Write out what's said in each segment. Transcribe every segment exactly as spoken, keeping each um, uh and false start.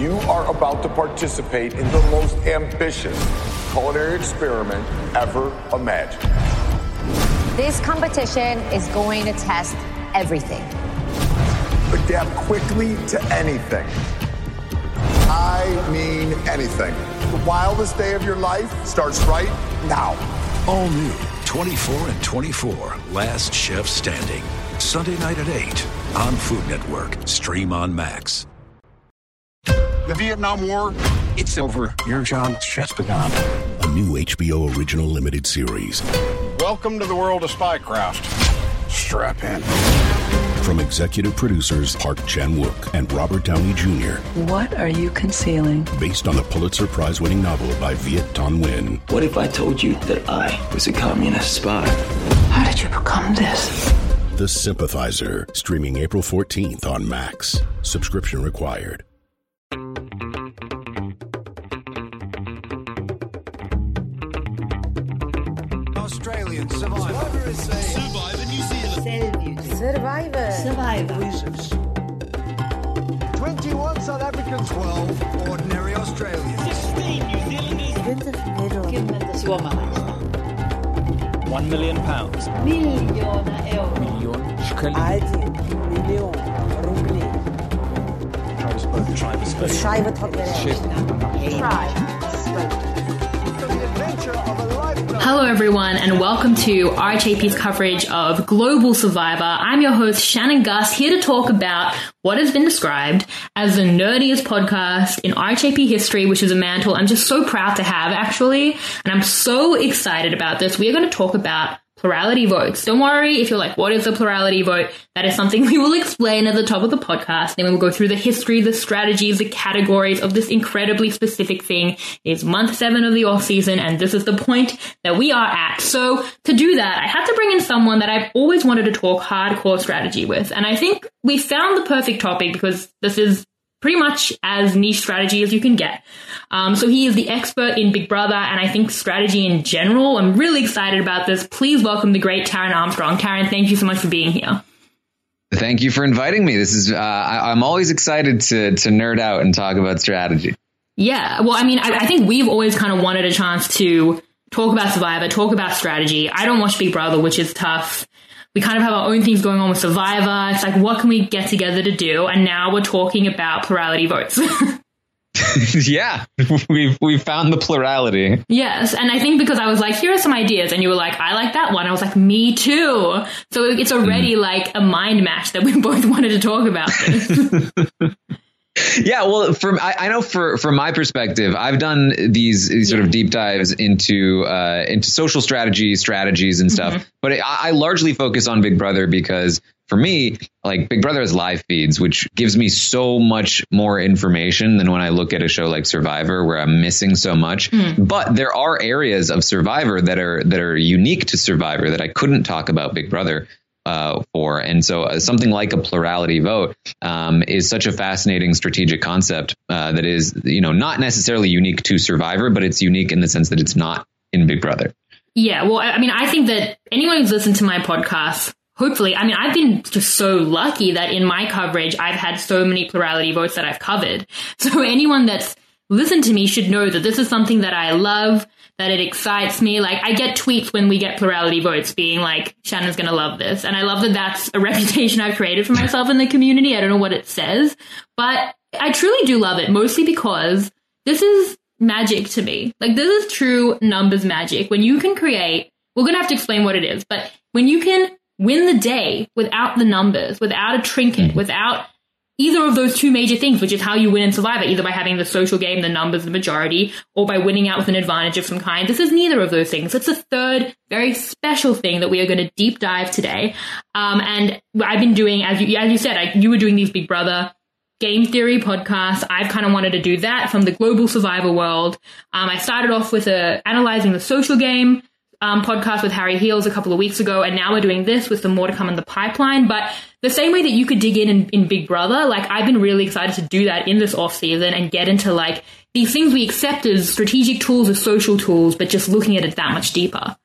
You are about to participate in the most ambitious culinary experiment ever imagined. This competition is going to test everything. Adapt quickly to anything. I mean anything. The wildest day of your life starts right now. All new twenty-four and twenty-four, Last Chef Standing. Sunday night at eight on Food Network. Stream on Max. The Vietnam War, it's over. Your job's just begun. A new H B O original limited series. Welcome to the world of spycraft. Strap in. From executive producers Park Chan-wook and Robert Downey Junior What are you concealing? Based on the Pulitzer Prize-winning novel by Viet Thanh Nguyen. What if I told you that I was a communist spy? How did you become this? The Sympathizer, streaming April fourteenth on Max. Subscription required. Australian Survivor. Survivor New Zealand. Survivor. Survivor. Losers. twenty-one South Africans. twelve ordinary Australians. sixteen New Zealanders. One million pounds. Million euro. Million shkelling. Один миллион рублей. Schreibe Hello everyone and welcome to R H A P's coverage of Global Survivor. I'm your host Shannon Gus, here to talk about what has been described as the nerdiest podcast in R H A P history, which is a mantle I'm just so proud to have actually, and I'm so excited about this. We are going to talk about plurality votes. Don't worry if you're like, what is a plurality vote? That is something we will explain at the top of the podcast. Then we'll go through the history, the strategies, the categories of this incredibly specific thing. It's month seven of the off season, and this is the point that we are at. So to do that, I had to bring in someone that I've always wanted to talk hardcore strategy with. And I think we found the perfect topic because this is pretty much as niche strategy as you can get. Um, so he is the expert in Big Brother and I think strategy in general. I'm really excited about this. Please welcome the great Taran Armstrong. Taran, thank you so much for being here. Thank you for inviting me. This is uh, I, I'm always excited to to nerd out and talk about strategy. Yeah, well, I mean, I, I think we've always kind of wanted a chance to talk about Survivor, talk about strategy. I don't watch Big Brother, which is tough. We kind of have our own things going on with Survivor. It's like, what can we get together to do? And now we're talking about plurality votes. Yeah, we've we found the plurality. Yes, and I think because I was like, here are some ideas, and you were like, I like that one. I was like, me too. So it's already mm. like a mind match that we both wanted to talk about this. Yeah, well, from I, I know for from my perspective, I've done these, these sort yeah. of deep dives into uh, into social strategy, strategies and stuff. Mm-hmm. But I, I largely focus on Big Brother because for me, like Big Brother has live feeds, which gives me so much more information than when I look at a show like Survivor, where I'm missing so much. Mm. But there are areas of Survivor that are that are unique to Survivor that I couldn't talk about Big Brother Uh, for. And so uh, something like a plurality vote um, is such a fascinating strategic concept uh, that is, you know, not necessarily unique to Survivor, but it's unique in the sense that it's not in Big Brother. Yeah, well, I mean, I think that anyone who's listened to my podcast, hopefully, I mean, I've been just so lucky that in my coverage, I've had so many plurality votes that I've covered. So anyone that's listened to me should know that this is something that I love, that it excites me. Like, I get tweets when we get plurality votes being like, Shannon's going to love this. And I love that that's a reputation I've created for myself in the community. I don't know what it says, but I truly do love it, mostly because this is magic to me. Like, this is true numbers magic. When you can create, we're going to have to explain what it is, but when you can win the day without the numbers, without a trinket, without either of those two major things, which is how you win in Survivor, either by having the social game, the numbers, the majority, or by winning out with an advantage of some kind. This is neither of those things. It's a third very special thing that we are going to deep dive today. Um, and I've been doing, as you, as you said, I, you were doing these Big Brother game theory podcasts. I've kind of wanted to do that from the global Survivor world. Um, I started off with a, analyzing the social game Um, podcast with Harry Heels a couple of weeks ago, and now we're doing this with some more to come in the pipeline. But the same way that you could dig in, in in Big Brother, like I've been really excited to do that in this off season and get into like these things we accept as strategic tools, as social tools, but just looking at it that much deeper.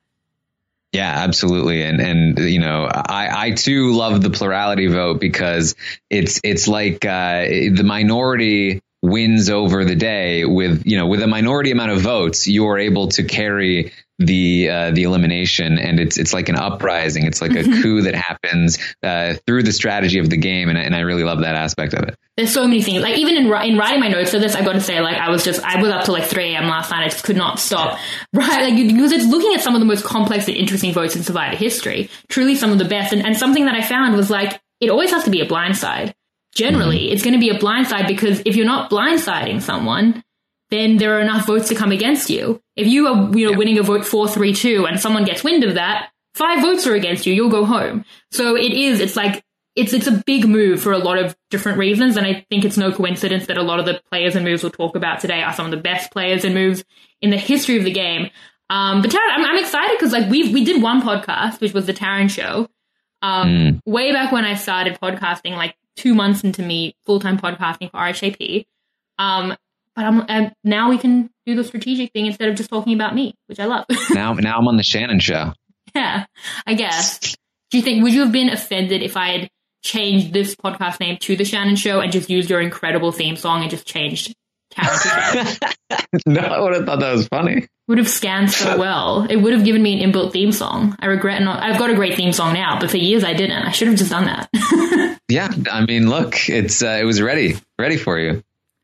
Yeah, absolutely. And, and, you know, I, I too love the plurality vote because it's, it's like, uh, the minority wins over the day with, you know, with a minority amount of votes, you are able to carry the uh, the elimination, and it's it's like an uprising. It's like a coup that happens uh, through the strategy of the game, and, and I really love that aspect of it. There's so many things. Like even in in writing my notes for this, I've got to say, like I was just I was up till like three a.m. last night. I just could not stop. Right, like because it's looking at some of the most complex and interesting votes in Survivor history. Truly, some of the best. And, and something that I found was like it always has to be a blindside. Generally, mm-hmm. it's going to be a blindside because if you're not blindsiding someone, then there are enough votes to come against you. If you are, you know, winning a vote four three two and someone gets wind of that, five votes are against you, you'll go home. So it is, it's like, it's it's a big move for a lot of different reasons. And I think it's no coincidence that a lot of the players and moves we'll talk about today are some of the best players and moves in the history of the game. Um, but Taryn, I'm, I'm excited because like we we did one podcast, which was the Taryn Show, um, mm. way back when I started podcasting, like two months into me full-time podcasting for R H A P. Um, But I'm, uh, now we can do the strategic thing instead of just talking about me, which I love. now, now I'm on the Shannon Show. Yeah, I guess. Do you think, would you have been offended if I had changed this podcast name to the Shannon Show and just used your incredible theme song and just changed Taryn to Shannon? No, I would have thought that was funny. Would have scanned so well. It would have given me an inbuilt theme song. I regret not. I've got a great theme song now, but for years I didn't. I should have just done that. Yeah, I mean, look, it's uh, it was ready, ready for you.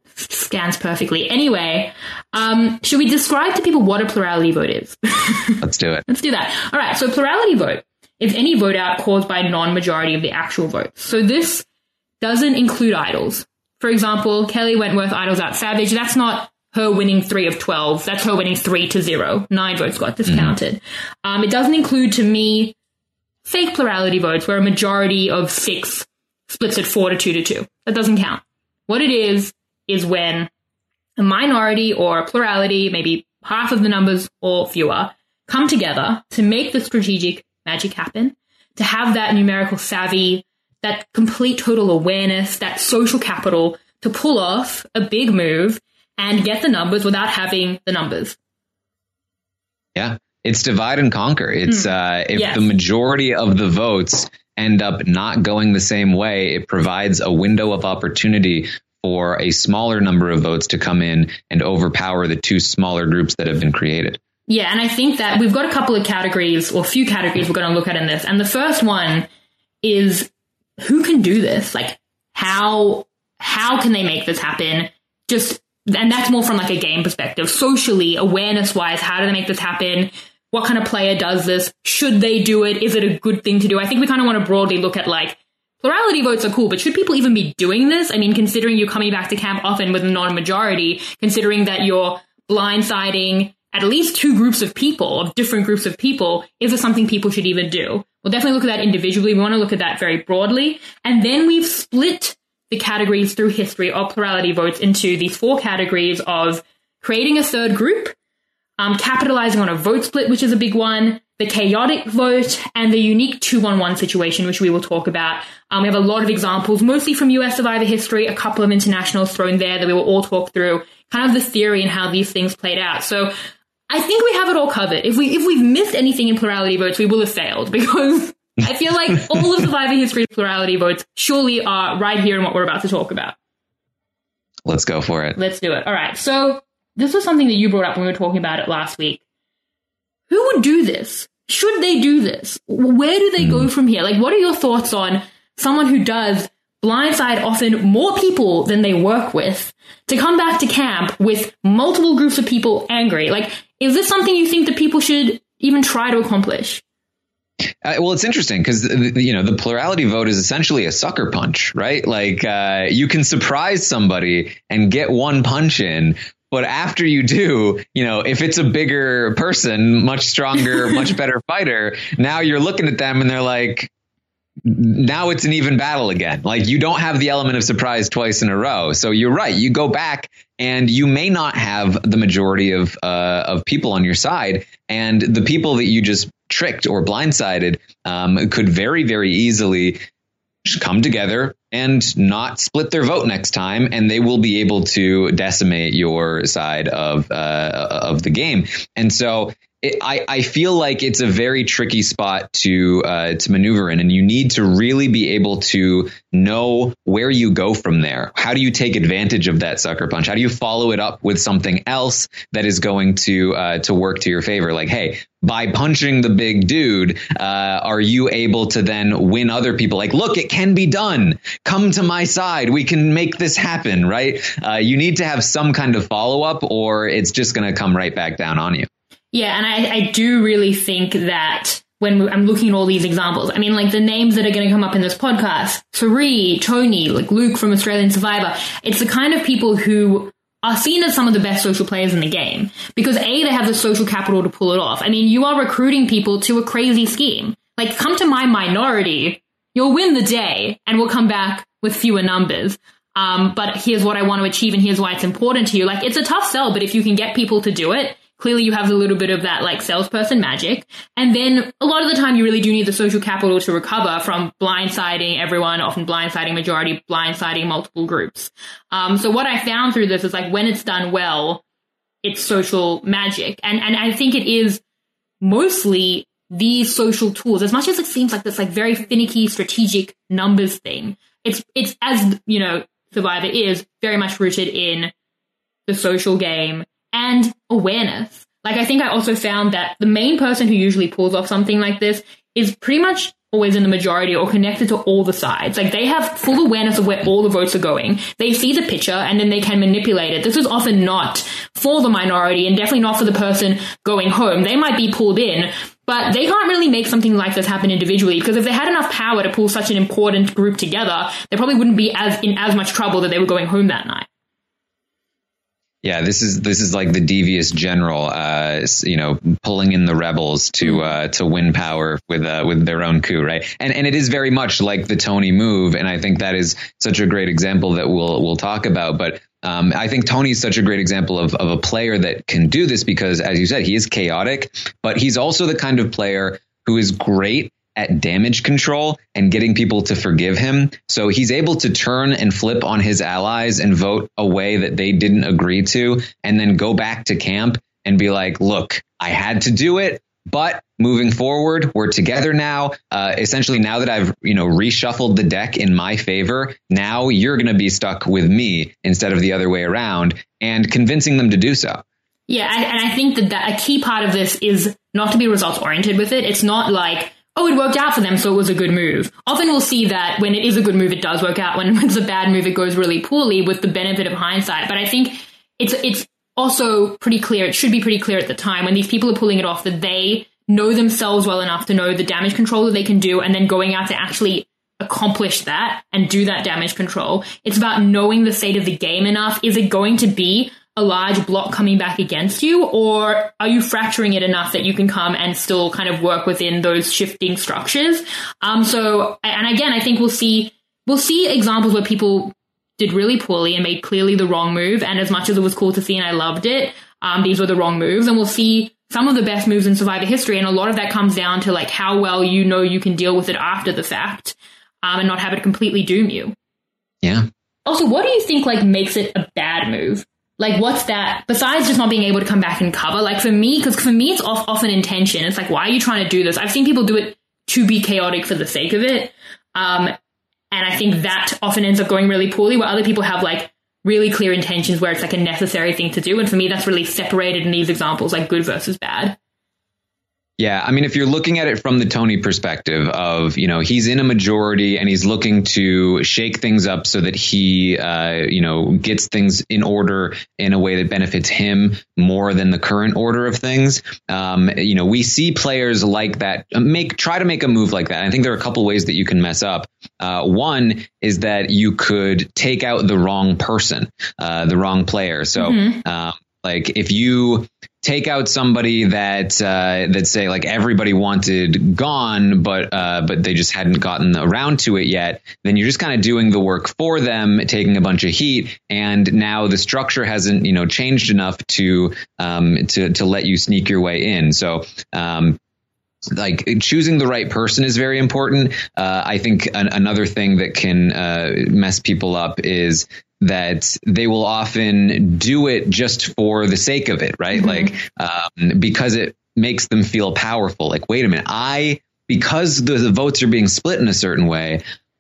Scans perfectly. Anyway, um, should we describe to people what a plurality vote is? Let's do it. Let's do that. All right. So plurality vote is any vote out caused by non-majority of the actual votes. So this doesn't include idols. For example, Kelly Wentworth idles out Savage. That's not her winning three of twelve. That's her winning three to zero. Nine votes got discounted. Mm-hmm. Um, it doesn't include, to me, fake plurality votes where a majority of six splits at four to two to two. That doesn't count. What it is, is when a minority or a plurality, maybe half of the numbers or fewer, come together to make the strategic magic happen, to have that numerical savvy, that complete total awareness, that social capital to pull off a big move and get the numbers without having the numbers. Yeah, it's divide and conquer. It's mm. uh, if yes. the majority of the votes end up not going the same way, it provides a window of opportunity for a smaller number of votes to come in and overpower the two smaller groups that have been created. Yeah, and I think that we've got a couple of categories, or a few categories we're going to look at in this. And the first one is who can do this? Like, how how can they make this happen? Just, and that's more from like a game perspective. Socially, awareness-wise, how do they make this happen? What kind of player does this? Should they do it? Is it a good thing to do? I think we kind of want to broadly look at like, plurality votes are cool, but should people even be doing this? I mean, considering you're coming back to camp often with a non-majority, considering that you're blindsiding at least two groups of people, of different groups of people, is this something people should even do? We'll definitely look at that individually. We want to look at that very broadly. And then we've split the categories through history of plurality votes into these four categories of creating a third group, um, capitalizing on a vote split, which is a big one, the chaotic vote, and the unique two-on-one situation, which we will talk about. Um, we have a lot of examples, mostly from U S Survivor history, a couple of internationals thrown there that we will all talk through, kind of the theory and how these things played out. So I think we have it all covered. If, we, if we've missed anything in plurality votes, we will have failed, because I feel like all of Survivor history's plurality votes surely are right here in what we're about to talk about. Let's go for it. Let's do it. All right. So this was something that you brought up when we were talking about it last week. Who would do this? Should they do this? Where do they go from here? Like, what are your thoughts on someone who does blindside often more people than they work with to come back to camp with multiple groups of people angry? Like, is this something you think that people should even try to accomplish? Uh, well, it's interesting because, you know, the plurality vote is essentially a sucker punch, right? Like uh, you can surprise somebody and get one punch in. But after you do, you know, if it's a bigger person, much stronger, much better fighter, now you're looking at them and they're like, now it's an even battle again. Like, you don't have the element of surprise twice in a row. So you're right. You go back and you may not have the majority of uh, of people on your side. And the people that you just tricked or blindsided um, could very, very easily come together and not split their vote next time, and they will be able to decimate your side of uh, of the game. And so it, I, I feel like it's a very tricky spot to uh, to maneuver in, and you need to really be able to know where you go from there. How do you take advantage of that sucker punch? How do you follow it up with something else that is going to uh, to work to your favor? Like, hey, by punching the big dude, uh, are you able to then win other people? Like, look, it can be done. Come to my side. We can make this happen, right? Uh, you need to have some kind of follow up, or it's just going to come right back down on you. Yeah, and I, I do really think that when I'm looking at all these examples, I mean, like the names that are going to come up in this podcast, Sari, Tony, like Luke from Australian Survivor, it's the kind of people who are seen as some of the best social players in the game because A, they have the social capital to pull it off. I mean, you are recruiting people to a crazy scheme. Like, come to my minority, you'll win the day and we'll come back with fewer numbers. Um, but here's what I want to achieve and here's why it's important to you. Like, it's a tough sell, but if you can get people to do it, clearly you have a little bit of that like salesperson magic. And then a lot of the time you really do need the social capital to recover from blindsiding everyone, often blindsiding majority, blindsiding multiple groups. Um, so what I found through this is like when it's done well, it's social magic. And, and I think it is mostly these social tools, as much as it seems like this like very finicky strategic numbers thing. It's, it's as, you know, Survivor is very much rooted in the social game and awareness. Like, I think I also found that the main person who usually pulls off something like this is pretty much always in the majority or connected to all the sides. Like, they have full awareness of where all the votes are going. They see the picture and then they can manipulate it. This is often not for the minority and definitely not for the person going home. They might be pulled in, but they can't really make something like this happen individually because if they had enough power to pull such an important group together, they probably wouldn't be as in as much trouble that they were going home that night. Yeah, this is this is like the devious general, uh, you know, pulling in the rebels to uh, to win power with uh, with their own coup, right? And and it is very much like the Tony move, and I think that is such a great example that we'll we'll talk about. But um, I think Tony's such a great example of of a player that can do this because, as you said, he is chaotic, but he's also the kind of player who is great at damage control and getting people to forgive him. So he's able to turn and flip on his allies and vote a way that they didn't agree to, and then go back to camp and be like, look, I had to do it, but moving forward, we're together now. Uh, essentially, now that I've, you know, reshuffled the deck in my favor, now you're going to be stuck with me instead of the other way around, and convincing them to do so. Yeah, I, and I think that, that a key part of this is not to be results oriented with it. It's not like, oh, it worked out for them, so it was a good move. Often we'll see that when it is a good move, it does work out. When it's a bad move, it goes really poorly with the benefit of hindsight. But I think it's it's also pretty clear, it should be pretty clear at the time when these people are pulling it off that they know themselves well enough to know the damage control that they can do and then going out to actually accomplish that and do that damage control. It's about knowing the state of the game enough. Is it going to be a large block coming back against you, or are you fracturing it enough that you can come and still kind of work within those shifting structures? Um, so, and again, I think we'll see, we'll see examples where people did really poorly and made clearly the wrong move. And as much as it was cool to see and I loved it, um, these were the wrong moves. And we'll see some of the best moves in Survivor history. And a lot of that comes down to like how well you know you can deal with it after the fact, um, and not have it completely doom you. Yeah. Also, what do you think like makes it a bad move? Like, what's that, besides just not being able to come back and cover? Like, for me, because for me, it's off, often intention. It's like, why are you trying to do this? I've seen people do it to be chaotic for the sake of it. Um, and I think that often ends up going really poorly, where other people have, like, really clear intentions where it's, like, a necessary thing to do. And for me, that's really separated in these examples, like good versus bad. Yeah, I mean, if you're looking at it from the Tony perspective of, you know, he's in a majority and he's looking to shake things up so that he, uh, you know, gets things in order in a way that benefits him more than the current order of things. Um, you know, we see players like that make try to make a move like that. I think there are a couple ways that you can mess up. Uh, one is that you could take out the wrong person, uh, the wrong player. So, mm-hmm. um, like if you take out somebody that uh, that say like everybody wanted gone, but uh, but they just hadn't gotten around to it yet, then you're just kind of doing the work for them, taking a bunch of heat, and now the structure hasn't, you know, changed enough to um, to to let you sneak your way in. So. Um, Like choosing the right person is very important. Uh, I think an, another thing that can uh, mess people up is that they will often do it just for the sake of it, right? Mm-hmm. Like um, because it makes them feel powerful. Like, wait a minute, I, because the, the votes are being split in a certain way,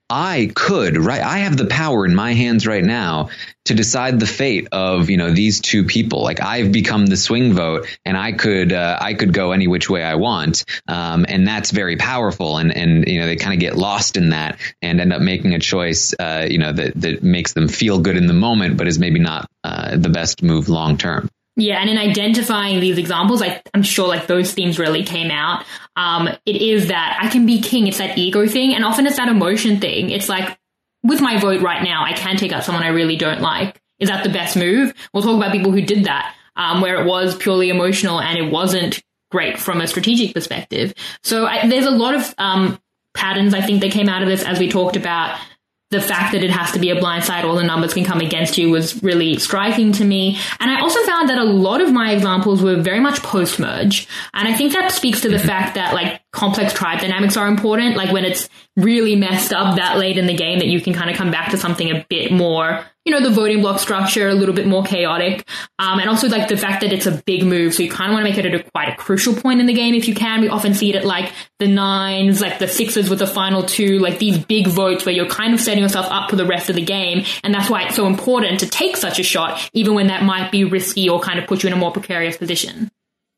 I could, right? I have the power in my hands right now to decide the fate of, you know, these two people. Like, I've become the swing vote, and I could, uh, I could go any which way I want. Um, and that's very powerful. And, and, you know, they kind of get lost in that and end up making a choice, uh, you know, that, that makes them feel good in the moment, but is maybe not, uh, the best move long term. Yeah, and in identifying these examples, I, I'm sure like those themes really came out. Um, it is that I can be king. It's that ego thing. And often it's that emotion thing. It's like, with my vote right now, I can take out someone I really don't like. Is that the best move? We'll talk about people who did that, um, where it was purely emotional and it wasn't great from a strategic perspective. So I, there's a lot of um, patterns, I think, that came out of this, as we talked about. The fact that it has to be a blind side, all the numbers can come against you, was really striking to me. And I also found that a lot of my examples were very much post-merge. And I think that speaks to the fact that, like, complex tribe dynamics are important. Like, when it's really messed up that late in the game, that you can kind of come back to something a bit more, you know, the voting block structure, a little bit more chaotic. Um, and also, like, the fact that it's a big move. So you kind of want to make it at a quite a crucial point in the game if you can. We often see it at, like, the nines, like the sixes with the final two, like these big votes where you're kind of setting yourself up for the rest of the game. And that's why it's so important to take such a shot, even when that might be risky or kind of put you in a more precarious position.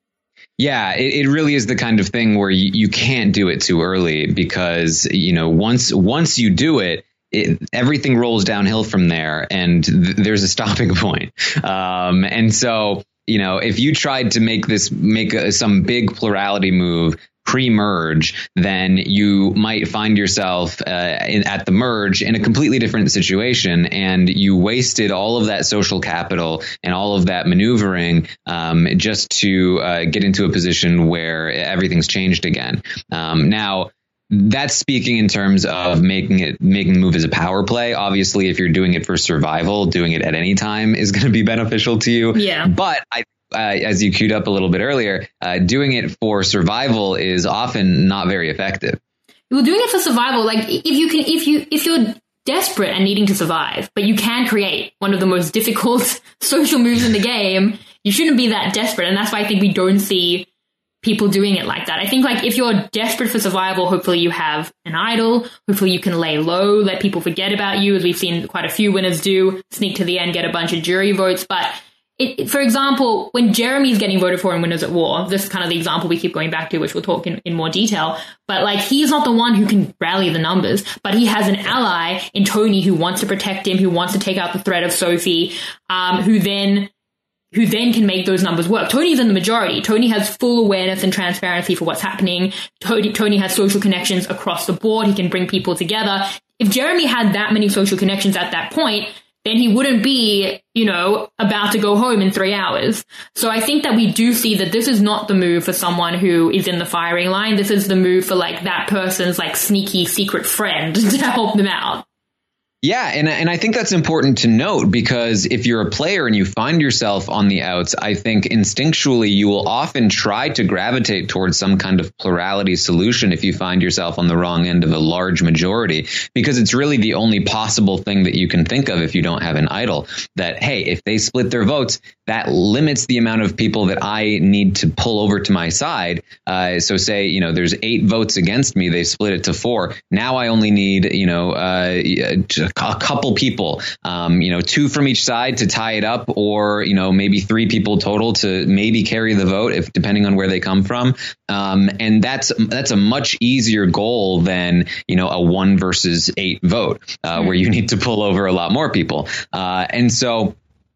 Yeah, it, it really is the kind of thing where you, you can't do it too early, because, you know, once once you do it, It, everything rolls downhill from there, and th- there's a stopping point. Um, and so, you know, if you tried to make this, make a, some big plurality move pre-merge, then you might find yourself uh, in, at the merge in a completely different situation, and you wasted all of that social capital and all of that maneuvering um, just to uh, get into a position where everything's changed again. Um, now, that's speaking in terms of making it making the move as a power play. Obviously, if you're doing it for survival, doing it at any time is going to be beneficial to you. Yeah. But I, uh, as you queued up a little bit earlier, uh, doing it for survival is often not very effective. Well, doing it for survival, like if you can, if you if you're desperate and needing to survive, but you can create one of the most difficult social moves in the game, you shouldn't be that desperate. And that's why I think we don't see people doing it like that. I think, like, if you're desperate for survival, hopefully you have an idol. Hopefully you can lay low, let people forget about you, as we've seen quite a few winners do, sneak to the end, get a bunch of jury votes. But it, for example, when Jeremy's getting voted for in Winners at War, this is kind of the example we keep going back to, which we'll talk in, in more detail. But, like, he's not the one who can rally the numbers, but he has an ally in Tony who wants to protect him, who wants to take out the threat of Sophie, um, who then who then can make those numbers work. Tony's in the majority. Tony has full awareness and transparency for what's happening. Tony, Tony has social connections across the board. He can bring people together. If Jeremy had that many social connections at that point, then he wouldn't be, you know, about to go home in three hours. So I think that we do see that this is not the move for someone who is in the firing line. This is the move for, like, that person's, like, sneaky secret friend to help them out. Yeah, and and I think that's important to note, because if you're a player and you find yourself on the outs, I think instinctually you will often try to gravitate towards some kind of plurality solution if you find yourself on the wrong end of a large majority, because it's really the only possible thing that you can think of if you don't have an idol. That, hey, if they split their votes, that limits the amount of people that I need to pull over to my side. Uh, so say, you know, there's eight votes against me. They split it to four. Now I only need, you know, uh, a couple people, um, you know, two from each side to tie it up, or, you know, maybe three people total to maybe carry the vote, if depending on where they come from. Um, and that's that's a much easier goal than, you know, a one versus eight vote, uh, where you need to pull over a lot more people. Uh, and so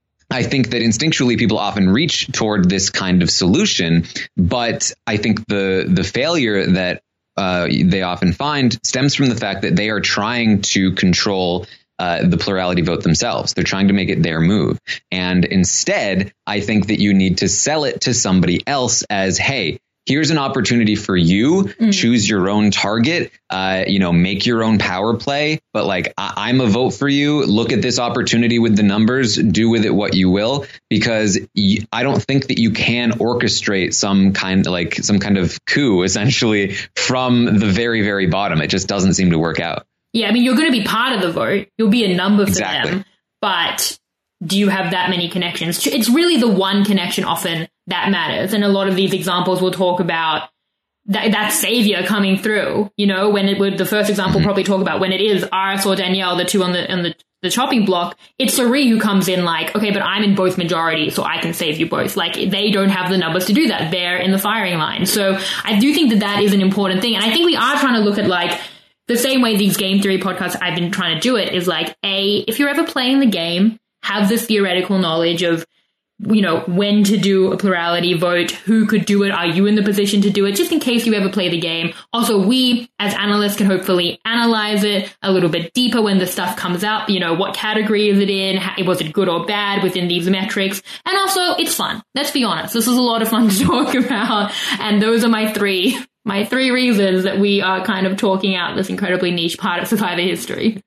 I think that instinctually people often reach toward this kind of solution, but I think the the failure that uh, they often find stems from the fact that they are trying to control uh, the plurality vote themselves. They're trying to make it their move. And instead, I think that you need to sell it to somebody else as, hey, here's an opportunity for you. Mm. Choose your own target, uh, you know, make your own power play. But like, I- I'm a vote for you. Look at this opportunity with the numbers. Do with it what you will, because y- I don't think that you can orchestrate some kind like some kind of coup essentially from the very, very bottom. It just doesn't seem to work out. Yeah, I mean, you're going to be part of the vote. You'll be a number for exactly. them. But do you have that many connections? It's really the one connection often that matters. And a lot of these examples will talk about that, that savior coming through, you know, when it would, the first example mm-hmm. probably talk about when it is Aris or Danielle, the two on the, on the, the chopping block, it's Cirie who comes in like, okay, but I'm in both majority, so I can save you both. Like, they don't have the numbers to do that. They're in the firing line. So I do think that that is an important thing. And I think we are trying to look at like the same way these game theory podcasts I've been trying to do it is like, A, if you're ever playing the game, have this theoretical knowledge of, you know, when to do a plurality vote, who could do it, are you in the position to do it, just in case you ever play the game. Also, we, as analysts, can hopefully analyze it a little bit deeper when the stuff comes up, you know, what category is it in, How, was it good or bad within these metrics, and also, it's fun. Let's be honest, this is a lot of fun to talk about, and those are my three, my three reasons that we are kind of talking out this incredibly niche part of Survivor history.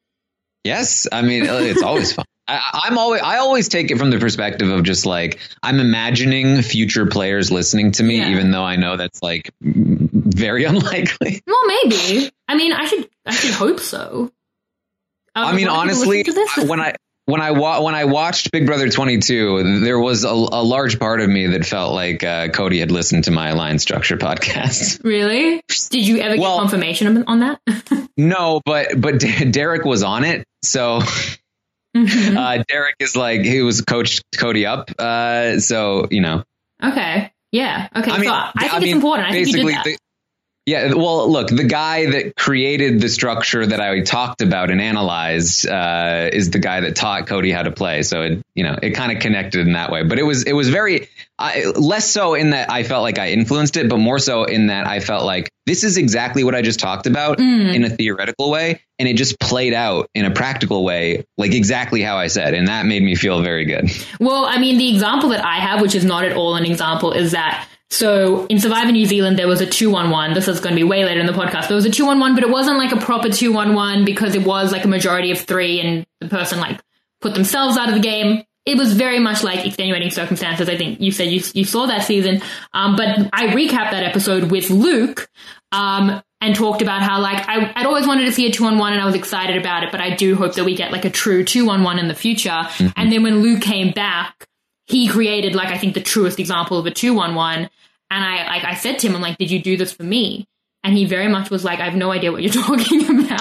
Yes, I mean, it's always fun. I, I'm always I always take it from the perspective of just like I'm imagining future players listening to me, yeah. even though I know that's like very unlikely. Well, maybe. I mean, I should I should hope so. Um, I mean, honestly, when I when I wa- when I watched Big Brother twenty-two, there was a, a large part of me that felt like uh, Cody had listened to my Alliance Structure podcast. Really? Did you ever well, get confirmation on that? No, but but D- Derek was on it, so. Mm-hmm. Uh, Derek is like, he was coached Cody up. Uh, so, you know. Okay. Yeah. Okay. I mean, so I think I it's mean, important. I think you did that. The, yeah. Well, look, the guy that created the structure that I talked about and analyzed uh, is the guy that taught Cody how to play. So, it, you know, it kind of connected in that way. But it was it was very I, less so in that I felt like I influenced it, but more so in that I felt like this is exactly what I just talked about mm. in a theoretical way. And it just played out in a practical way, like exactly how I said. And that made me feel very good. Well, I mean, the example that I have, which is not at all an example, is that so in Survivor New Zealand, there was a two one one. This is going to be way later in the podcast. There was a two one one, but it wasn't like a proper two one one because it was like a majority of three and the person like put themselves out of the game. It was very much like extenuating circumstances. I think you said you you saw that season. Um, but I recapped that episode with Luke um, and talked about how like I, I'd always wanted to see a two on one and I was excited about it. But I do hope that we get like a true two on one in the future. Mm-hmm. And then when Luke came back, he created like I think the truest example of a two on one. And I like I said to him, I'm like, did you do this for me? And he very much was like, I have no idea what you're talking about.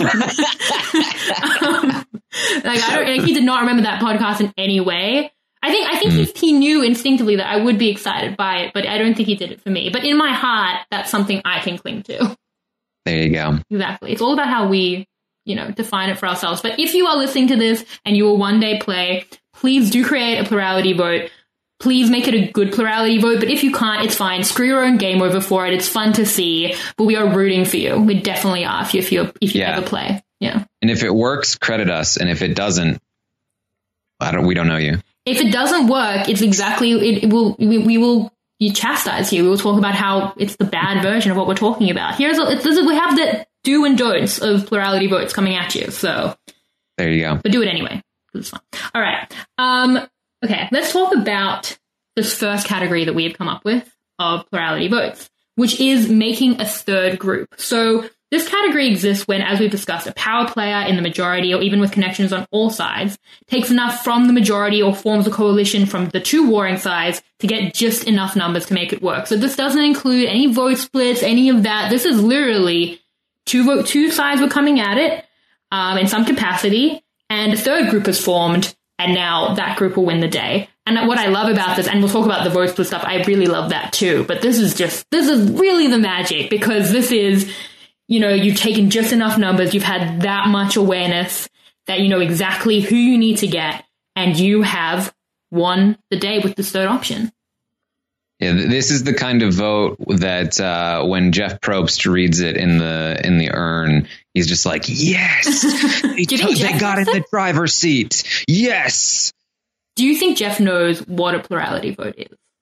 um, like, I don't, like, he did not remember that podcast in any way. I think, I think mm. he, he knew instinctively that I would be excited by it, but I don't think he did it for me. But in my heart, that's something I can cling to. There you go. Exactly. It's all about how we, you know, define it for ourselves. But if you are listening to this and you will one day play, please do create a plurality vote. Please make it a good plurality vote, but if you can't, it's fine. Screw your own game over for it. It's fun to see, but we are rooting for you. We definitely are if you if you, if you yeah. ever play. Yeah. And if it works, credit us. And if it doesn't, I don't. We don't know you. If it doesn't work, it's exactly it, it will. We, we will you chastise you. We will talk about how it's the bad version of what we're talking about. Here's a, it's, we have the do and don'ts of plurality votes coming at you. So there you go. But do it anyway. It's fun. All right. Um. Okay, let's talk about this first category that we have come up with of plurality votes, which is making a third group. So this category exists when, as we've discussed, a power player in the majority or even with connections on all sides takes enough from the majority or forms a coalition from the two warring sides to get just enough numbers to make it work. So this doesn't include any vote splits, any of that. This is literally two vote, two sides were coming at it um, in some capacity, and a third group is formed. And now that group will win the day. And what I love about this, and we'll talk about the vote split stuff, I really love that too. But this is just, this is really the magic because this is, you know, you've taken just enough numbers, you've had that much awareness that you know exactly who you need to get, and you have won the day with this third option. Yeah, this is the kind of vote that uh, when Jeff Probst reads it in the in the urn, he's just like, yes, they, t- they got in the driver's seat. Yes. Do you think Jeff knows what a plurality vote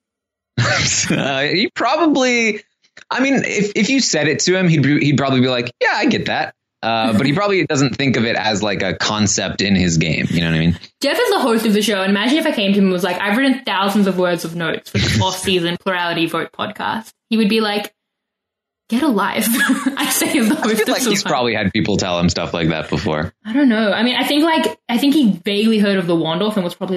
is? uh, he probably, I mean, if, if you said it to him, he'd, he'd probably be like, yeah, I get that. Uh, but he probably doesn't think of it as like a concept in his game. You know what I mean? Jeff is the host of the show. And imagine if I came to him and was like, I've written thousands of words of notes for the off-season plurality vote podcast. He would be like, get a life. I say as the host. I feel like he's probably had people tell him stuff like that before. I don't know. I mean, I think like, I think he vaguely heard of the Waldorf and was probably like,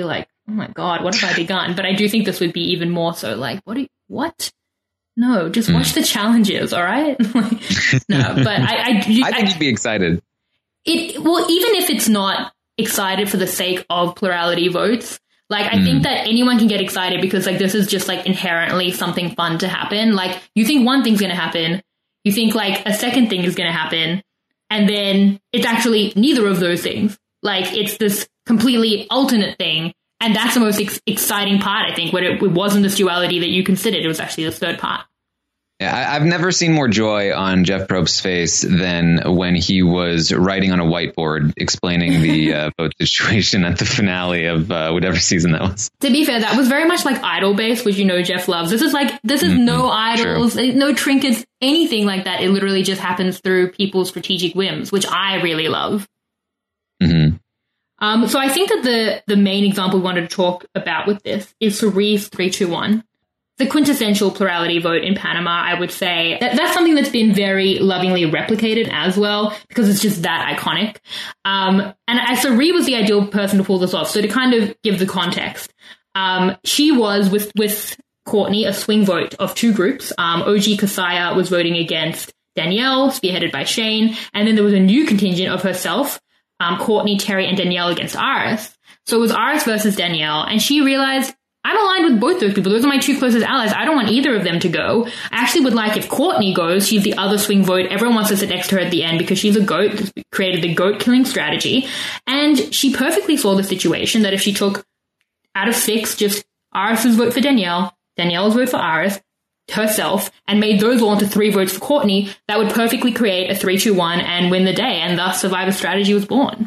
oh my God, what have I begun? But I do think this would be even more so like, what? Do you, what? No, just watch mm. the challenges, all right? No, but I, I, I think I, you'd be excited. It well, even if it's not excited for the sake of plurality votes, like I mm. think that anyone can get excited because like this is just like inherently something fun to happen. Like you think one thing's going to happen, you think like a second thing is going to happen, and then it's actually neither of those things. Like it's this completely alternate thing. And that's the most ex- exciting part, I think, when it, it wasn't this duality that you considered. It was actually the third part. Yeah, I, I've never seen more joy on Jeff Probst's face than when he was writing on a whiteboard explaining the uh, vote situation at the finale of uh, whatever season that was. To be fair, that was very much like idol based, which you know Jeff loves. This is like, this is mm-hmm. no idols, True. no trinkets, anything like that. It literally just happens through people's strategic whims, which I really love. Mm-hmm. Um, so I think that the, the main example we wanted to talk about with this is Cerie's three two one. The quintessential plurality vote in Panama, I would say. That, that's something that's been very lovingly replicated as well, because it's just that iconic. Um, and uh, Cerie was the ideal person to pull this off. So to kind of give the context, um, she was with, with Courtney a swing vote of two groups. Um, O G Kasaya was voting against Danielle, spearheaded by Shane. And then there was a new contingent of herself, Um, Courtney, Terry, and Danielle against Aris. So it was Aris versus Danielle, and she realized, I'm aligned with both those people. Those are my two closest allies. I don't want either of them to go. I actually would like if Courtney goes, she's the other swing vote. Everyone wants to sit next to her at the end because she's a goat, created the goat killing strategy. And she perfectly saw the situation that if she took out of six, just Aris's vote for Danielle, Danielle's vote for Aris, herself, and made those all into three votes for Courtney, that would perfectly create a three two one and win the day, and thus Survivor Strategy was born.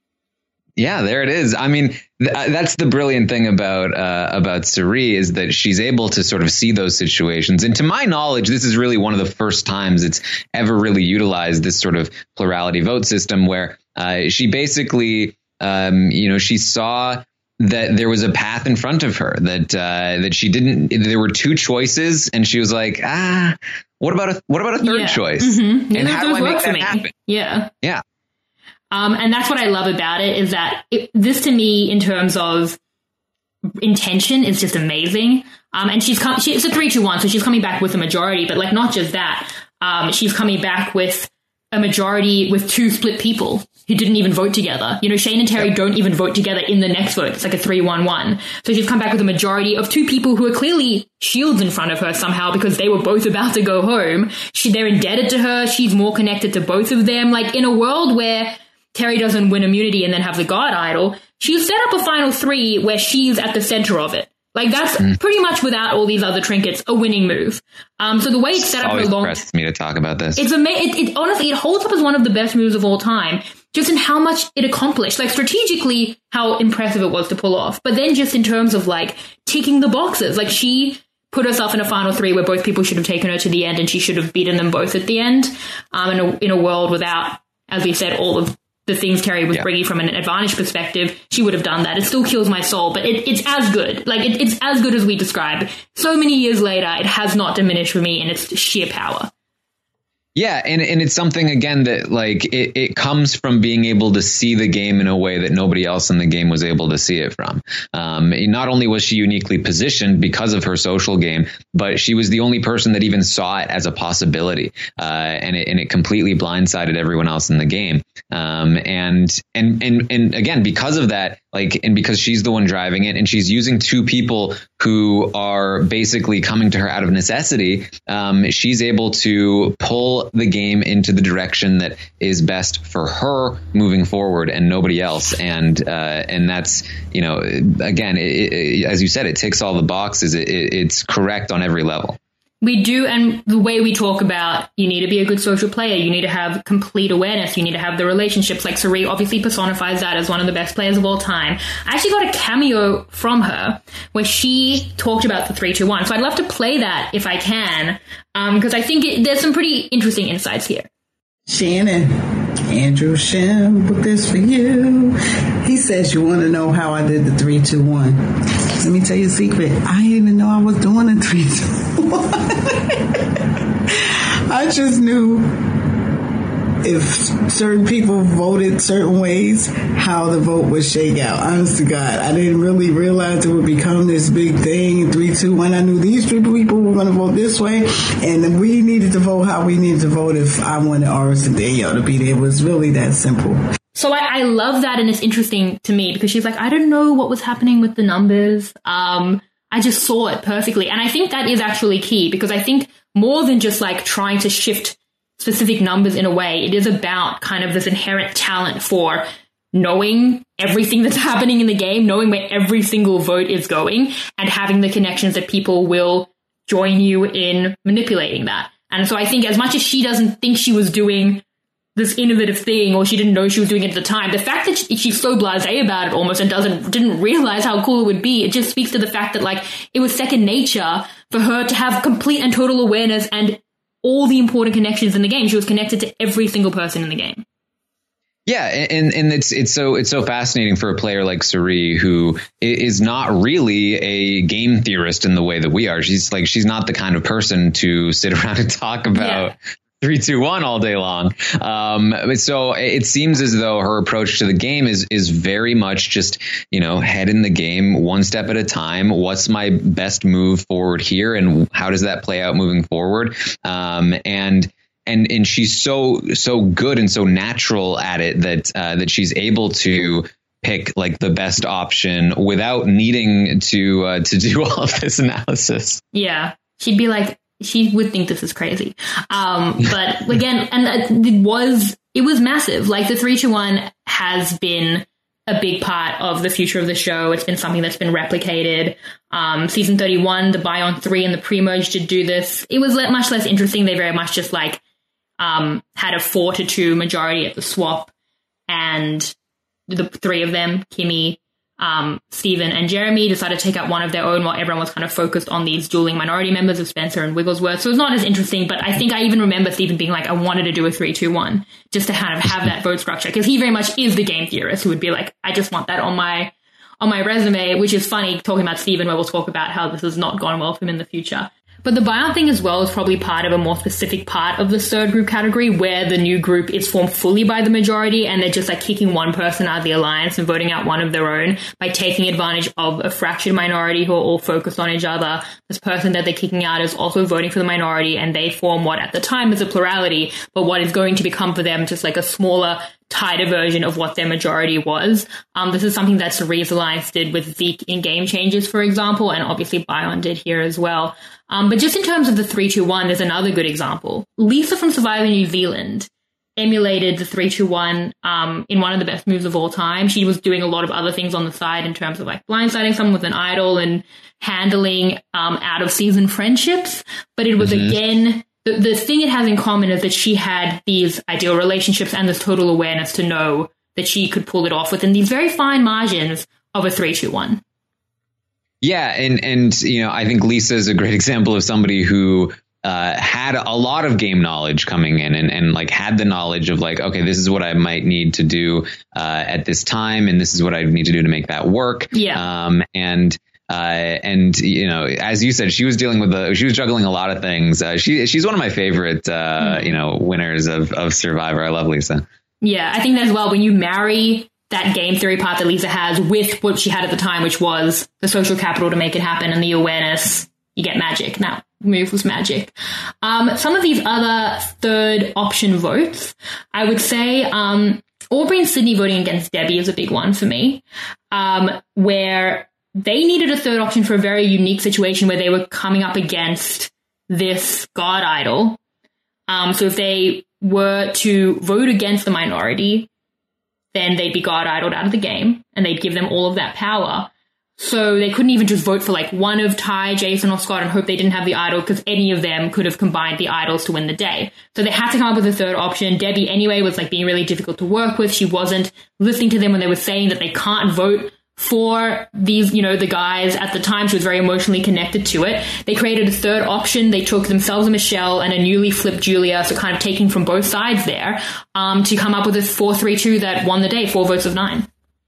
Yeah, there it is. I mean, th- that's the brilliant thing about uh, about Cerie is that she's able to sort of see those situations. And to my knowledge, this is really one of the first times it's ever really utilized this sort of plurality vote system where uh, she basically, um, you know, she saw that there was a path in front of her, that uh, that she didn't. There were two choices, and she was like, ah, what about a what about a third yeah. choice? Mm-hmm. And how do I make that me. happen? Yeah, yeah. Um, and that's what I love about it is that it, this, to me, in terms of intention, is just amazing. Um, and she's come. She, it's a three two one, so she's coming back with a majority. But like, not just that, um, she's coming back with a majority with two split people who didn't even vote together. You know, Shane and Terry don't even vote together in the next vote. It's like a three one one. So she's come back with a majority of two people who are clearly shields in front of her somehow because they were both about to go home. She, they're indebted to her. She's more connected to both of them. Like, in a world where Terry doesn't win immunity and then have the God idol, she's set up a final three where she's at the center of it. Like, that's mm. pretty much, without all these other trinkets, a winning move. Um, so the way it's set up, always her long, impresses me to talk about this. It's ama- it, it honestly, it holds up as one of the best moves of all time, just in how much it accomplished. Like, strategically, how impressive it was to pull off. But then just in terms of like ticking the boxes, like she put herself in a final three where both people should have taken her to the end, and she should have beaten them both at the end. Um, in a, in a world without, as we said, all of the things Terry was yeah. bringing from an advantage perspective, she would have done that. It still kills my soul, but it, it's as good. Like, it, it's as good as we described. So many years later, it has not diminished for me in its sheer power. Yeah, and, and it's something, again, that like it, it comes from being able to see the game in a way that nobody else in the game was able to see it from. Um, not only was she uniquely positioned because of her social game, but she was the only person that even saw it as a possibility. Uh, and, it, and it completely blindsided everyone else in the game. Um, and, and, and, and again, because of that, like, and because she's the one driving it, and she's using two people who are basically coming to her out of necessity, um, she's able to pull the game into the direction that is best for her moving forward and nobody else. And, uh, and that's, you know, again, it, it, as you said, it ticks all the boxes. It, it, it's correct on every level. We do, and the way we talk about, you need to be a good social player, you need to have complete awareness, you need to have the relationships. Like, Cerie obviously personifies that as one of the best players of all time. I actually got a cameo from her where she talked about the three two one. So I'd love to play that if I can, because um, I think it, there's some pretty interesting insights here. Shannon, Andrew Shim, book this for you. He says, you want to know how I did the three two one. Let me tell you a secret. I didn't even know I was doing the three two one. I just knew if certain people voted certain ways, how the vote would shake out. Honest to God, I didn't really realize it would become this big thing. Three, two, one. I knew these three people were going to vote this way, and we needed to vote how we needed to vote if I wanted Aris and Danielle to be there. It was really that simple. So I, I love that, and it's interesting to me because she's like, I don't know what was happening with the numbers. Um, I just saw it perfectly. And I think that is actually key because I think more than just like trying to shift specific numbers in a way, it is about kind of this inherent talent for knowing everything that's happening in the game, knowing where every single vote is going, and having the connections that people will join you in manipulating that. And so I think as much as she doesn't think she was doing this innovative thing, or she didn't know she was doing it at the time, the fact that she, she's so blasé about it almost and doesn't didn't realize how cool it would be, it just speaks to the fact that like it was second nature for her to have complete and total awareness and all the important connections in the game. She was connected to every single person in the game. Yeah, and and it's it's so it's so fascinating for a player like Cirie, who is not really a game theorist in the way that we are. She's like she's not the kind of person to sit around and talk about yeah. three, two, one all day long. Um, so it seems as though her approach to the game is is very much just, you know, head in the game one step at a time. What's my best move forward here, and how does that play out moving forward? Um, and and and she's so so good and so natural at it that uh, that she's able to pick like the best option without needing to uh, to do all of this analysis. Yeah, she'd be like, she would think this is crazy. Um, but again, and it was, it was massive. Like the three two one has been a big part of the future of the show. It's been something that's been replicated. Um, season thirty-one, the buy on three and the pre-merge did do this. It was much less interesting. They very much just like, um, had a four to two majority at the swap, and the three of them, Kimmy, Um, Stephen and Jeremy, decided to take out one of their own while everyone was kind of focused on these dueling minority members of Spencer and Wigglesworth. So it's not as interesting, but I think I even remember Stephen being like, I wanted to do a three two one just to kind of have that vote structure, because he very much is the game theorist who would be like, I just want that on my on my resume, which is funny talking about Stephen, where we'll talk about how this has not gone well for him in the future. But the buyout thing as well is probably part of a more specific part of the third group category, where the new group is formed fully by the majority and they're just like kicking one person out of the alliance and voting out one of their own by taking advantage of a fractured minority who are all focused on each other. This person that they're kicking out is also voting for the minority, and they form what at the time is a plurality, but what is going to become for them just like a smaller, tighter version of what their majority was. Um, this is something that Cirie's Alliance did with Zeke in Game Changers, for example, and obviously Bion did here as well. Um, but just in terms of the three two one, there's another good example. Lisa from Survivor New Zealand emulated the three two one um, in one of the best moves of all time. She was doing a lot of other things on the side in terms of like blindsiding someone with an idol and handling um, out-of-season friendships. But it was, mm-hmm. again, the, the thing it has in common is that she had these ideal relationships and this total awareness to know that she could pull it off within these very fine margins of a three two one. Yeah, and and you know, I think Lisa is a great example of somebody who uh, had a lot of game knowledge coming in, and, and like had the knowledge of like, okay, this is what I might need to do uh, at this time, and this is what I need to do to make that work. Yeah, um, and. Uh, and, you know, as you said, she was dealing with the, she was juggling a lot of things. Uh, she, she's one of my favorite, uh, mm-hmm. you know, winners of, of Survivor. I love Lisa. Yeah, I think that as well, when you marry that game theory part that Lisa has with what she had at the time, which was the social capital to make it happen and the awareness, you get magic. That move was magic. Um, some of these other third option votes, I would say, um, Aubrey and Sydney voting against Debbie is a big one for me, um, where they needed a third option for a very unique situation where they were coming up against this god idol. Um, so if they were to vote against the minority, then they'd be god idoled out of the game, and they'd give them all of that power. So they couldn't even just vote for like one of Ty, Jason, or Scott and hope they didn't have the idol, because any of them could have combined the idols to win the day. So they had to come up with a third option. Debbie anyway was like being really difficult to work with. She wasn't listening to them when they were saying that they can't vote for these, you know, the guys at the time. She was very emotionally connected to it. They created a third option. They took themselves a Michelle and a newly flipped Julia, so kind of taking from both sides there, um, to come up with a four three two that won the day, four votes of nine.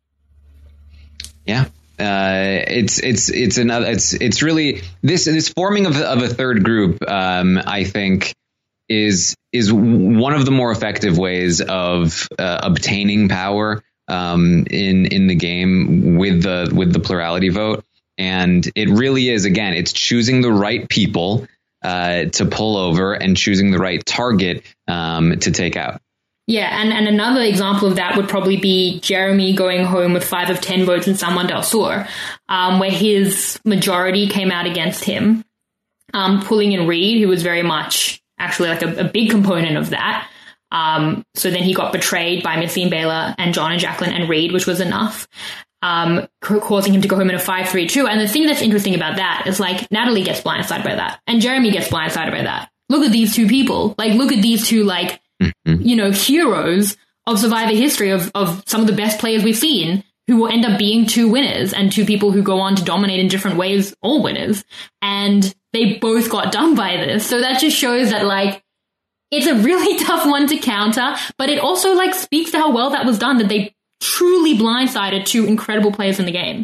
Yeah. Uh, it's, it's, it's another, it's, it's really this, this forming of, of a third group. Um, I think is is one of the more effective ways of uh, obtaining power um, in in the game with the with the plurality vote. And it really is, again, it's choosing the right people uh, to pull over and choosing the right target um, to take out. Yeah, and, and another example of that would probably be Jeremy going home with five of ten votes in San Juan del Sur, um, where his majority came out against him, um, pulling in Reed, who was very much actually like a, a big component of that. Um, so then he got betrayed by Missy and Baylor and John and Jacqueline and Reed, which was enough, um, causing him to go home in a five three two. And the thing that's interesting about that is, like, Natalie gets blindsided by that, and Jeremy gets blindsided by that. Look at these two people. Like, look at these two, like, you know, heroes of Survivor history, of, of some of the best players we've seen, who will end up being two winners, and two people who go on to dominate in different ways, all winners. And they both got done by this. So that just shows that, like, it's a really tough one to counter, but it also, like, speaks to how well that was done, that they truly blindsided two incredible players in the game.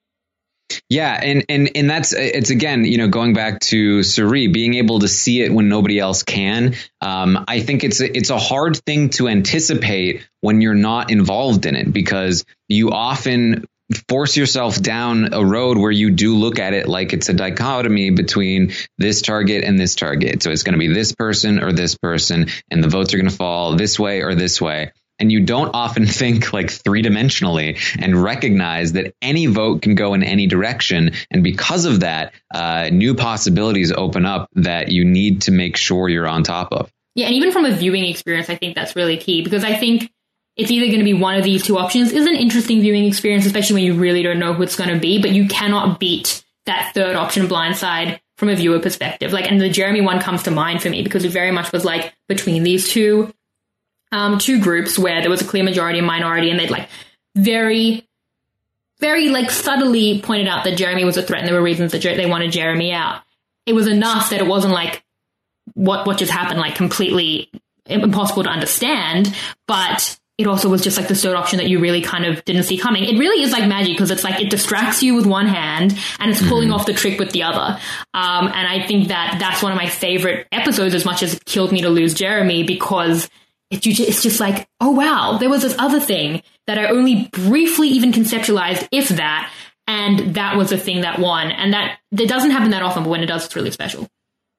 Yeah, and and and that's it's again, you know, going back to Cirie, being able to see it when nobody else can. Um, I think it's a, it's a hard thing to anticipate when you're not involved in it, because you often force yourself down a road where you do look at it like it's a dichotomy between this target and this target. So it's going to be this person or this person, and the votes are going to fall this way or this way. And you don't often think like three dimensionally and recognize that any vote can go in any direction. And because of that, uh, new possibilities open up that you need to make sure you're on top of. Yeah. And even from a viewing experience, I think that's really key, because I think it's either going to be one of these two options. It's an interesting viewing experience, especially when you really don't know who it's going to be, but you cannot beat that third option, blindside, from a viewer perspective. Like, and the Jeremy one comes to mind for me because it very much was like between these two Um, two groups where there was a clear majority and minority, and they'd like very, very like subtly pointed out that Jeremy was a threat, and there were reasons that Jer- they wanted Jeremy out. It was enough that it wasn't like what what just happened, like completely impossible to understand, but it also was just like the third option that you really kind of didn't see coming. It really is like magic, because it's like it distracts you with one hand and it's pulling mm-hmm. off the trick with the other. Um, and I think that that's one of my favorite episodes, as much as it killed me to lose Jeremy, because It, it's just like, oh, wow, there was this other thing that I only briefly even conceptualized, if that, and that was the thing that won. And that, that doesn't happen that often, but when it does, it's really special.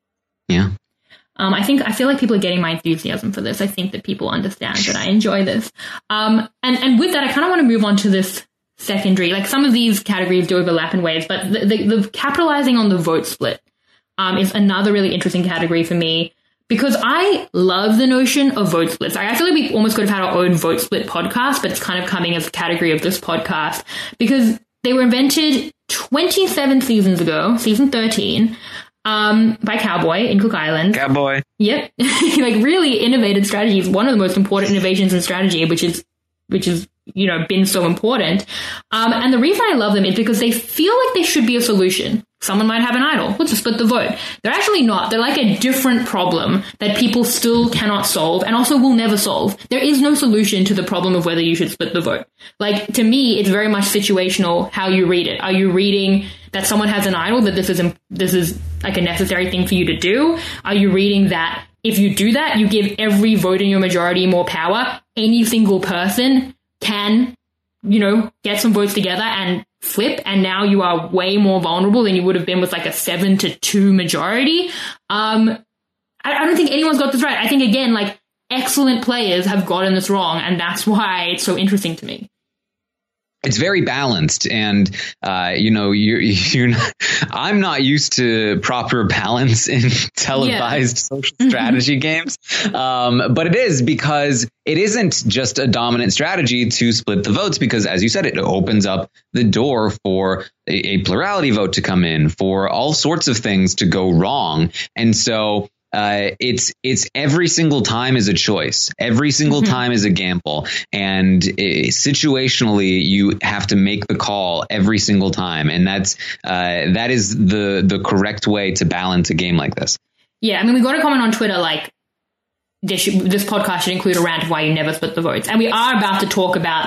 Yeah. Um, I think, I feel like people are getting my enthusiasm for this. I think that people understand that I enjoy this. Um, and, and with that, I kind of want to move on to this secondary. Like, some of these categories do overlap in ways, but the, the, the capitalizing on the vote split um, is another really interesting category for me, because I love the notion of vote splits. I feel like we almost could have had our own vote split podcast, but it's kind of coming as a category of this podcast, because they were invented twenty-seven seasons ago, season thirteen, um, by Cowboy in Cook Islands. Cowboy. Yep. Like, really innovative strategies. One of the most important innovations in strategy, which is, which is, you know, been so important. Um, and the reason I love them is because they feel like they should be a solution. Someone might have an idol. Let's just split the vote. They're actually not. They're like a different problem that people still cannot solve, and also will never solve. There is no solution to the problem of whether you should split the vote. Like, to me, it's very much situational how you read it. Are you reading that someone has an idol, that this is this is like a necessary thing for you to do? Are you reading that if you do that, you give every vote in your majority more power? Any single person can, you know, get some votes together and flip, and now you are way more vulnerable than you would have been with like a seven to two majority. Um, I, I don't think anyone's got this right. I think, again, like, excellent players have gotten this wrong, and that's why it's so interesting to me. It's very balanced, and uh, you know, you you I'm not used to proper balance in televised yeah. social strategy games, um, but it is, because it isn't just a dominant strategy to split the votes, because, as you said, it opens up the door for a, a plurality vote to come in, for all sorts of things to go wrong, and so. Uh, it's it's every single time is a choice. Every single mm-hmm. time is a gamble. And uh, situationally, you have to make the call every single time. And that's uh, that is the the correct way to balance a game like this. Yeah, I mean, we got a comment on Twitter like, this, should, this podcast should include a rant of why you never split the votes. And we are about to talk about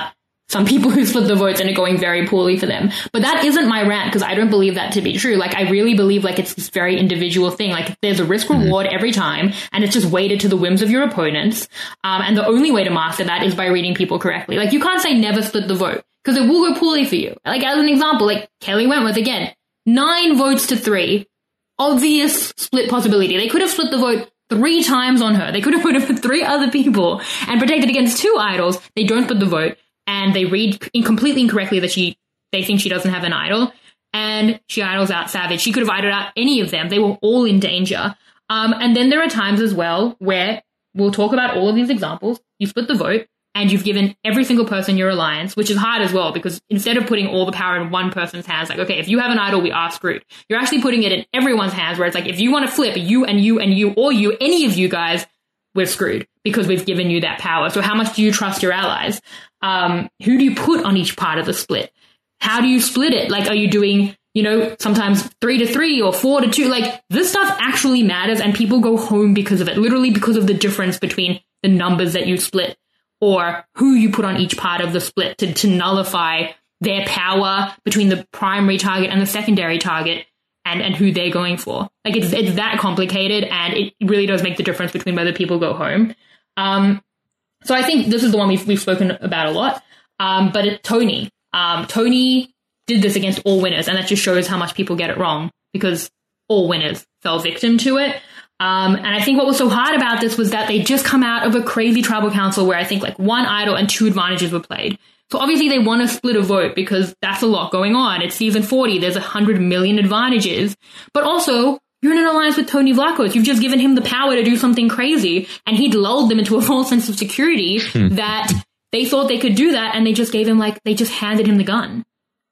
some people who split the votes and are going very poorly for them. But that isn't my rant, because I don't believe that to be true. Like, I really believe like it's this very individual thing. Like, there's a risk reward mm-hmm. every time, and it's just weighted to the whims of your opponents. Um, and the only way to master that is by reading people correctly. Like, you can't say never split the vote, because it will go poorly for you. Like, as an example, like Kelly Wentworth, again, nine votes to three, obvious split possibility. They could have split the vote three times on her. They could have voted for three other people and protected against two idols. They don't split the vote. And they read in completely incorrectly that she, they think she doesn't have an idol, and she idols out Savage. She could have idled out any of them. They were all in danger. Um, and then there are times as well where we'll talk about all of these examples. You split the vote, and you've given every single person your alliance, which is hard as well, because instead of putting all the power in one person's hands, like, okay, if you have an idol, we are screwed. You're actually putting it in everyone's hands, where it's like, if you want to flip, you and you and you or you, any of you guys, we're screwed, because we've given you that power. So how much do you trust your allies? Um, who do you put on each part of the split? How do you split it? Like, are you doing, you know, sometimes three to three or four to two? Like, this stuff actually matters, and people go home because of it, literally because of the difference between the numbers that you split or who you put on each part of the split to, to nullify their power between the primary target and the secondary target, and, and who they're going for. Like, it's, it's that complicated, and it really does make the difference between whether people go home. Um, So I think this is the one we've, we've spoken about a lot. Um, but it, Tony, um, Tony did this against all winners, and that just shows how much people get it wrong, because all winners fell victim to it. Um, and I think what was so hard about this was that they just come out of a crazy tribal council where I think like one idol and two advantages were played. So obviously they want to split a vote, because that's a lot going on. It's season forty. There's a hundred million advantages, but also you're in an alliance with Tony Vlachos. You've just given him the power to do something crazy, and he'd lulled them into a false sense of security that they thought they could do that, and they just gave him, like, they just handed him the gun.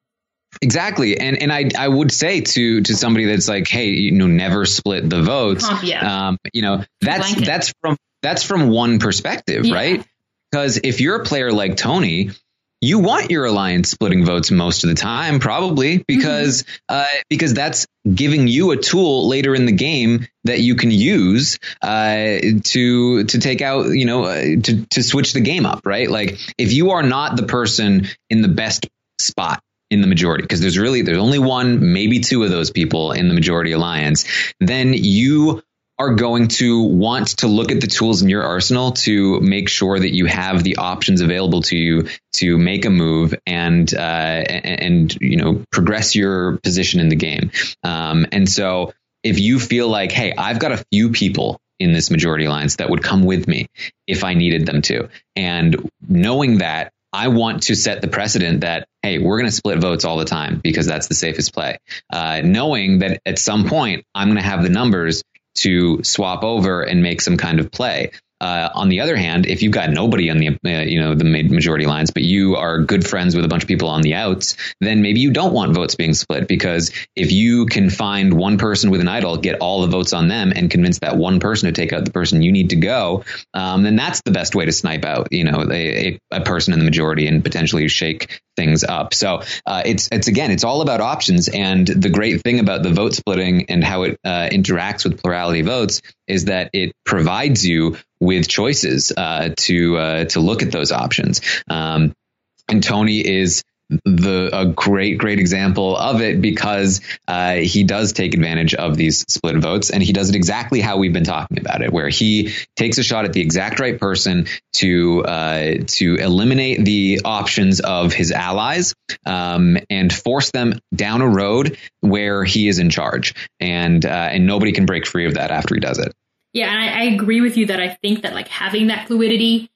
Exactly. And and I I would say to to somebody that's like, hey, you know, never split the votes. Oh, yeah. Um, you know, that's Blanket. that's from that's from one perspective, Yeah. right? Because if you're a player like Tony, you want your alliance splitting votes most of the time, probably, because mm-hmm. uh, because that's giving you a tool later in the game that you can use uh, to to take out, you know, uh, to to switch the game up, right? Like, if you are not the person in the best spot in the majority, because there's really there's only one, maybe two of those people in the majority alliance, then you are going to want to look at the tools in your arsenal to make sure that you have the options available to you to make a move and uh, and, and you know progress your position in the game. Um, and so if you feel like, hey, I've got a few people in this majority alliance that would come with me if I needed them to, and knowing that, I want to set the precedent that, hey, we're going to split votes all the time because that's the safest play. Uh, knowing that at some point I'm going to have the numbers to swap over and make some kind of play. Uh, on the other hand, if you've got nobody on the, uh, you know, the majority lines, but you are good friends with a bunch of people on the outs, then maybe you don't want votes being split, because if you can find one person with an idol, get all the votes on them and convince that one person to take out the person you need to go, um, then that's the best way to snipe out, you know, a, a person in the majority and potentially shake things up. So uh, it's, it's again, it's all about options. And the great thing about the vote splitting and how it uh, interacts with plurality votes is that it provides you with choices uh, to uh, to look at those options. Um, and Tony is the a great, great example of it, because uh, he does take advantage of these split votes, and he does it exactly how we've been talking about it, where he takes a shot at the exact right person to uh, to eliminate the options of his allies um, and force them down a road where he is in charge, and uh, and nobody can break free of that after he does it. Yeah, and I, I agree with you that I think that like having that fluidity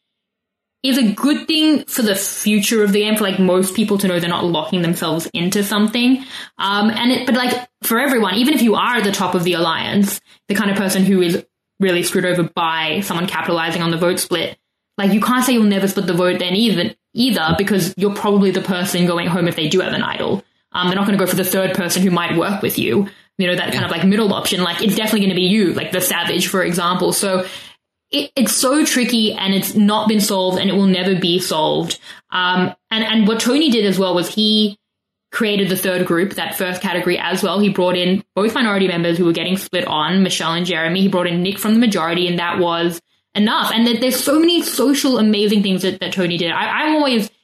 is a good thing for the future of the game, for like most people to know they're not locking themselves into something. Um, and it, but like for everyone, even if you are at the top of the alliance, the kind of person who is really screwed over by someone capitalizing on the vote split, like you can't say you'll never split the vote then either, either because you're probably the person going home if they do have an idol. Um, they're not going to go for the third person who might work with you. You know, that kind of like middle option, like it's definitely going to be you, like the Savage, for example. So it, it's so tricky, and it's not been solved, and it will never be solved. Um, and, and what Tony did as well was he created the third group, that first category as well. He brought in both minority members who were getting split on, Michelle and Jeremy. He brought in Nick from the majority, and that was enough. And there's so many social amazing things that, that Tony did. I, I'm always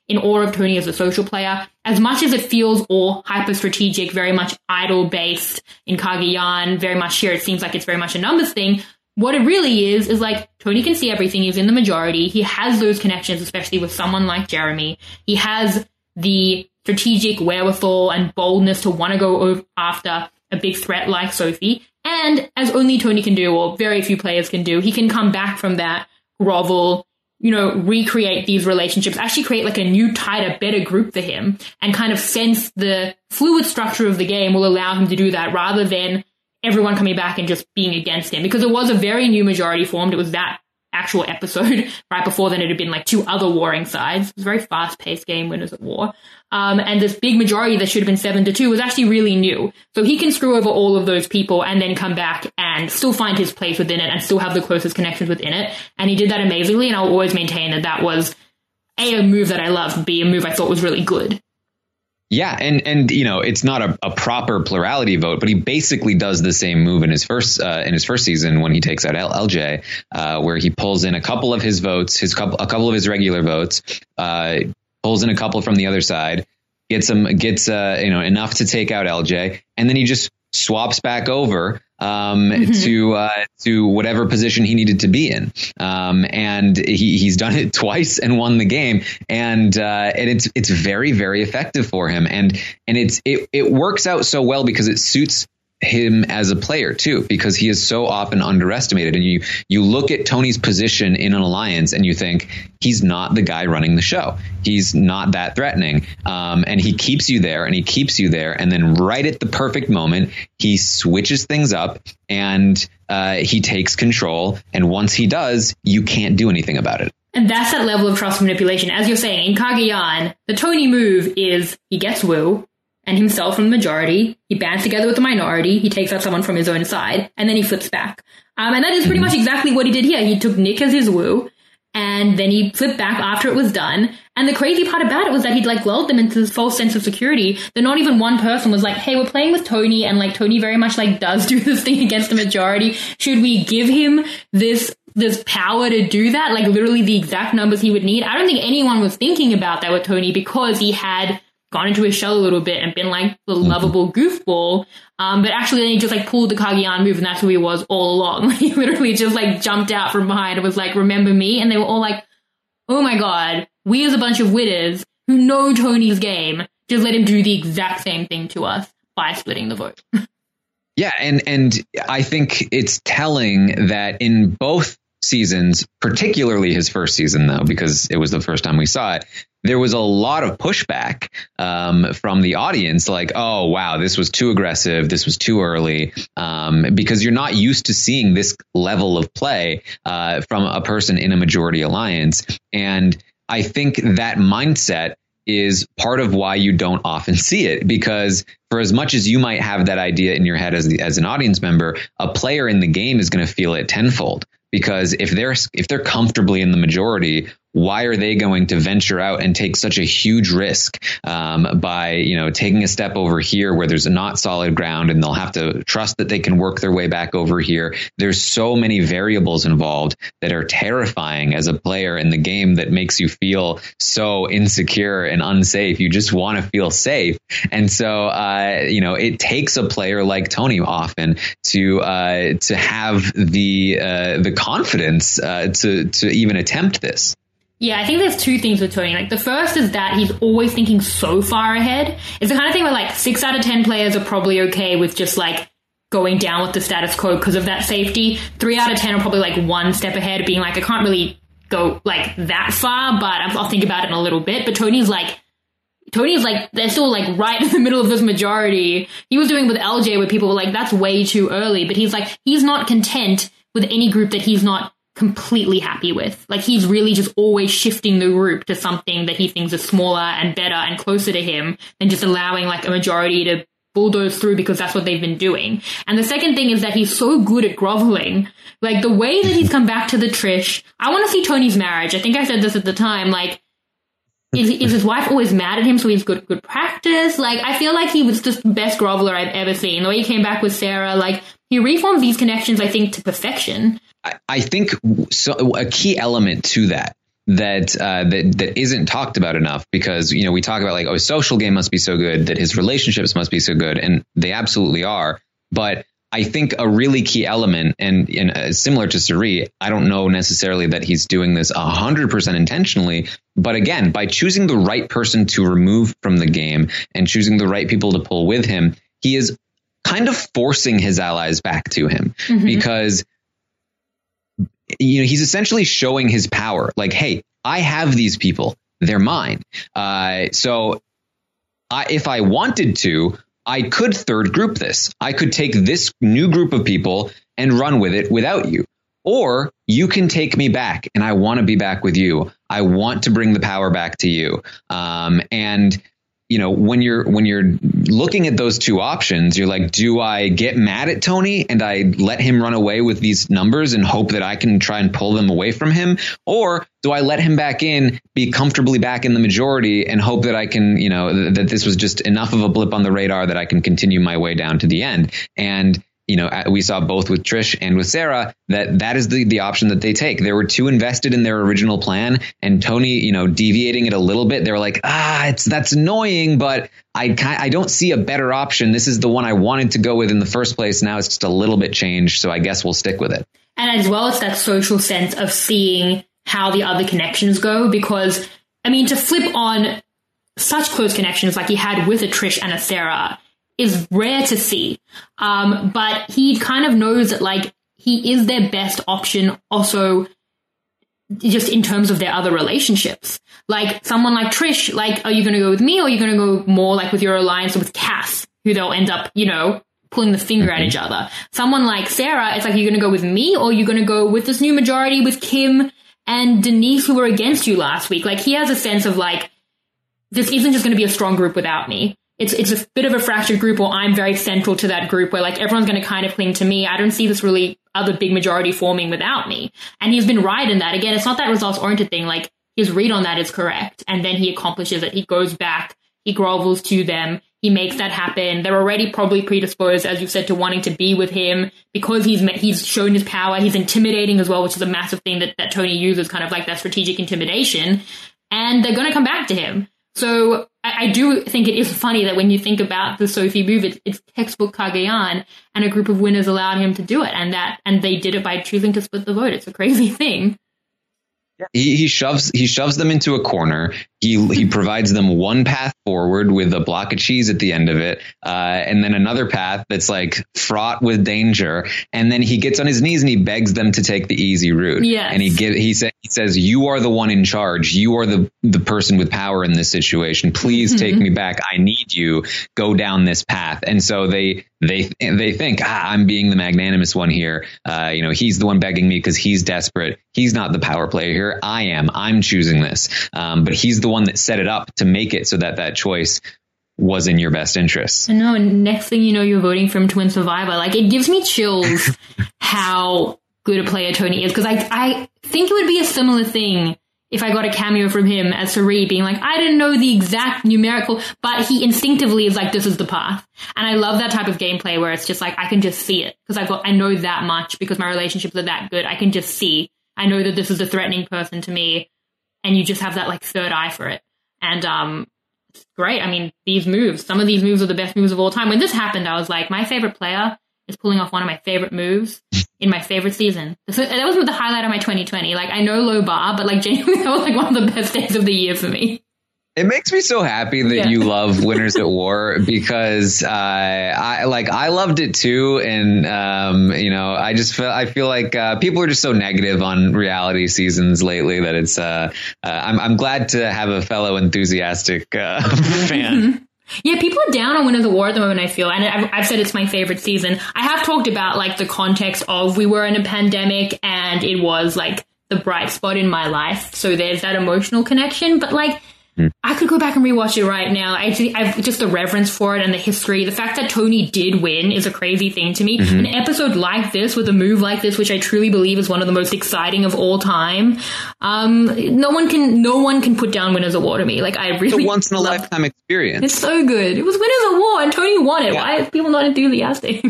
in awe of Tony as a social player. As much as it feels all hyper-strategic, very much idol-based in Cagayan, very much here it seems like it's very much a numbers thing, what it really is, is like, Tony can see everything. He's in the majority. He has those connections, especially with someone like Jeremy. He has the strategic wherewithal and boldness to want to go after a big threat like Sophie. And as only Tony can do, or very few players can do, he can come back from that, grovel, you know, recreate these relationships, actually create like a new, tighter, better group for him, and kind of sense the fluid structure of the game will allow him to do that rather than everyone coming back and just being against him. Because it was a very new majority formed. It was that actual episode. Right before then, it had been like two other warring sides. It was a very fast-paced game, Winners at War. Um, and this big majority that should have been seven to two was actually really new. So he can screw over all of those people and then come back and still find his place within it and still have the closest connections within it. And he did that amazingly, and I'll always maintain that that was A, a move that I loved, B, a move I thought was really good. Yeah, and and you know, it's not a, a proper plurality vote, but he basically does the same move in his first uh, in his first season when he takes out L J, uh, where he pulls in a couple of his votes, his couple a couple of his regular votes, uh, pulls in a couple from the other side, gets some gets uh, you know enough to take out L J, and then he just swaps back over um, mm-hmm. to uh, to whatever position he needed to be in, um, and he, he's done it twice and won the game, and uh, and it's it's very very effective for him, and and it's it it works out so well because it suits him as a player too, because he is so often underestimated. And you you look at Tony's position in an alliance and you think he's not the guy running the show. He's not that threatening. Um, and he keeps you there and he keeps you there. And then right at the perfect moment, he switches things up and uh, he takes control. And once he does, you can't do anything about it. And that's that level of trust manipulation. As you're saying, in Cagayan, the Tony move is he gets Wu and himself from the majority, he bands together with the minority, he takes out someone from his own side, and then he flips back. Um, and that is pretty much exactly what he did here. He took Nick as his woo, and then he flipped back after it was done. And the crazy part about it was that he'd like lulled them into this false sense of security that not even one person was like, hey, we're playing with Tony, and like Tony very much like does do this thing against the majority. Should we give him this this power to do that? Like literally the exact numbers he would need. I don't think anyone was thinking about that with Tony because he had gone into his shell a little bit and been like the lovable goofball. Um, but actually then he just like pulled the Cagayan move and that's who he was all along. He literally just like jumped out from behind and was like, remember me? And they were all like, oh my God, we as a bunch of witters who know Tony's game just let him do the exact same thing to us by splitting the vote. Yeah. And, and I think it's telling that in both seasons, particularly his first season, though, because it was the first time we saw it, there was a lot of pushback um, from the audience, like, oh, wow, this was too aggressive. This was too early, um, because you're not used to seeing this level of play uh, from a person in a majority alliance. And I think that mindset is part of why you don't often see it, because for as much as you might have that idea in your head as the, as an audience member, a player in the game is going to feel it tenfold. Because if they're if they're comfortably in the majority, why are they going to venture out and take such a huge risk um, by, you know, taking a step over here where there's not solid ground and they'll have to trust that they can work their way back over here? There's so many variables involved that are terrifying as a player in the game that makes you feel so insecure and unsafe. You just want to feel safe. And so, uh, you know, it takes a player like Tony often to uh, to have the uh, the confidence uh, to to even attempt this. Yeah, I think there's two things with Tony. Like, the first is that he's always thinking so far ahead. It's the kind of thing where, like, six out of ten players are probably okay with just, like, going down with the status quo because of that safety. Three out of ten are probably, like, one step ahead, being like, I can't really go, like, that far, but I'll think about it in a little bit. But Tony's, like, Tony's, like, they're still, like, right in the middle of this majority. He was doing with L J where people were like, that's way too early. But he's, like, he's not content with any group that he's not completely happy with. Like, he's really just always shifting the group to something that he thinks is smaller and better and closer to him than just allowing like a majority to bulldoze through because that's what they've been doing. And the second thing is that he's so good at groveling. Like, the way that he's come back to the Trish, I want to see Tony's marriage. I think I said this at the time, like, is, is his wife always mad at him so he's good good practice? Like, I feel like he was just the best groveler I've ever seen. The way he came back with Sarah, like, he reformed these connections, I think, to perfection. I think so, a key element to that that uh, that that isn't talked about enough, because, you know, we talk about like, oh, his social game must be so good, that his relationships must be so good, and they absolutely are. But I think a really key element, and, and uh, similar to Cirie, I don't know necessarily that he's doing this a hundred percent intentionally, but again, by choosing the right person to remove from the game and choosing the right people to pull with him, he is kind of forcing his allies back to him, mm-hmm. because, you know, he's essentially showing his power. Like, hey, I have these people, they're mine. Uh, so I, if I wanted to, I could third group this. I could take this new group of people and run with it without you. Or you can take me back, and I want to be back with you. I want to bring the power back to you. Um, and, you know, when you're when you're looking at those two options, you're like, do I get mad at Tony and I let him run away with these numbers and hope that I can try and pull them away from him? Or do I let him back in, be comfortably back in the majority, and hope that I can, you know, th- that this was just enough of a blip on the radar that I can continue my way down to the end? And, you know, we saw both with Trish and with Sarah that that is the, the option that they take. They were too invested in their original plan, and Tony, you know, deviating it a little bit. They were like, ah, it's that's annoying, but I I don't see a better option. This is the one I wanted to go with in the first place. Now it's just a little bit changed, so I guess we'll stick with it. And as well, it's that social sense of seeing how the other connections go, because, I mean, to flip on such close connections like he had with a Trish and a Sarah is rare to see. Um, but he kind of knows that, like, he is their best option also just in terms of their other relationships. Like someone like Trish, like, are you going to go with me, or are you going to go more like with your alliance with Cass, who they'll end up, you know, pulling the finger mm-hmm. at each other. Someone like Sarah, it's like, you're going to go with me, or you're going to go with this new majority with Kim and Denise, who were against you last week. Like, he has a sense of like, this isn't just going to be a strong group without me. It's it's a bit of a fractured group, or I'm very central to that group, where like everyone's going to kind of cling to me. I don't see this really other big majority forming without me. And he's been right in that. Again, it's not that results oriented thing. Like, his read on that is correct. And then he accomplishes it. He goes back, he grovels to them, he makes that happen. They're already probably predisposed, as you said, to wanting to be with him because he's he's shown his power. He's intimidating as well, which is a massive thing that, that Tony uses, kind of like that strategic intimidation. And they're going to come back to him. So I, I do think it is funny that when you think about the Sophie move, it's, it's textbook Cagayan, and a group of winners allowed him to do it, and that and they did it by choosing to split the vote. It's a crazy thing. He, he shoves he shoves them into a corner. He he provides them one path forward with a block of cheese at the end of it, uh, and then another path that's like fraught with danger. And then he gets on his knees and he begs them to take the easy route. Yes. And he give, he said he says, "You are the one in charge. You are the the person with power in this situation. Please take me back. I need you. Go down this path." And so they they they think, ah, I'm being the magnanimous one here. Uh, you know, he's the one begging me because he's desperate. He's not the power player here. I am. I'm choosing this. Um, but he's the one that set it up to make it so that that choice was in your best interest. I know. And next thing you know, you're voting for him to win Survivor. Like, it gives me chills how good a player Tony is. Because I, I think it would be a similar thing if I got a cameo from him as Cirie, being like, I didn't know the exact numerical, but he instinctively is like, this is the path. And I love that type of gameplay where it's just like, I can just see it. Because I've got, I know that much because my relationships are that good. I can just see. I know that this is a threatening person to me. And you just have that like third eye for it. And um, it's great. I mean, these moves, some of these moves are the best moves of all time. When this happened, I was like, my favorite player is pulling off one of my favorite moves in my favorite season. That was the highlight of my twenty twenty. Like, I know low bar, but like genuinely that was like one of the best days of the year for me. It makes me so happy that yeah. you love Winners at War, because uh, I like I loved it too, and um, you know I just feel I feel like uh, people are just so negative on reality seasons lately that it's uh, uh, I'm I'm glad to have a fellow enthusiastic uh, fan. Yeah, people are down on Winners at War at the moment, I feel. And I've, I've said it's my favorite season. I have talked about, like, the context of we were in a pandemic and it was, like, the bright spot in my life. So there's that emotional connection. But, like, mm. I could go back and rewatch it right now. I I've just the reverence for it and the history. The fact that Tony did win is a crazy thing to me. Mm-hmm. An episode like this with a move like this, which I truly believe is one of the most exciting of all time. Um, no one can, no one can put down Winners at War to me. Like, I really it's a once in a lifetime experience. It's so good. It was Winners at War and Tony won it. Yeah. Why are people not enthusiastic?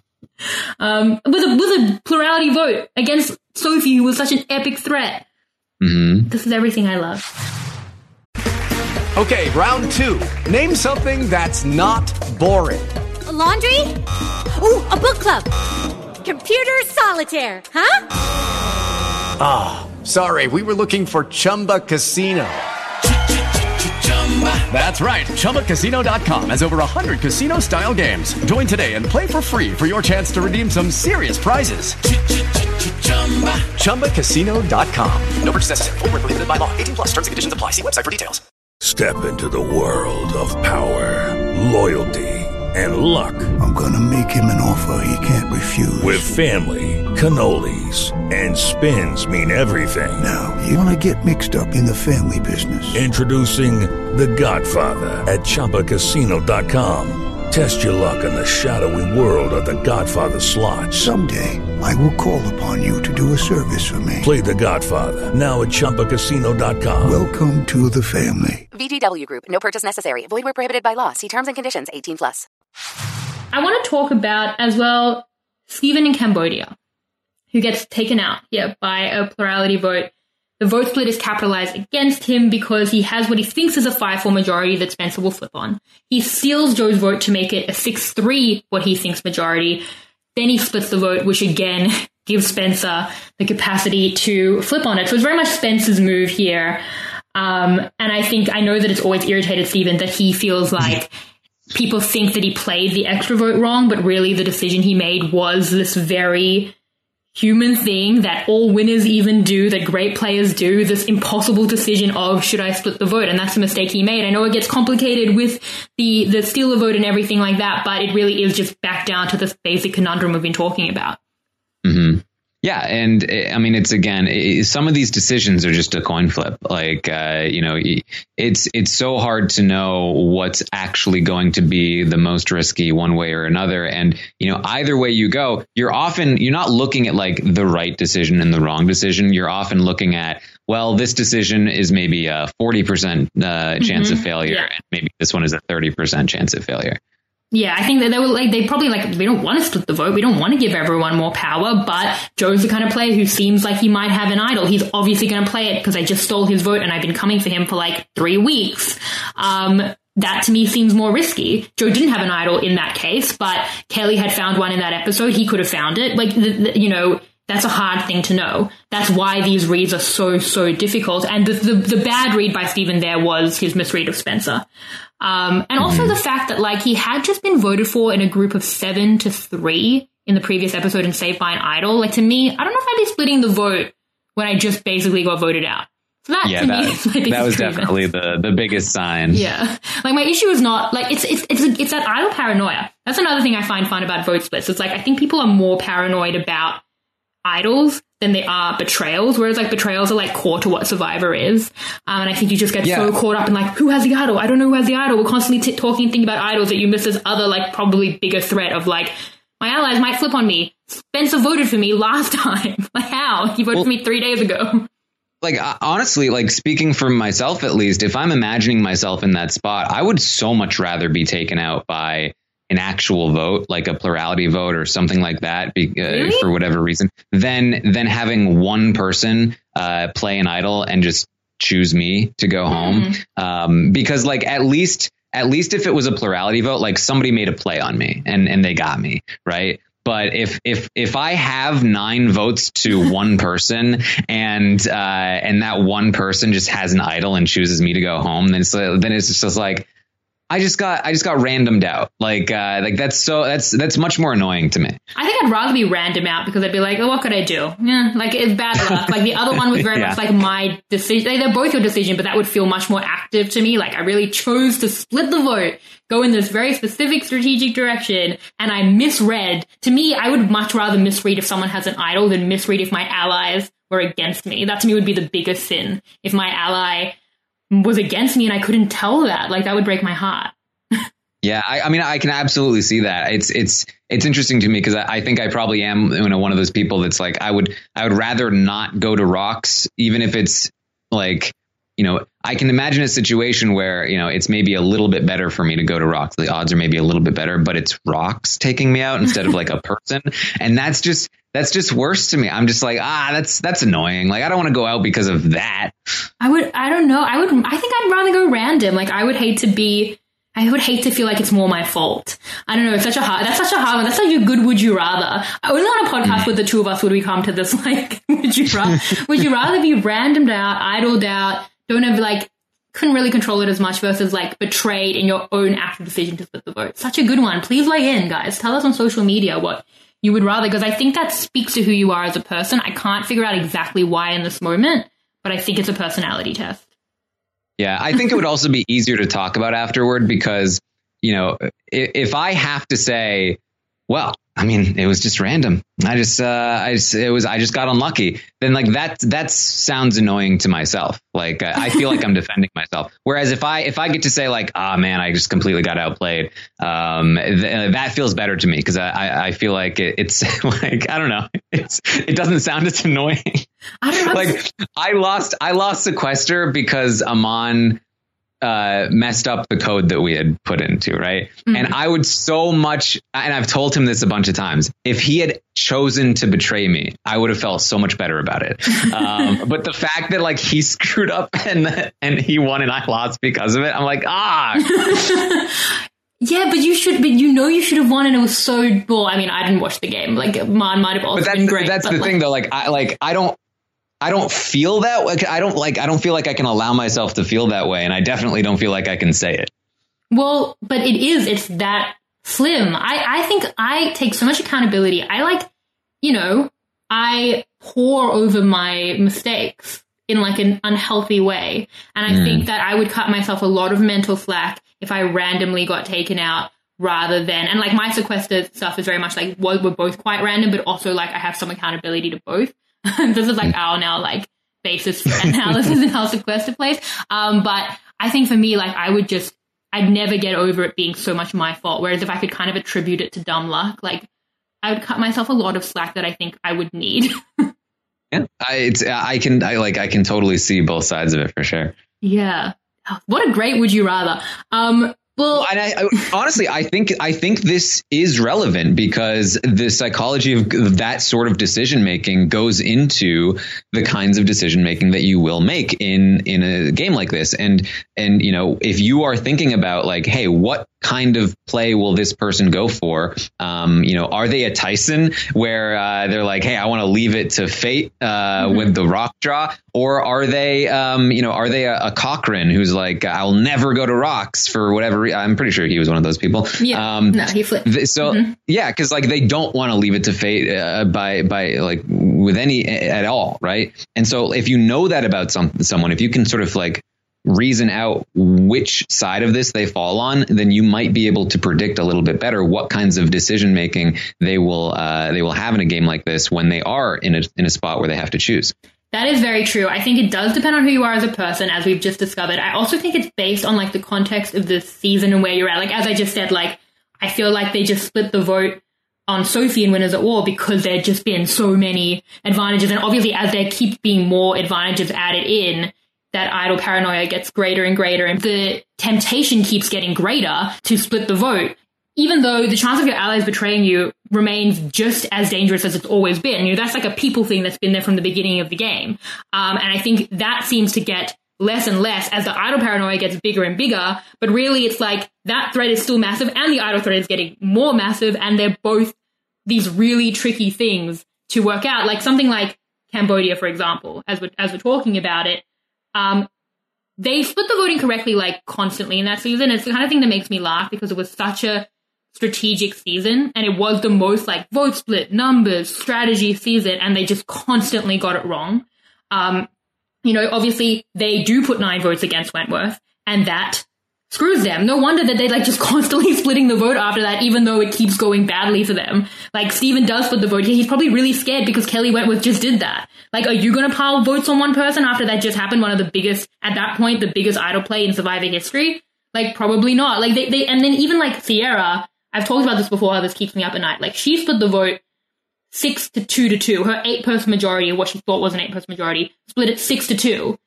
um, with a with a plurality vote against Sophie, who was such an epic threat. Mm-hmm. This is everything I love. Okay, round two. Name something that's not boring. A laundry? Ooh, a book club. Computer solitaire, huh? Ah, oh, sorry. We were looking for Chumba Casino. That's right. Chumba Casino dot com has over one hundred casino-style games. Join today and play for free for your chance to redeem some serious prizes. Chumba Casino dot com. No purchase necessary. Void where prohibited by law. eighteen plus terms and conditions apply. See website for details. Step into the world of power, loyalty, and luck. I'm going to make him an offer he can't refuse. With family, cannolis, and spins mean everything. Now, you want to get mixed up in the family business. Introducing The Godfather at Chumba Casino dot com. Test your luck in the shadowy world of The Godfather slot. Someday, I will call upon you to do a service for me. Play The Godfather, now at Chumba Casino dot com. Welcome to the family. V G W Group. No purchase necessary. Void where prohibited by law. See terms and conditions. eighteen plus. I want to talk about, as well, Stephen in Cambodia, who gets taken out here by a plurality vote. The vote split is capitalized against him because he has what he thinks is a five four majority that Spencer will flip on. He steals Joe's vote to make it a six three, what he thinks majority. Then he splits the vote, which again gives Spencer the capacity to flip on it. So it's very much Spencer's move here. Um, and I think, I know that it's always irritated Stephen that he feels like people think that he played the extra vote wrong, but really the decision he made was this very human thing that all winners even do, that great players do, this impossible decision of, should I split the vote? And that's the mistake he made. I know it gets complicated with the, the steal the vote and everything like that, but it really is just back down to this basic conundrum we've been talking about. Mm-hmm. Yeah. And I mean, it's again, it, some of these decisions are just a coin flip. Like, uh, you know, it's, it's so hard to know what's actually going to be the most risky one way or another. And, you know, either way you go, you're often, you're not looking at like the right decision and the wrong decision. You're often looking at, well, this decision is maybe a forty percent uh, chance mm-hmm. of failure. Yeah. And maybe this one is a thirty percent chance of failure. Yeah, I think that they were like, they probably like, we don't want to split the vote. We don't want to give everyone more power, but Joe's the kind of player who seems like he might have an idol. He's obviously going to play it because I just stole his vote and I've been coming for him for like three weeks. Um, that to me seems more risky. Joe didn't have an idol in that case, but Kelly had found one in that episode. He could have found it. Like, the, the, you know, that's a hard thing to know. That's why these reads are so, so difficult. And the, the, the bad read by Stephen there was his misread of Spencer. Um, and also the fact that, like, he had just been voted for in a group of seven to three in the previous episode in Saved by an Idol. Like, to me, I don't know if I'd be splitting the vote when I just basically got voted out. So that, yeah, to that, me, is my that was grievance. definitely the, the biggest sign. Yeah. Like, my issue is not, like, it's, it's, it's, it's that idol paranoia. That's another thing I find fun about vote splits. It's like, I think people are more paranoid about idols than they are betrayals, whereas like betrayals are like core to what Survivor is. Um, and I think you just get yeah. so caught up in like, who has the idol? I don't know who has the idol. We're constantly t- talking and thinking about idols that you miss this other like probably bigger threat of like, my allies might flip on me. Spencer voted for me last time. Like how? He voted well, for me three days ago. Like, honestly, like speaking for myself, at least, if I'm imagining myself in that spot, I would so much rather be taken out by an actual vote, like a plurality vote or something like that, be, uh, really? for whatever reason, than than having one person uh, play an idol and just choose me to go home. Mm-hmm. Um, because like at least at least if it was a plurality vote, like somebody made a play on me and, and they got me. Right. But if if if I have nine votes to one person and uh, and that one person just has an idol and chooses me to go home, then it's, then it's just like, I just got I just got randomed out. Like uh, like that's so that's that's much more annoying to me. I think I'd rather be random out because I'd be like, oh, what could I do? Yeah, like it's bad luck. Like the other one was very yeah. much like my decision. Like, they're both your decision, but that would feel much more active to me. Like I really chose to split the vote, go in this very specific strategic direction, and I misread. To me, I would much rather misread if someone has an idol than misread if my allies were against me. That to me would be the biggest sin. If my ally was against me and I couldn't tell that, like that would break my heart. Yeah, I, I mean, I can absolutely see that. It's it's it's interesting to me because I, I think I probably am you know, one of those people that's like I would I would rather not go to rocks, even if it's like you know, I can imagine a situation where, you know, it's maybe a little bit better for me to go to Rox. The odds are maybe a little bit better, but it's Rox taking me out instead of like a person. And that's just, that's just worse to me. I'm just like, ah, that's, that's annoying. Like, I don't want to go out because of that. I would, I don't know. I would, I think I'd rather go random. Like, I would hate to be, I would hate to feel like it's more my fault. I don't know. It's such a hard, that's such a hard one. That's such a good would you rather. Only on a podcast with the two of us would we come to this, like, would you rather, would you rather be randomed out, idled out, don't have, like, couldn't really control it as much versus, like, betrayed in your own active decision to split the vote? Such a good one. Please weigh in, guys. Tell us on social media what you would rather, because I think that speaks to who you are as a person. I can't figure out exactly why in this moment, but I think it's a personality test. Yeah, I think it would also be easier to talk about afterward because, you know, if, if I have to say, well, I mean, it was just random. I just, uh, I just, it was, I just got unlucky. Then like that, that sounds annoying to myself. Like I feel like I'm defending myself. Whereas if I, if I get to say like, ah, oh, man, I just completely got outplayed. Um, th- that feels better to me because I, I, I feel like it, it's like, I don't know. It's, it doesn't sound as annoying. I don't know. Like I lost, I lost Sequester because Amon uh, messed up the code that we had put into, right? Mm-hmm. And I would so much, and I've told him this a bunch of times, if he had chosen to betray me, I would have felt so much better about it. Um, but the fact that like he screwed up and and he won and I lost because of it, I'm like, ah. Yeah, but you should, but you know, you should have won, and it was so. Well, I mean, I didn't watch the game. Like, Man might have also but been great. That's but the like, thing, though. Like, I like, I don't. I don't feel that way. I don't like I don't feel like I can allow myself to feel that way. And I definitely don't feel like I can say it. Well, but it is. It's that slim. I, I think I take so much accountability. I like, you know, I pour over my mistakes in like an unhealthy way. And I mm. think that I would cut myself a lot of mental slack if I randomly got taken out rather than, and like my sequester stuff is very much like, well, we're both quite random, but also like I have some accountability to both. This is like our now like basis for analysis in how sequester plays. Um, but I think for me, like I would just, I'd never get over it being so much my fault. Whereas if I could kind of attribute it to dumb luck, like I would cut myself a lot of slack that I think I would need. Yeah, I, it's, I can, I like, I can totally see both sides of it for sure. Yeah. What a great would you rather. Um, Well, and I, I honestly, I think I think this is relevant because the psychology of that sort of decision making goes into the kinds of decision making that you will make in in a game like this. And and, you know, if you are thinking about like, hey, what kind of play will this person go for? Um, you know, are they a Tyson where uh, they're like, hey, I want to leave it to fate uh, mm-hmm. with the rock draw? Or are they, um, you know, are they a, a Cochrane who's like, I'll never go to rocks for whatever reason? I'm pretty sure he was one of those people. Yeah, um, no, he flipped. Th- so, mm-hmm. yeah, because like they don't want to leave it to fate uh, by by like with any at all. Right. And so if you know that about some someone, if you can sort of like reason out which side of this they fall on, then you might be able to predict a little bit better what kinds of decision making they will uh, they will have in a game like this when they are in a in a spot where they have to choose. That is very true. I think it does depend on who you are as a person, as we've just discovered. I also think it's based on like the context of the season and where you're at. Like, as I just said, like, I feel like they just split the vote on Sophie and Winners at War because there'd just been so many advantages. And obviously, as there keep being more advantages added in, that idle paranoia gets greater and greater. And the temptation keeps getting greater to split the vote, even though the chance of your allies betraying you remains just as dangerous as it's always been. You know, that's like a people thing that's been there from the beginning of the game. Um, and I think that seems to get less and less as the idle paranoia gets bigger and bigger. But really, it's like that threat is still massive and the idle threat is getting more massive. And they're both these really tricky things to work out. Like something like Cambodia, for example, as we're, as we're talking about it. Um, they split the voting correctly, like constantly in that season. It's the kind of thing that makes me laugh because it was such a strategic season and it was the most like vote split, numbers, strategy season, and they just constantly got it wrong. Um, you know, obviously they do put nine votes against Wentworth and that screws them. No wonder that they're like just constantly splitting the vote after that, even though it keeps going badly for them. Like Stephen does split the vote. He's probably really scared because Kelly Wentworth just did that. Like, are you going to pile votes on one person after that just happened? One of the biggest, at that point, the biggest idle play in Survivor history? Like, probably not. Like, they, they, and then even like Sierra, I've talked about this before, how this keeps me up at night. Like, she split the vote six to two to two. Her eight person majority, or what she thought was an eight person majority, split it six to two.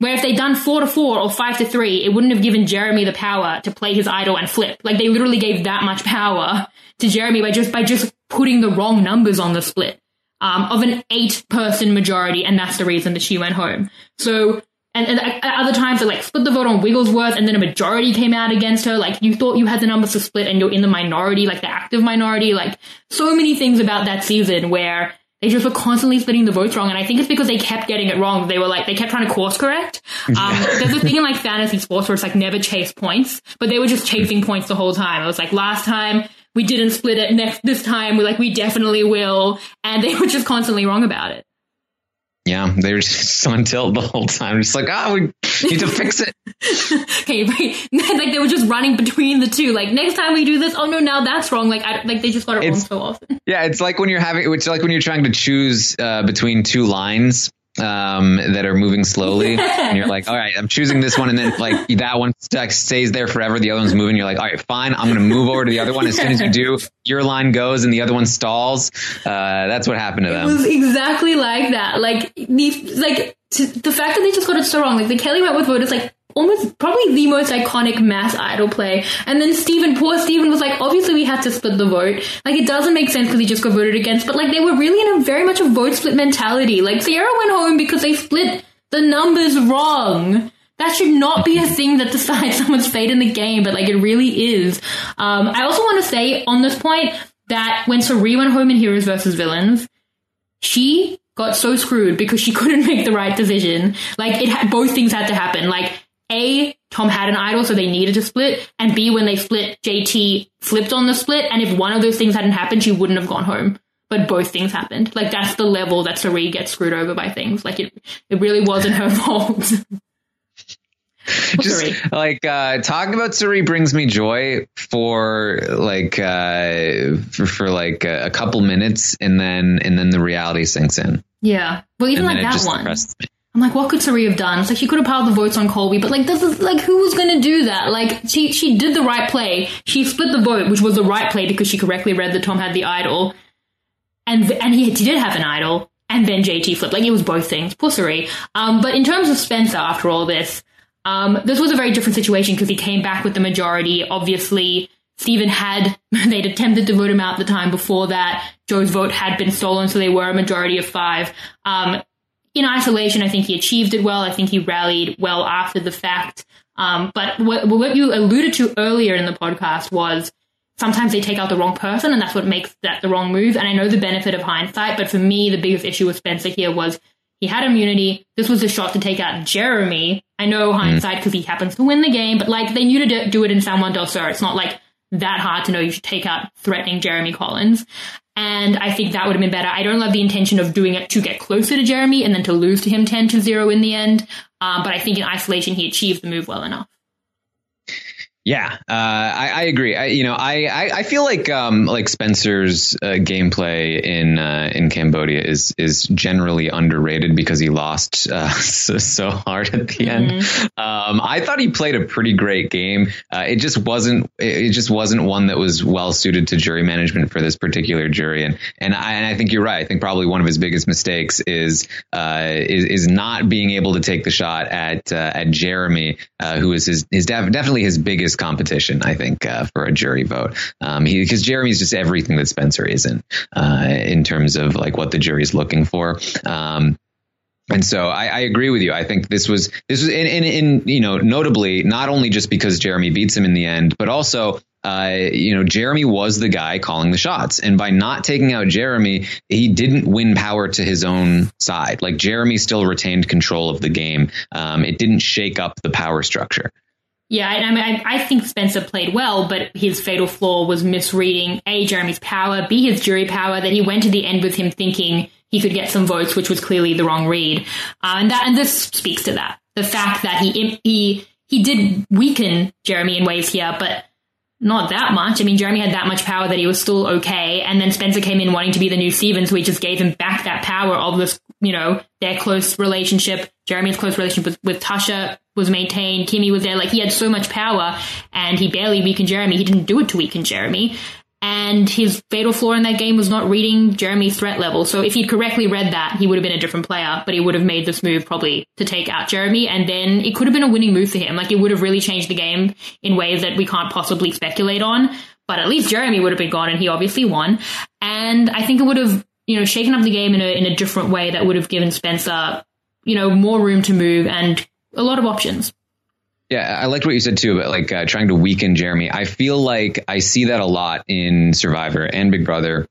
Where if they'd done four to four or five to three, it wouldn't have given Jeremy the power to play his idol and flip. Like, they literally gave that much power to Jeremy by just by just putting the wrong numbers on the split um, of an eight-person majority, and that's the reason that she went home. So, and, and at other times, they like split the vote on Wigglesworth, and then a majority came out against her. Like, you thought you had the numbers to split, and you're in the minority, like the active minority. Like, so many things about that season where they just were constantly splitting the votes wrong, and I think it's because they kept getting it wrong. They were like, they kept trying to course correct. Um, there's a thing in like fantasy sports where it's like never chase points, but they were just chasing points the whole time. It was like, last time we didn't split it, next this time we like we definitely will, and they were just constantly wrong about it. Yeah, they were just on tilt the whole time. Just like, oh, we need to fix it. Okay, right. Like they were just running between the two. Like, next time we do this, oh no, now that's wrong. Like, I, like they just got it it's, wrong so often. Yeah, it's like when you're having, it's like when you're trying to choose uh, between two lines um, that are moving slowly, and you're like, all right, I'm choosing this one, and then like that one st- stays there forever. The other one's moving. You're like, all right, fine, I'm going to move over to the other one. As soon as you do, your line goes and the other one stalls. Uh, that's what happened to them. It was exactly like that. Like the like t- the fact that they just got it so wrong. Like the Kelly Wentworth vote is like almost probably the most iconic mass idol play. And then Stephen, poor Stephen, was like, obviously we had to split the vote. Like, it doesn't make sense because he just got voted against. But like, they were really in a very much a vote split mentality. Like, Sierra went home because they split the numbers wrong. That should not be a thing that decides someone's fate in the game, but like it really is. Um, I also want to say on this point that when Cirie went home in Heroes versus Villains, she got so screwed because she couldn't make the right decision. Like, it had, both things had to happen. Like, A, Tom had an idol, so they needed to split, and B, when they split, J T flipped on the split, and if one of those things hadn't happened, she wouldn't have gone home. But both things happened. Like, that's the level that Cirie gets screwed over by things. Like, it, it really wasn't her fault. Just Cirie. like uh talking about Cirie brings me joy for like uh for, for like a, a couple minutes, and then and then the reality sinks in. Yeah, well, even and like that one, me. I'm like, what could Cirie have done? It's like she could have piled the votes on Colby, but like this is like, who was going to do that? Like, she she did the right play. She split the vote, which was the right play because she correctly read that Tom had the idol, and and he, he did have an idol, and then J T flipped. Like, it was both things. Poor Cirie. Um, but in terms of Spencer, after all this. Um, this was a very different situation because he came back with the majority. Obviously, Stephen had, they'd attempted to vote him out the time before that. Joe's vote had been stolen, so they were a majority of five. Um, in isolation, I think he achieved it well. I think he rallied well after the fact. Um, but what, what you alluded to earlier in the podcast was sometimes they take out the wrong person, and that's what makes that the wrong move. And I know the benefit of hindsight, but for me, the biggest issue with Spencer here was he had immunity. This was a shot to take out Jeremy. I know hindsight because he happens to win the game, but like they knew to do it in San Juan del Sur. It's not like that hard to know you should take out threatening Jeremy Collins. And I think that would have been better. I don't love the intention of doing it to get closer to Jeremy and then to lose to him ten to zero in the end. Um, but I think in isolation, he achieved the move well enough. Yeah, uh, I, I agree. I, you know, I, I, I feel like um, like Spencer's uh, gameplay in uh, in Cambodia is is generally underrated because he lost uh, so, so hard at the mm-hmm. end. Um, I thought he played a pretty great game. Uh, it just wasn't it just wasn't one that was well suited to jury management for this particular jury. And and I, and I think you're right. I think probably one of his biggest mistakes is uh, is, is not being able to take the shot at uh, at Jeremy, uh, who is his is def- definitely his biggest competition, I think, uh, for a jury vote. Um, he, because Jeremy's just everything that Spencer isn't, uh, in terms of like what the jury's looking for. Um, And so I, I agree with you. I think this was this was in, in, in, you know, notably, not only just because Jeremy beats him in the end, but also, uh, you know, Jeremy was the guy calling the shots. And by not taking out Jeremy, he didn't win power to his own side. Like, Jeremy still retained control of the game. Um, it didn't shake up the power structure. Yeah, I mean, I, I think Spencer played well, but his fatal flaw was misreading A, Jeremy's power, B, his jury power, that he went to the end with him thinking he could get some votes, which was clearly the wrong read. Uh, and that, and this speaks to that. The fact that he, he, he did weaken Jeremy in ways here, but not that much. I mean, Jeremy had that much power that he was still okay. And then Spencer came in wanting to be the new Steven, so he just gave him back that power of this, you know, their close relationship. Jeremy's close relationship with, with Tasha was maintained. Kimmy was there. Like, he had so much power and he barely weakened Jeremy. He didn't do it to weaken Jeremy. And his fatal flaw in that game was not reading Jeremy's threat level. So if he'd correctly read that, he would have been a different player, but he would have made this move probably to take out Jeremy. And then it could have been a winning move for him. Like, it would have really changed the game in ways that we can't possibly speculate on. But at least Jeremy would have been gone, and he obviously won. And I think it would have, you know, shaken up the game in a, in a different way that would have given Spencer, you know, more room to move and a lot of options. Yeah, I liked what you said, too, about like uh, trying to weaken Jeremy. I feel like I see that a lot in Survivor and Big Brother,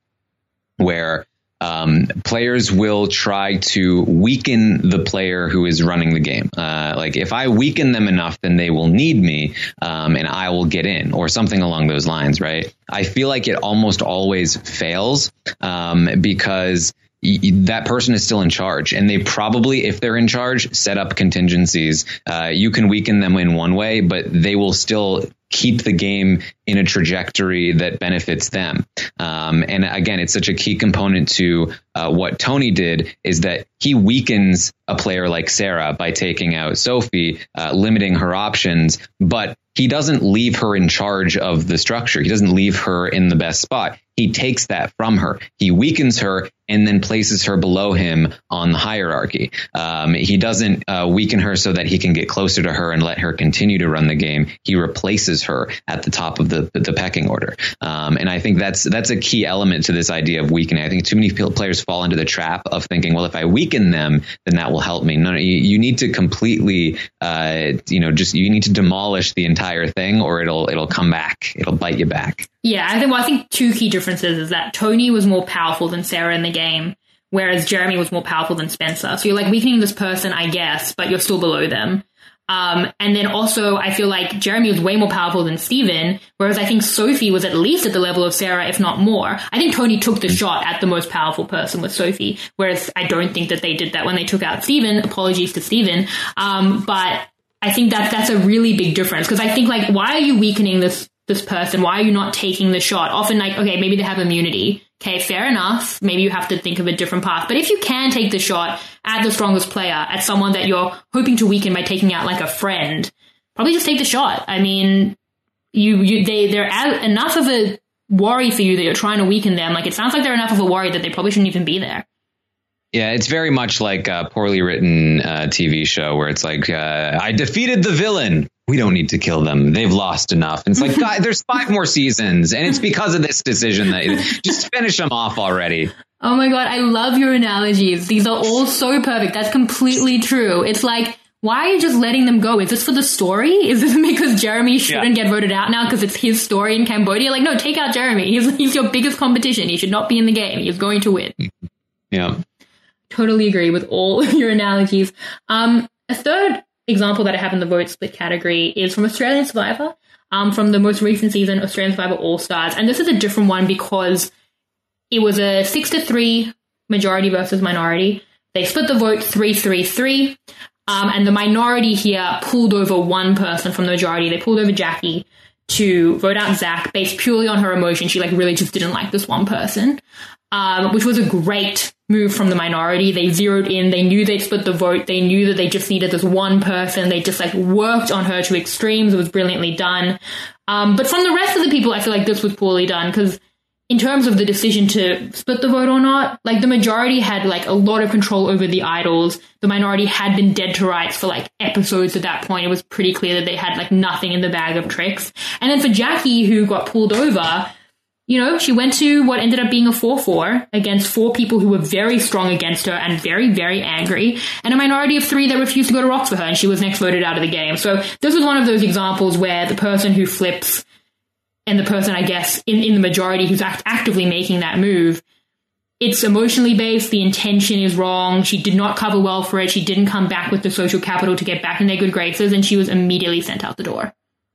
where um, players will try to weaken the player who is running the game. Uh, like, if I weaken them enough, then they will need me um, and I will get in, or something along those lines. Right. I feel like it almost always fails um, because that person is still in charge, and they probably, if they're in charge, set up contingencies. Uh, you can weaken them in one way, but they will still keep the game in a trajectory that benefits them. Um, and again, it's such a key component to uh, what Tony did, is that he weakens a player like Sarah by taking out Sophie, uh, limiting her options, but he doesn't leave her in charge of the structure. He doesn't leave her in the best spot. He takes that from her. He weakens her and then places her below him on the hierarchy. Um, he doesn't uh, weaken her so that he can get closer to her and let her continue to run the game. He replaces her at the top of the the pecking order. Um, and I think that's that's a key element to this idea of weakening. I think too many players fall into the trap of thinking, well, if I weaken them, then that will help me. No, you, you need to completely, uh, you know, just you need to demolish the entire thing, or it'll it'll come back. It'll bite you back. Yeah, I think well, I think two key differences is that Tony was more powerful than Sarah in the game, whereas Jeremy was more powerful than Spencer. So you're like weakening this person, I guess, but you're still below them. Um, and then also, I feel like Jeremy was way more powerful than Steven, whereas I think Sophie was at least at the level of Sarah, if not more. I think Tony took the shot at the most powerful person with Sophie, whereas I don't think that they did that when they took out Steven. Apologies to Steven. Um, but I think that that's a really big difference, because I think, like, why are you weakening this this person? Why are you not taking the shot? Often, like, okay, maybe they have immunity. Okay, fair enough. Maybe you have to think of a different path. But if you can take the shot at the strongest player, at someone that you're hoping to weaken by taking out, like, a friend, probably just take the shot. I mean, you, you they, they're out, enough of a worry for you that you're trying to weaken them. Like, it sounds like they're enough of a worry that they probably shouldn't even be there. Yeah, it's very much like a poorly written uh, T V show where it's like, uh, I defeated the villain. We don't need to kill them. They've lost enough. And it's like, God, there's five more seasons, and it's because of this decision that just finish them off already. Oh my God, I love your analogies. These are all so perfect. That's completely true. It's like, why are you just letting them go? Is this for the story? Is this because Jeremy shouldn't yeah. get voted out now because it's his story in Cambodia? Like, no, take out Jeremy. He's, he's your biggest competition. He should not be in the game. He's going to win. Yeah. Totally agree with all of your analogies. Um, a third example that I have in the vote split category is from Australian Survivor, um, from the most recent season, Australian Survivor All-Stars. And this is a different one because it was a six to three majority versus minority. They split the vote three three three. Um, and the minority here pulled over one person from the majority. They pulled over Jackie to vote out Zach based purely on her emotion. She, like, really just didn't like this one person, um, which was a great move from the minority. They zeroed in. They knew they'd split the vote. They knew that they just needed this one person. They just, like, worked on her to extremes. It was brilliantly done. Um, but from the rest of the people, I feel like this was poorly done, because in terms of the decision to split the vote or not, like, the majority had, like, a lot of control over the idols. The minority had been dead to rights for, like, episodes at that point. It was pretty clear that they had, like, nothing in the bag of tricks. And then for Jackie, who got pulled over, you know, she went to what ended up being a four four against four people who were very strong against her and very, very angry, and a minority of three that refused to go to rocks for her, and she was next voted out of the game. So this was one of those examples where the person who flips and the person, I guess, in, in the majority who's act- actively making that move, it's emotionally based, the intention is wrong, she did not cover well for it, she didn't come back with the social capital to get back in their good graces, and she was immediately sent out the door.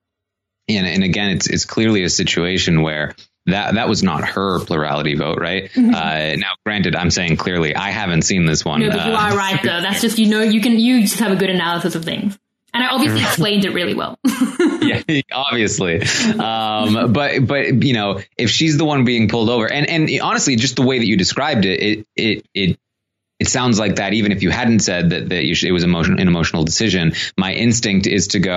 And, and again, it's it's clearly a situation where that that was not her plurality vote, right? Mm-hmm. Uh, now, granted, I'm saying clearly, I haven't seen this one. No, but you uh, are right, though. That's just, you know, you can you just have a good analysis of things. And I obviously explained it really well. Yeah, obviously. Um, but, but you know, if she's the one being pulled over, and, and honestly, just the way that you described it, it, it, it, it sounds like that, even if you hadn't said that, that you should, it was emotion, an emotional decision, my instinct is to go,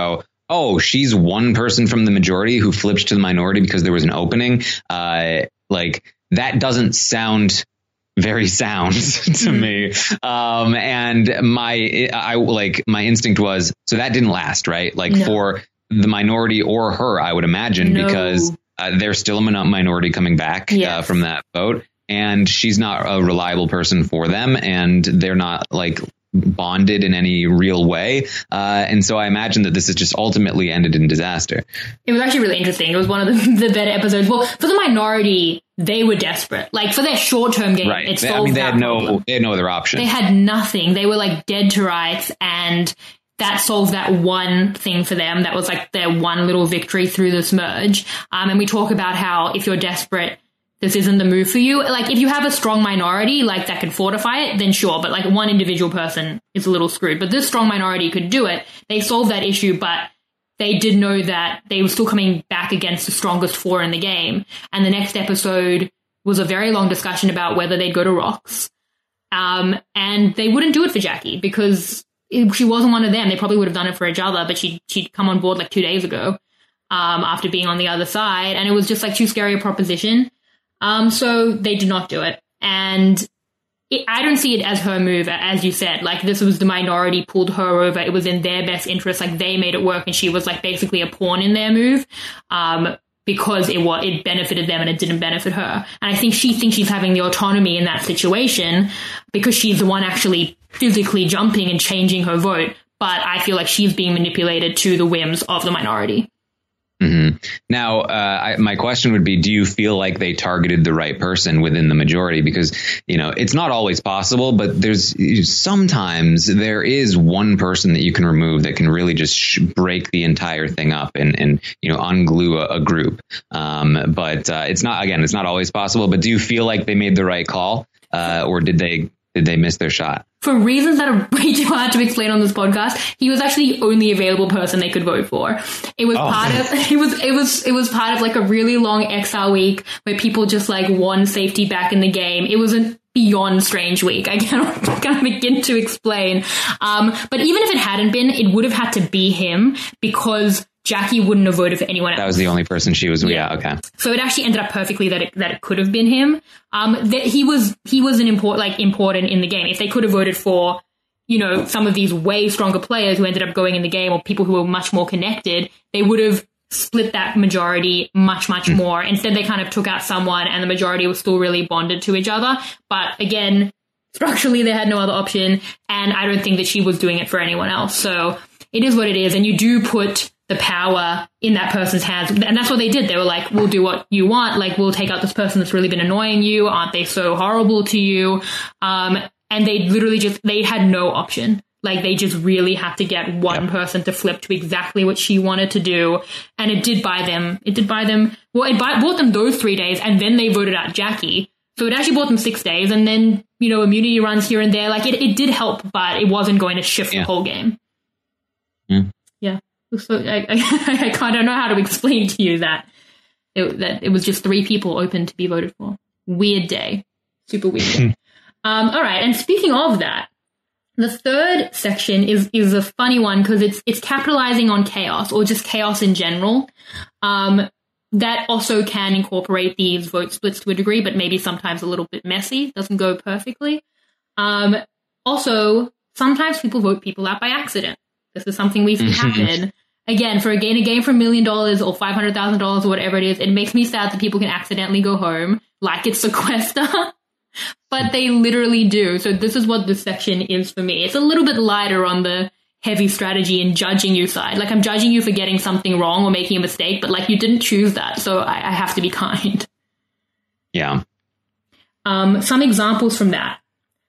oh, she's one person from the majority who flipped to the minority because there was an opening. Uh, like that doesn't sound very sound to me. Um, and my, I like my instinct was, so that didn't last, right? Like no. for the minority or her, I would imagine, no. because uh, there's still a minority coming back yes. uh, from that vote. And she's not a reliable person for them. And they're not like bonded in any real way. Uh, and so I imagine that this has just ultimately ended in disaster. It was actually really interesting. It was one of the, the better episodes. Well, for the minority, they were desperate. Like for their short-term game, right. it they, solved I mean, they that had problem. no, they had no other option. They had nothing. They were like dead to rights, and that solved that one thing for them. That was like their one little victory through this merge. Um, and we talk about how if you're desperate, this isn't the move for you. Like if you have a strong minority, like that could fortify it, then sure. But like one individual person is a little screwed. But this strong minority could do it. They solved that issue, but they did know that they were still coming back against the strongest four in the game. And the next episode was a very long discussion about whether they'd go to Rox. Um, and they wouldn't do it for Jackie because it, she wasn't one of them. They probably would have done it for each other, but she, she'd come on board like two days ago um, after being on the other side. And it was just like too scary a proposition. Um, so they did not do it. And it, I don't see it as her move, as you said. Like, this was the minority pulled her over. It was in their best interest. Like, they made it work, and she was, like, basically a pawn in their move um, because it was, it benefited them and it didn't benefit her. And I think she thinks she's having the autonomy in that situation because she's the one actually physically jumping and changing her vote. But I feel like she's being manipulated to the whims of the minority. Mm-hmm. Now, uh, I, my question would be, do you feel like they targeted the right person within the majority? Because, you know, it's not always possible, but there's sometimes there is one person that you can remove that can really just sh- break the entire thing up and, and you know, unglue a, a group. Um, but uh, it's not, again, it's not always possible. But do you feel like they made the right call uh, or did they did they miss their shot? For reasons that are way too hard to explain on this podcast, he was actually the only available person they could vote for. It was oh. part of it was it was it was part of like a really long exile week where people just like won safety back in the game. It was a beyond strange week. I cannot, cannot begin to explain. Um, but even if it hadn't been, it would have had to be him because Jackie wouldn't have voted for anyone else. That was the only person she was. Yeah. yeah okay. So it actually ended up perfectly that it, that it could have been him. Um, that he was he was an important like important in the game. If they could have voted for, you know, some of these way stronger players who ended up going in the game or people who were much more connected, they would have split that majority much much mm. more. Instead, they kind of took out someone, and the majority was still really bonded to each other. But again, structurally, they had no other option, and I don't think that she was doing it for anyone else. So it is what it is, and you do put the power in that person's hands. And that's what they did. They were like, we'll do what you want. Like, we'll take out this person that's really been annoying you. Aren't they so horrible to you? Um, and they literally just, they had no option. Like, they just really had to get one yep. person to flip to exactly what she wanted to do. And it did buy them. It did buy them. Well, it buy, bought them those three days. And then they voted out Jackie. So it actually bought them six days. And then, you know, immunity runs here and there. Like, it, it did help, but it wasn't going to shift yeah. the whole game. Mm. Yeah. So I, I, I kind of know how to explain to you that it, that it was just three people open to be voted for. Weird day. Super weird day. um, all right. And speaking of that, the third section is is a funny one because it's it's capitalizing on chaos or just chaos in general. Um, that also can incorporate these vote splits to a degree, but maybe sometimes a little bit messy. Doesn't go perfectly. Um, also, sometimes people vote people out by accident. This is something we see happen. Again, for a game, a game for a million dollars or five hundred thousand dollars or whatever it is, it makes me sad that people can accidentally go home like it's sequester. But they literally do. So this is what this section is for me. It's a little bit lighter on the heavy strategy and judging you side. Like, I'm judging you for getting something wrong or making a mistake, but like, you didn't choose that. So I, I have to be kind. Yeah. Um, some examples from that.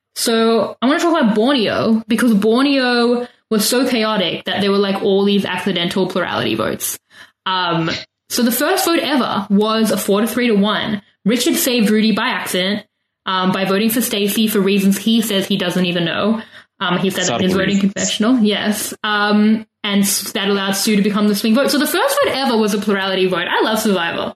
So I want to talk about Borneo because Borneo was so chaotic that there were like all these accidental plurality votes. Um, so the first vote ever was a four to three to one. Richard saved Rudy by accident um, by voting for Stacey for reasons he says he doesn't even know. Um, he said that in his voting confessional. Yes. Um, and that allowed Sue to become the swing vote. So the first vote ever was a plurality vote. I love Survivor.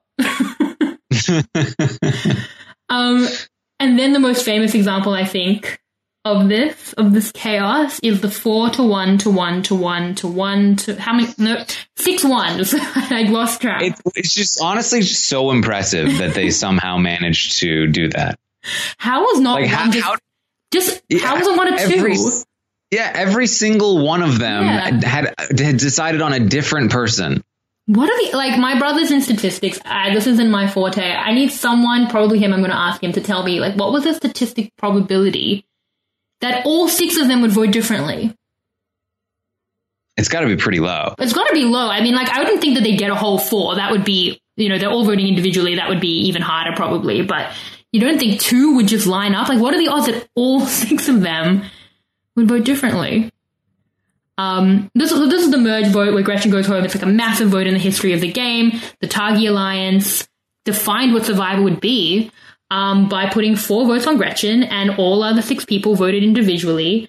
um, and then the most famous example, I think, of this, of this chaos, is the four to one to one to one to one to how many? No, six ones. I lost track. It, it's just honestly just so impressive that they somehow managed to do that. How was not like, one how, just, how, just yeah, how was it one or every, two? Yeah, every single one of them Yeah. had, had decided on a different person. What are the, like, my brother's in statistics. I, this isn't my forte. I need someone, probably him, I'm going to ask him to tell me, like, what was the statistic probability that all six of them would vote differently? It's got to be pretty low. It's got to be low. I mean, like, I wouldn't think that they'd get a whole four. That would be, you know, they're all voting individually. That would be even harder, probably. But you don't think two would just line up? Like, what are the odds that all six of them would vote differently? Um, this, this is the merge vote where Gretchen goes home. It's like a massive vote in the history of the game. The Tagi Alliance defined what Survivor would be um, by putting four votes on Gretchen, and all other six people voted individually.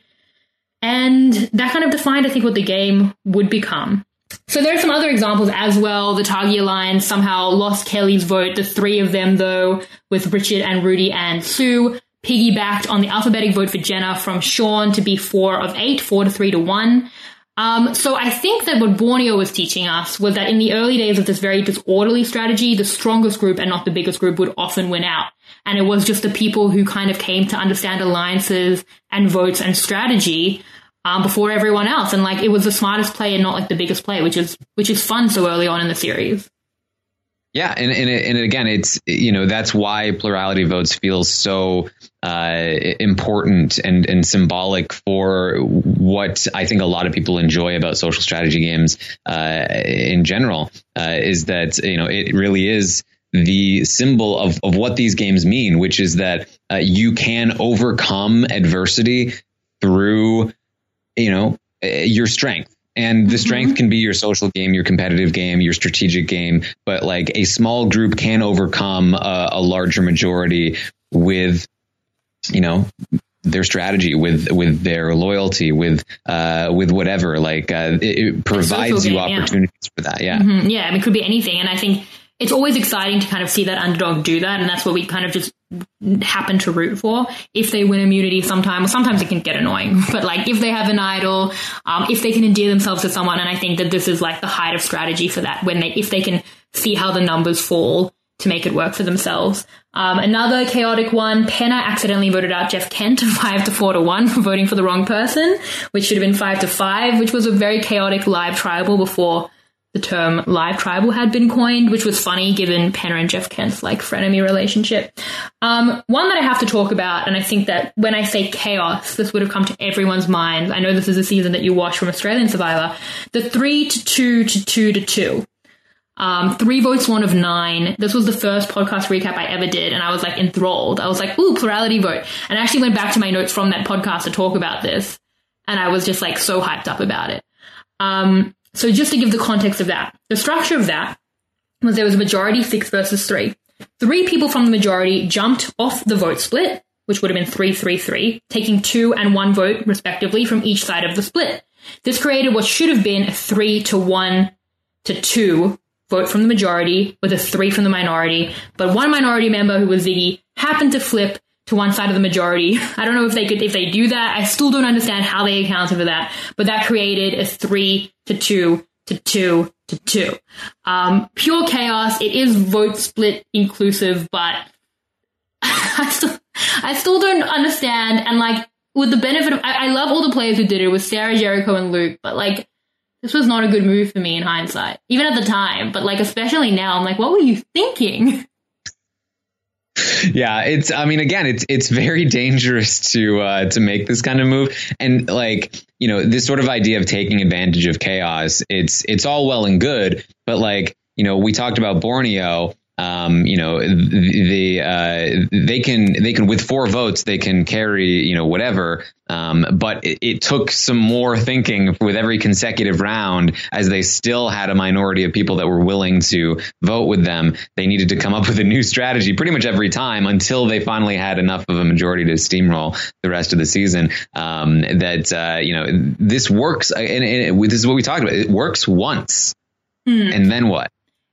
And that kind of defined, I think, what the game would become. So there are some other examples as well. The Tagi Alliance somehow lost Kelly's vote. The three of them, though, with Richard and Rudy and Sue, piggybacked on the alphabetic vote for Jenna from Sean to be four of eight, four to three to one. Um, so I think that what Borneo was teaching us was that in the early days of this very disorderly strategy, the strongest group and not the biggest group would often win out. And it was just the people who kind of came to understand alliances and votes and strategy um, before everyone else. And like, it was the smartest play and not like the biggest play, which is, which is fun so early on in the series. Yeah, and and, and again, it's, you know, that's why plurality votes feels so uh, important and, and symbolic for what I think a lot of people enjoy about social strategy games uh, in general, uh, is that, you know, it really is the symbol of, of what these games mean, which is that uh, you can overcome adversity through, you know, your strength. And the strength mm-hmm. can be your social game, your competitive game, your strategic game. But like a small group can overcome a, a larger majority with, you know, their strategy, with with their loyalty, with uh, with whatever. Like uh, it, it provides you game, opportunities yeah. for that. Yeah. Mm-hmm. Yeah. I mean, it could be anything. And I think it's always exciting to kind of see that underdog do that. And that's what we kind of just happen to root for. If they win immunity sometime, well, sometimes it can get annoying, but like if they have an idol, um, if they can endear themselves to someone, and I think that this is like the height of strategy for that, when they, if they can see how the numbers fall to make it work for themselves. Um, another chaotic one, Penna accidentally voted out Jeff Kent five to four to one for voting for the wrong person, which should have been five to five, which was a very chaotic live tribal before the term live tribal had been coined, which was funny given Penna and Jeff Kent's like frenemy relationship. Um, one that I have to talk about, and I think that when I say chaos, this would have come to everyone's mind. I know this is a season that you watch from Australian Survivor. The three to two to two to two. Um, three votes, one of nine. This was the first podcast recap I ever did, and I was like enthralled. I was like, ooh, plurality vote. And I actually went back to my notes from that podcast to talk about this, and I was just like so hyped up about it. Um, So just to give the context of that, the structure of that was there was a majority six versus three. Three people from the majority jumped off the vote split, which would have been three, three, three, taking two and one vote respectively from each side of the split. This created what should have been a three to one to two vote from the majority with a three from the minority. But one minority member, who was Ziggy, happened to flip to one side of the majority. I don't know if they could, if they do that. I still don't understand how they accounted for that, but that created a three to two to two to two. Um, pure chaos. It is vote split inclusive, but I still, I still don't understand. And like, with the benefit of, I, I love all the players who did it with Sarah, Jericho, and Luke, but like, this was not a good move for me in hindsight, even at the time, but like, especially now, I'm like, what were you thinking? Yeah, it's, I mean, again, it's, it's very dangerous to, uh, to make this kind of move. And like, you know, this sort of idea of taking advantage of chaos, it's, it's all well and good, but like, you know, we talked about Borneo, um, you know, the, uh, they can, they can, with four votes, they can carry, you know, whatever. Um, but it, it took some more thinking with every consecutive round, as they still had a minority of people that were willing to vote with them. They needed to come up with a new strategy pretty much every time until they finally had enough of a majority to steamroll the rest of the season. Um, that, uh, you know, this works. And, and it, this is what we talked about. It works once. Hmm. And then what?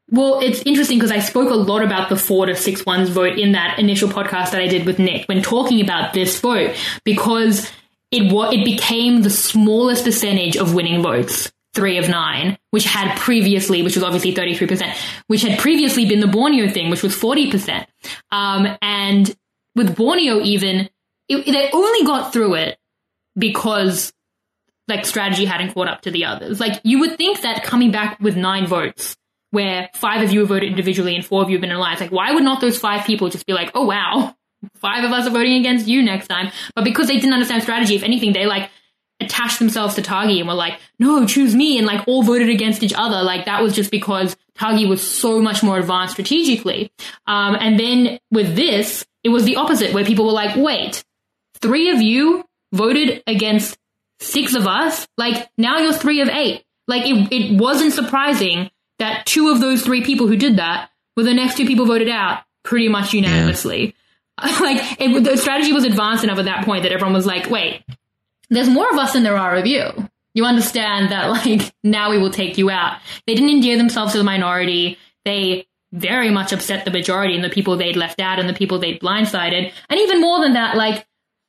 Well, it's interesting because I spoke a lot about the four to six ones vote in that initial podcast that I did with Nick when talking about this vote, because it wa- it became the smallest percentage of winning votes, three of nine, which had previously, which was obviously thirty-three percent, which had previously been the Borneo thing, which was forty percent. Um, and with Borneo even, it, they only got through it because like strategy hadn't caught up to the others. Like you would think that coming back with nine votes, where five of you voted individually and four of you have been in alliance, like why would not those five people just be like, oh wow, five of us are voting against you next time? But because they didn't understand strategy, if anything, they like attached themselves to Tagi and were like, no, choose me, and like all voted against each other. Like that was just because Tagi was so much more advanced strategically. Um, and then with this, it was the opposite, where people were like, wait, three of you voted against six of us? Like now you're three of eight. Like it, it wasn't surprising that two of those three people who did that were the next two people voted out pretty much unanimously. Yeah. Like it, the strategy was advanced enough at that point that everyone was like, wait, there's more of us than there are of you. You understand that, like, now we will take you out. They didn't endear themselves to the minority. They very much upset the majority and the people they'd left out and the people they'd blindsided. And even more than that, like,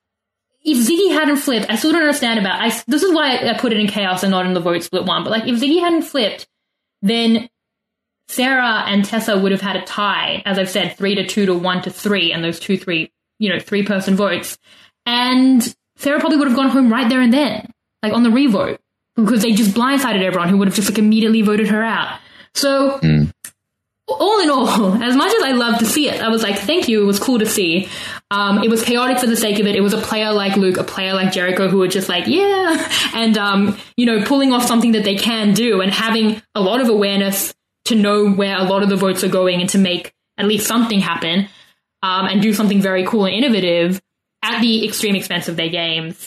if Ziggy hadn't flipped, I still don't understand about I This is why I put it in chaos and not in the vote split one. But, like, if Ziggy hadn't flipped, then Sarah and Tessa would have had a tie, as I've said, three to two to one to three, and those two, three, you know, three-person votes. And Sarah probably would have gone home right there and then, like on the revote, because they just blindsided everyone who would have just like immediately voted her out. So mm. all in all, as much as I love to see it, I was like, thank you. It was cool to see. Um, it was chaotic for the sake of it. It was a player like Luke, a player like Jericho who were just like, yeah. And, um, you know, pulling off something that they can do and having a lot of awareness to know where a lot of the votes are going and to make at least something happen, um, and do something very cool and innovative at the extreme expense of their games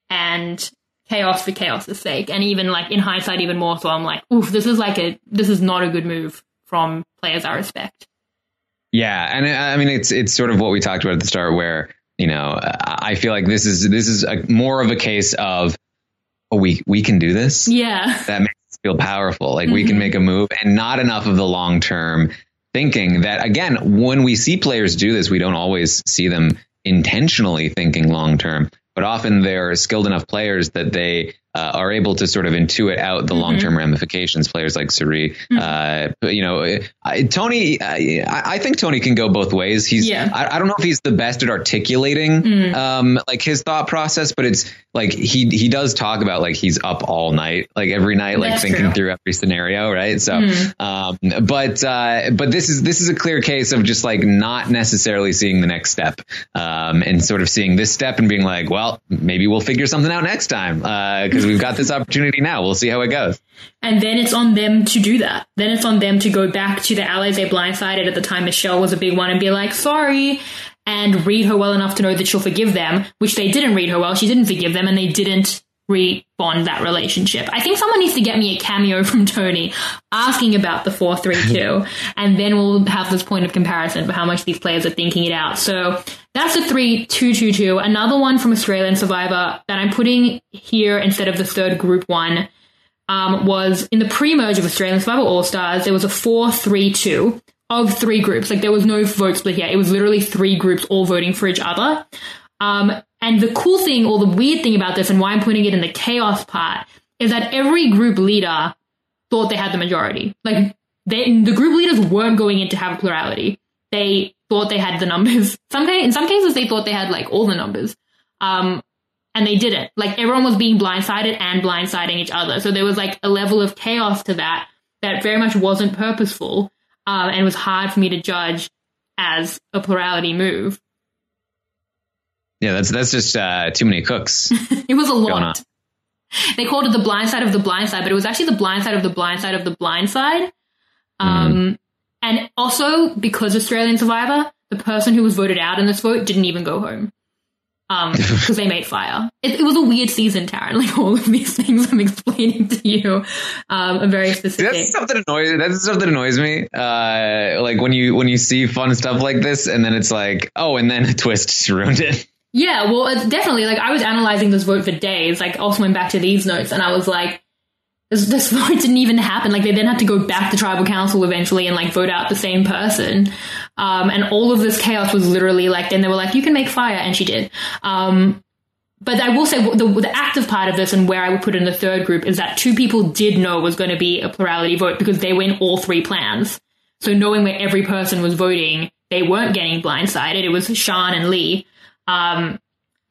and chaos for chaos's sake. And even like in hindsight, even more so, I'm like, oof, this is like a, this is not a good move from players I respect. Yeah. And I mean, it's, it's sort of what we talked about at the start where, you know, I feel like this is, this is a, more of a case of, oh, we, we can do this. Yeah. That makes us feel powerful. Like mm-hmm. we can make a move, and not enough of the long-term thinking that, again, when we see players do this, we don't always see them intentionally thinking long term, but often they're skilled enough players that they uh, are able to sort of intuit out the mm-hmm. long term ramifications. Players like Suri, mm-hmm. uh, but, you know, uh, Tony. Uh, I think Tony can go both ways. He's. Yeah. I, I don't know if he's the best at articulating mm. um, like his thought process, but it's like he he does talk about like he's up all night, like every night, like That's thinking true. through every scenario, right? So, mm. um, but uh, but this is this is a clear case of just like not necessarily seeing the next step, um, and sort of seeing this step and being like, well, maybe we'll figure something out next time because uh, we've got this opportunity now. We'll see how it goes. And then it's on them to do that. Then it's on them to go back to the allies they blindsided at the time. Michelle was a big one, and be like, sorry, and read her well enough to know that she'll forgive them, which they didn't read her well. She didn't forgive them, and they didn't re-bond that relationship. I think someone needs to get me a cameo from Tony asking about the four three two, and then we'll have this point of comparison for how much these players are thinking it out. So that's a three two two two. Another one from Australian Survivor that I'm putting here instead of the third group one um, was in the pre-merge of Australian Survivor All-Stars, there was a four three two of three groups. Like there was no vote split here. It was literally three groups all voting for each other. Um, and the cool thing, or the weird thing about this, and why I'm putting it in the chaos part, is that every group leader thought they had the majority. Like they, the group leaders weren't going in to have a plurality. They thought they had the numbers. Some in some cases, they thought they had like all the numbers, um, and they didn't. Like everyone was being blindsided and blindsiding each other. So there was like a level of chaos to that that very much wasn't purposeful, um, and was hard for me to judge as a plurality move. Yeah, that's that's just uh, too many cooks. It was a lot. They called it the blind side of the blind side, but it was actually the blind side of the blind side of the blind side. Um, mm. And also, because Australian Survivor, the person who was voted out in this vote didn't even go home um, because they made fire. It, it was a weird season, Taryn. Like all of these things I'm explaining to you um, are very specific. That's stuff that annoys. That's stuff that annoys me. Uh, like when you when you see fun stuff like this, and then it's like, oh, and then a twist just ruined it. Yeah, well, it's definitely, like, I was analyzing this vote for days, like, also went back to these notes, and I was like, this, this vote didn't even happen. Like, they then had to go back to tribal council eventually and like vote out the same person. Um, and all of this chaos was literally like, then they were like, you can make fire. And she did. Um, but I will say the, the active part of this, and where I would put in the third group, is that two people did know was going to be a plurality vote because they were in all three plans. So knowing where every person was voting, they weren't getting blindsided. It was Sean and Lee. Um,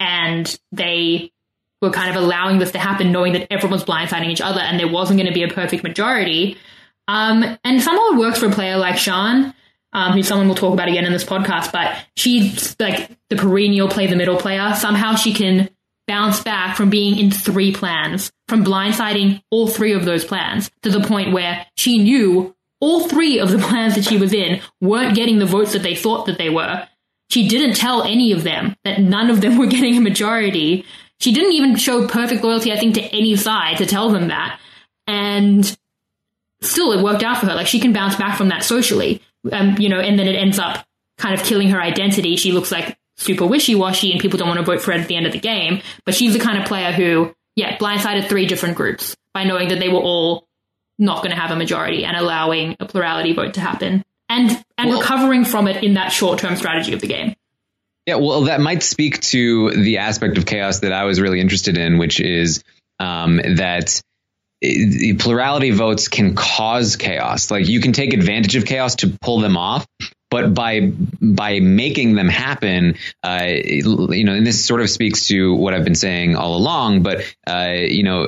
and they were kind of allowing this to happen, knowing that everyone was blindsiding each other and there wasn't going to be a perfect majority. Um, and somehow it works for a player like Sean, um, who someone will talk about again in this podcast, but she's like the perennial play the middle player. Somehow she can bounce back from being in three plans, from blindsiding all three of those plans, to the point where she knew all three of the plans that she was in weren't getting the votes that they thought that they were. She didn't tell any of them that none of them were getting a majority. She didn't even show perfect loyalty, I think, to any side to tell them that. And still, it worked out for her. Like, she can bounce back from that socially, um, you know, and then it ends up kind of killing her identity. She looks like super wishy-washy and people don't want to vote for her at the end of the game. But she's the kind of player who, yeah, blindsided three different groups by knowing that they were all not going to have a majority and allowing a plurality vote to happen. And and well, recovering from it in that short-term strategy of the game. Yeah, well, that might speak to the aspect of chaos that I was really interested in, which is um, that it, plurality votes can cause chaos. Like, you can take advantage of chaos to pull them off, but by by making them happen, uh, you know, and this sort of speaks to what I've been saying all along, but, uh, you know,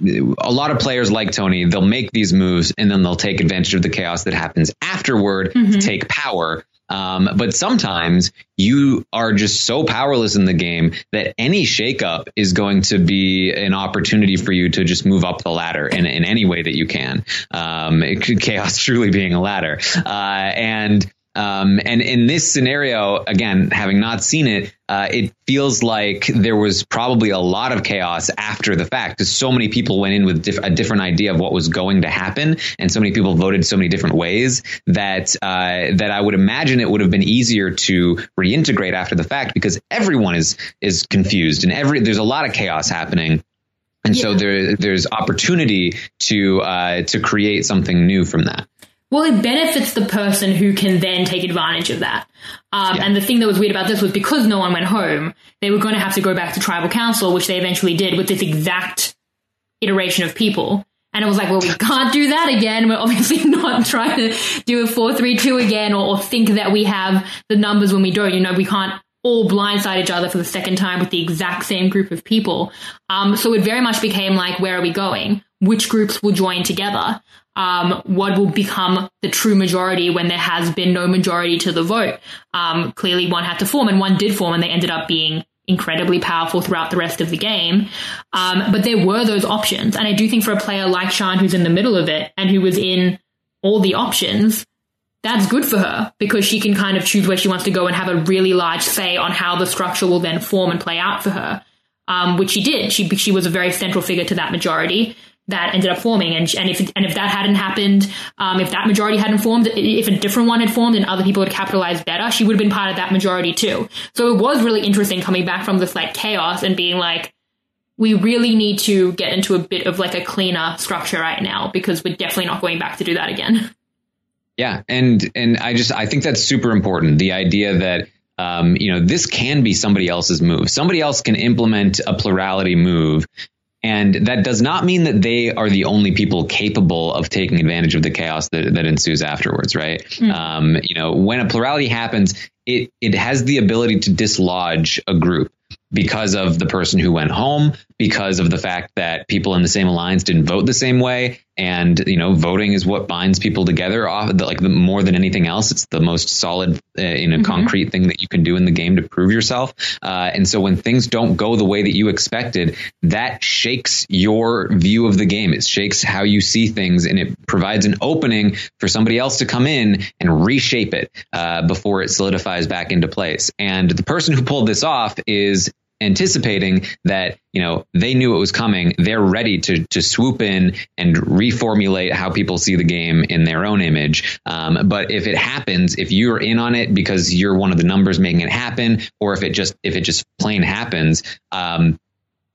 a lot of players like Tony, they'll make these moves and then they'll take advantage of the chaos that happens afterward mm-hmm. to take power. Um, but sometimes you are just so powerless in the game that any shakeup is going to be an opportunity for you to just move up the ladder in, in any way that you can. Um, it could, chaos truly being a ladder. Uh, and Um, and in this scenario, again, having not seen it, uh, it feels like there was probably a lot of chaos after the fact, because so many people went in with diff- a different idea of what was going to happen, and so many people voted so many different ways that uh, that I would imagine it would have been easier to reintegrate after the fact, because everyone is is confused and every there's a lot of chaos happening. And yeah. so there there's opportunity to uh, to create something new from that. Well, it benefits the person who can then take advantage of that. Um, yeah. And the thing that was weird about this was because no one went home, they were going to have to go back to tribal council, which they eventually did with this exact iteration of people. And it was like, well, we can't do that again. We're obviously not trying to do a four three two again, or, or think that we have the numbers when we don't. You know, we can't all blindside each other for the second time with the exact same group of people. Um, so it very much became like, where are we going? Which groups will join together? Um, what will become the true majority when there has been no majority to the vote? Um, clearly one had to form, and one did form, and they ended up being incredibly powerful throughout the rest of the game. Um, but there were those options. And I do think for a player like Sean, who's in the middle of it and who was in all the options, that's good for her, because she can kind of choose where she wants to go and have a really large say on how the structure will then form and play out for her, um, which she did. She she was a very central figure to that majority that ended up forming. And and if and if that hadn't happened, um, if that majority hadn't formed, if a different one had formed and other people had capitalized better, she would have been part of that majority too. So it was really interesting coming back from this like chaos and being like, we really need to get into a bit of like a cleaner structure right now, because we're definitely not going back to do that again. Yeah. And and I just I think that's super important. The idea that um, you know, this can be somebody else's move. Somebody else can implement a plurality move. And that does not mean that they are the only people capable of taking advantage of the chaos that, that ensues afterwards, right? Mm. Um, you know, when a plurality happens, it it has the ability to dislodge a group because of the person who went home, because of the fact that people in the same alliance didn't vote the same way. And, you know, voting is what binds people together, off like the, more than anything else. It's the most solid, uh, in a mm-hmm. concrete thing that you can do in the game to prove yourself. Uh, and so when things don't go the way that you expected, that shakes your view of the game. It shakes how you see things, and it provides an opening for somebody else to come in and reshape it uh, before it solidifies back into place. And the person who pulled this off is anticipating that, you know, they knew it was coming. They're ready to to swoop in and reformulate how people see the game in their own image. Um, but if it happens, if you're in on it because you're one of the numbers making it happen, or if it just if it just plain happens, um,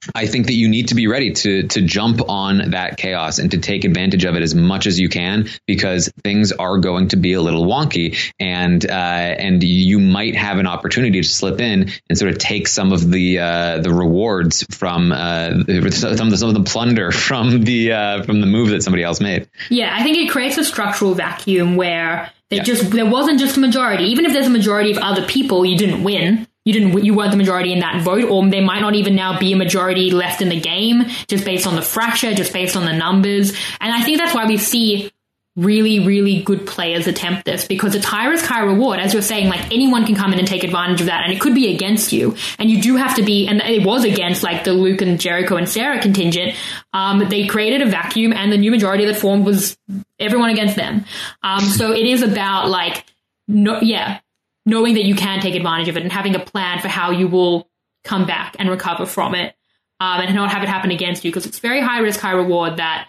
I think that you need to be ready to to jump on that chaos and to take advantage of it as much as you can, because things are going to be a little wonky, and uh, and you might have an opportunity to slip in and sort of take some of the uh, the rewards from uh, some of the, some of the plunder from the uh, from the move that somebody else made. Yeah, I think it creates a structural vacuum where they yeah. just there wasn't just a majority. Even if there's a majority of other people, you didn't win. You didn't. You weren't the majority in that vote, or there might not even now be a majority left in the game, just based on the fracture, just based on the numbers. And I think that's why we see really, really good players attempt this, because it's high risk, high reward. As you're saying, like anyone can come in and take advantage of that, and it could be against you. And you do have to be, and it was against like the Luke and Jericho and Sarah contingent. Um, they created a vacuum, and the new majority that formed was everyone against them. Um, so it is about like, no, yeah. knowing that you can take advantage of it and having a plan for how you will come back and recover from it, um, and not have it happen against you, because it's very high risk, high reward that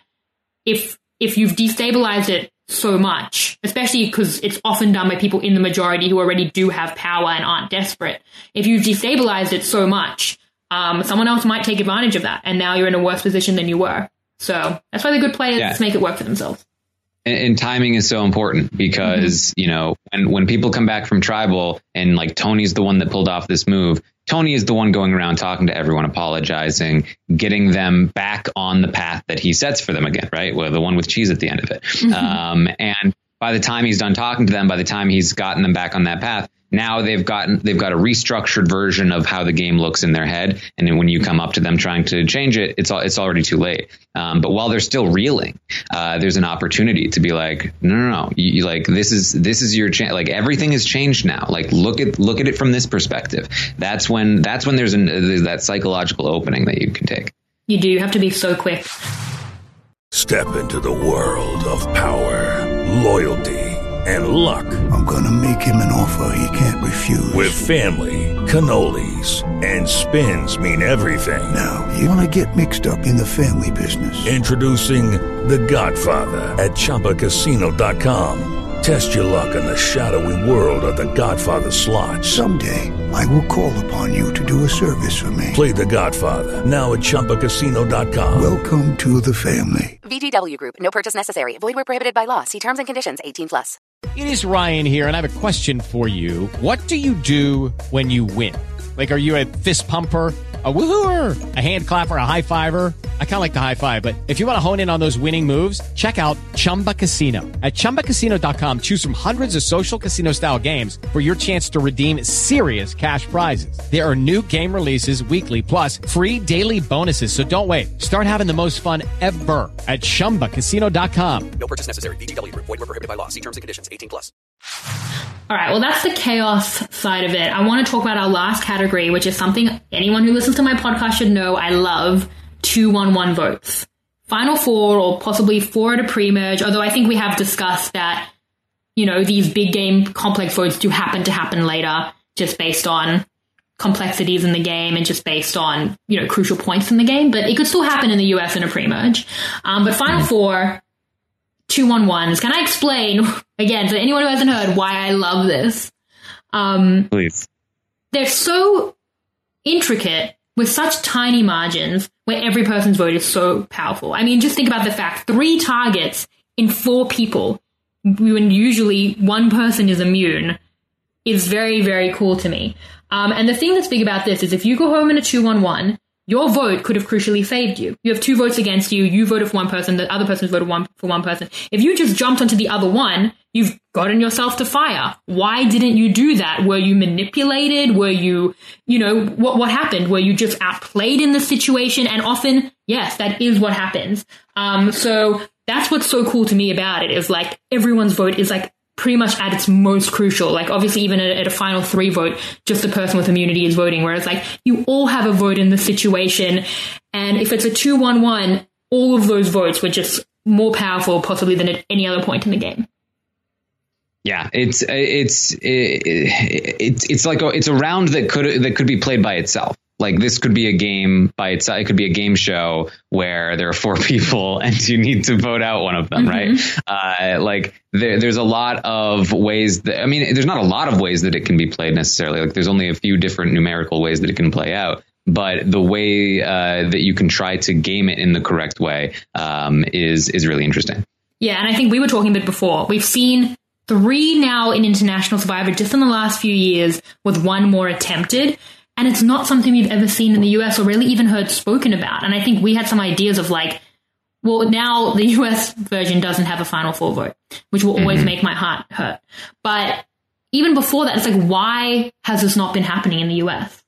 if if you've destabilized it so much, especially because it's often done by people in the majority who already do have power and aren't desperate, if you've destabilized it so much, um, someone else might take advantage of that, and now you're in a worse position than you were. So that's why the good players yeah. make it work for themselves. And, and timing is so important, because, mm-hmm. you know, when, when people come back from tribal and like Tony's the one that pulled off this move, Tony is the one going around talking to everyone, apologizing, getting them back on the path that he sets for them again. Right. Well, the one with cheese at the end of it. Mm-hmm. Um, and by the time he's done talking to them, by the time he's gotten them back on that path, now they've gotten they've got a restructured version of how the game looks in their head. And then when you come up to them trying to change it, it's all, it's already too late. Um, but while they're still reeling, uh, there's an opportunity to be like, no, no, no, you, you like this is this is your chance. Like everything has changed now. Like look at look at it from this perspective. That's when that's when there's, an, there's that psychological opening that you can take. You do. You have to be so quick. Step into the world of power, loyalty, and luck. I'm gonna make him an offer he can't refuse. With family, cannolis, and spins mean everything. Now, you wanna get mixed up in the family business. Introducing The Godfather at Chumba Casino dot com. Test your luck in the shadowy world of The Godfather slot. Someday, I will call upon you to do a service for me. Play The Godfather, now at Chumba Casino dot com. Welcome to the family. V G W Group, no purchase necessary. Void where prohibited by law. See terms and conditions, eighteen plus. It is Ryan here, and I have a question for you. What do you do when you win? Like, are you a fist pumper, a woohooer, a hand clapper, a high fiver? I kind of like the high five, but if you want to hone in on those winning moves, check out Chumba Casino. At Chumba Casino dot com, choose from hundreds of social casino-style games for your chance to redeem serious cash prizes. There are new game releases weekly, plus free daily bonuses, so don't wait. Start having the most fun ever at Chumba Casino dot com. No purchase necessary. V G W Group. Void where prohibited by law. See terms and conditions. eighteen plus. All right, well, that's the chaos side of it. I want to talk about our last category, which is something anyone who listens to my podcast should know I love, two one one votes. Final four, or possibly four at a pre-merge, although I think we have discussed that, you know, these big game complex votes do happen to happen later, just based on complexities in the game and just based on, you know, crucial points in the game. But it could still happen in the U S in a pre-merge. Um, but Final Four, two one ones. Can I explain, again, to anyone who hasn't heard, why I love this? Um, Please. They're so intricate with such tiny margins where every person's vote is so powerful. I mean, just think about the fact three targets in four people, when usually one person is immune, is very, very cool to me. Um, and the thing that's big about this is if you go home in a two one one, your vote could have crucially saved you. You have two votes against you. You voted for one person. The other person's voted one for one person. If you just jumped onto the other one, you've gotten yourself to fire. Why didn't you do that? Were you manipulated? Were you, you know, what what happened? Were you just outplayed in the situation? And often, yes, that is what happens. Um, so that's what's so cool to me about it, is like everyone's vote is like pretty much at its most crucial. Like obviously even at, at a final three vote, just the person with immunity is voting, whereas like you all have a vote in the situation. And if it's a two one one, all of those votes were just more powerful possibly than at any other point in the game. Yeah, it's it's it's it's like a, it's a round that could that could be played by itself. Like this could be a game by itself. It could be a game show where there are four people and you need to vote out one of them, mm-hmm. right? Uh, like there, there's a lot of ways that, I mean, there's not a lot of ways that it can be played necessarily. Like there's only a few different numerical ways that it can play out. but the way uh, that you can try to game it in the correct way um, is is really interesting. Yeah, and I think we were talking a bit before. We've seen three now in International Survivor just in the last few years, with one more attempted. And it's not something we've ever seen in the U S or really even heard spoken about. And I think we had some ideas of like, well, now the U S version doesn't have a final four vote, which will always mm-hmm. make my heart hurt. But even before that, it's like, why has this not been happening in the U S?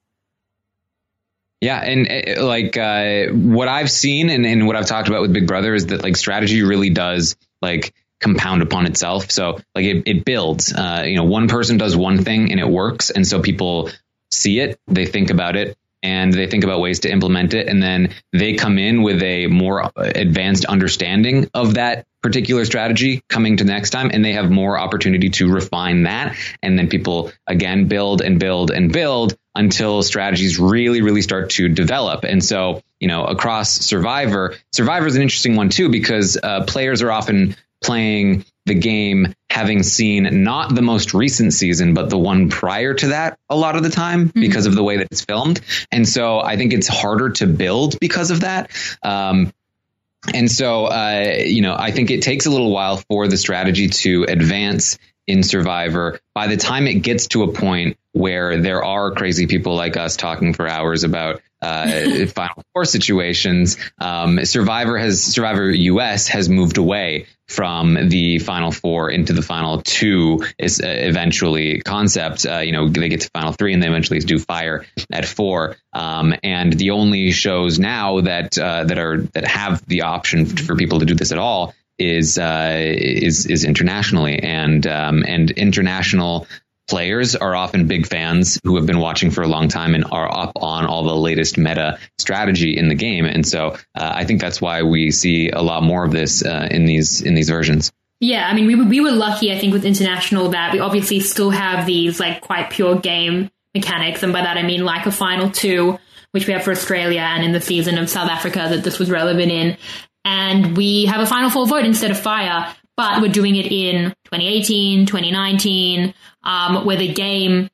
Yeah, and uh, like uh, what I've seen and, and what I've talked about with Big Brother is that like strategy really does like compound upon itself. So like it, it builds, uh, you know, one person does one thing and it works. And so people see it, they think about it, and they think about ways to implement it. And then they come in with a more advanced understanding of that particular strategy coming to next time. And they have more opportunity to refine that. And then people, again, build and build and build until strategies really, really start to develop. And so, you know, across Survivor, Survivor is an interesting one, too, because uh, players are often playing the game having seen not the most recent season, but the one prior to that a lot of the time mm-hmm. because of the way that it's filmed. And so I think it's harder to build because of that. Um, and so, uh, you know, I think it takes a little while for the strategy to advance in Survivor. By the time it gets to a point where there are crazy people like us talking for hours about uh, Final Four situations, um, Survivor has Survivor U S has moved away from the Final Four into the Final Two is uh, eventually concept. Uh, you know, they get to Final Three and they eventually do Fire at four. Um, and the only shows now that uh, that are that have the option for people to do this at all is uh, is is internationally, and um, and international players are often big fans who have been watching for a long time and are up on all the latest meta strategy in the game. And so uh, I think that's why we see a lot more of this uh, in these in these versions. Yeah, I mean, we were, we were lucky, I think, with International that we obviously still have these like quite pure game mechanics. And by that, I mean like a Final Two, which we have for Australia, and in the season of South Africa that this was relevant in. And we have a Final Four vote instead of Fire, but we're doing it in twenty eighteen, twenty nineteen, um, where the game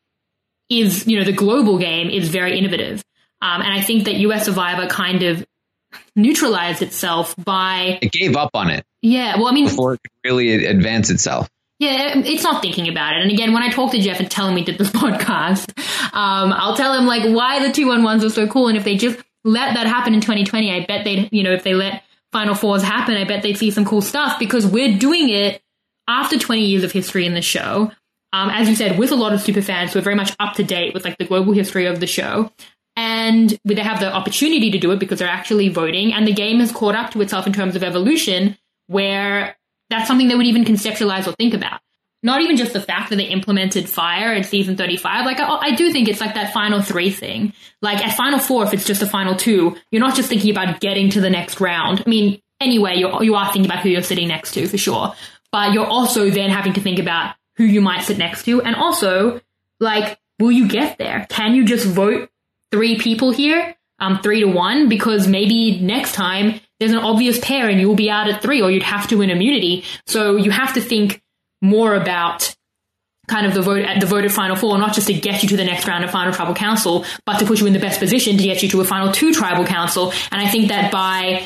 is, you know, the global game is very innovative. Um, and I think that U S Survivor kind of neutralized itself by... It gave up on it. Yeah, well, I mean... Before it could really advance itself. Yeah, it's not thinking about it. And again, when I talk to Jeff and tell him we did this podcast, um, I'll tell him, like, why the two one ones are so cool. And if they just let that happen in twenty twenty, I bet they'd, you know, if they let Final Fours happen, I bet they'd see some cool stuff, because we're doing it after twenty years of history in the show. Um, as you said, with a lot of super fans who are very much up to date with like the global history of the show. And they have the opportunity to do it because they're actually voting. And the game has caught up to itself in terms of evolution, where that's something they would even conceptualize or think about. Not even just the fact that they implemented Fire in season thirty-five. Like, I, I do think it's like that Final Three thing. Like, at Final Four, if it's just a Final Two, you're not just thinking about getting to the next round. I mean, anyway, you're, you are thinking about who you're sitting next to, for sure. But you're also then having to think about who you might sit next to. And also, like, will you get there? Can you just vote three people here, um, three to one? Because maybe next time there's an obvious pair and you'll be out at three, or you'd have to win immunity. So you have to think more about kind of the vote at the voted Final Four, not just to get you to the next round of Final Tribal Council, but to put you in the best position to get you to a Final Two Tribal Council. And I think that by,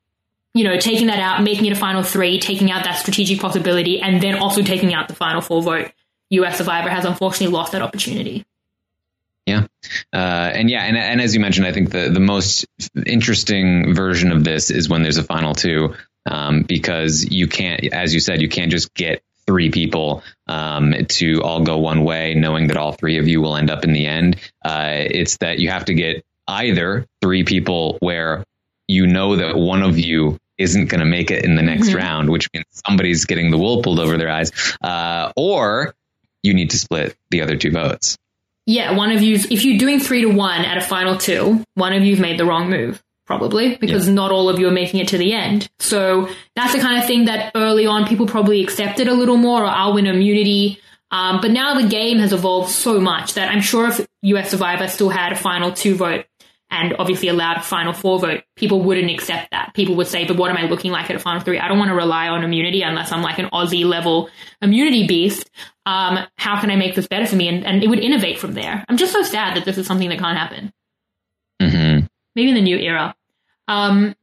you know, taking that out, making it a Final Three, taking out that strategic possibility, and then also taking out the Final Four vote, U S Survivor has unfortunately lost that opportunity. Yeah. Uh, and yeah, and, and as you mentioned, I think the, the most interesting version of this is when there's a Final Two, um, because you can't, as you said, you can't just get three people um, to all go one way, knowing that all three of you will end up in the end. Uh, it's that you have to get either three people where you know that one of you isn't going to make it in the next mm-hmm. round, which means somebody's getting the wool pulled over their eyes, uh, or you need to split the other two votes. Yeah, one of you, if you're doing three to one at a Final Two, one of you've made the wrong move. Probably, because yeah. not all of you are making it to the end. So that's the kind of thing that early on people probably accepted a little more, or I'll win immunity. Um, but now the game has evolved so much that I'm sure if U S Survivor still had a Final Two vote and obviously allowed a Final Four vote, people wouldn't accept that. People would say, but what am I looking like at a Final Three? I don't want to rely on immunity unless I'm like an Aussie level immunity beast. Um, how can I make this better for me? And, and it would innovate from there. I'm just so sad that this is something that can't happen. Mm-hmm. maybe in the new era. Um,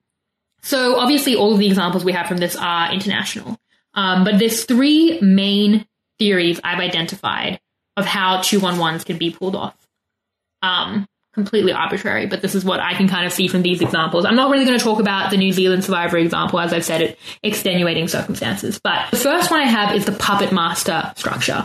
so obviously all of the examples we have from this are international. Um, but there's three main theories I've identified of how two one ones can be pulled off. Um, completely arbitrary, but this is what I can kind of see from these examples. I'm not really going to talk about the New Zealand survivor example, as I've said, it extenuating circumstances. But the first one I have is the puppet master structure.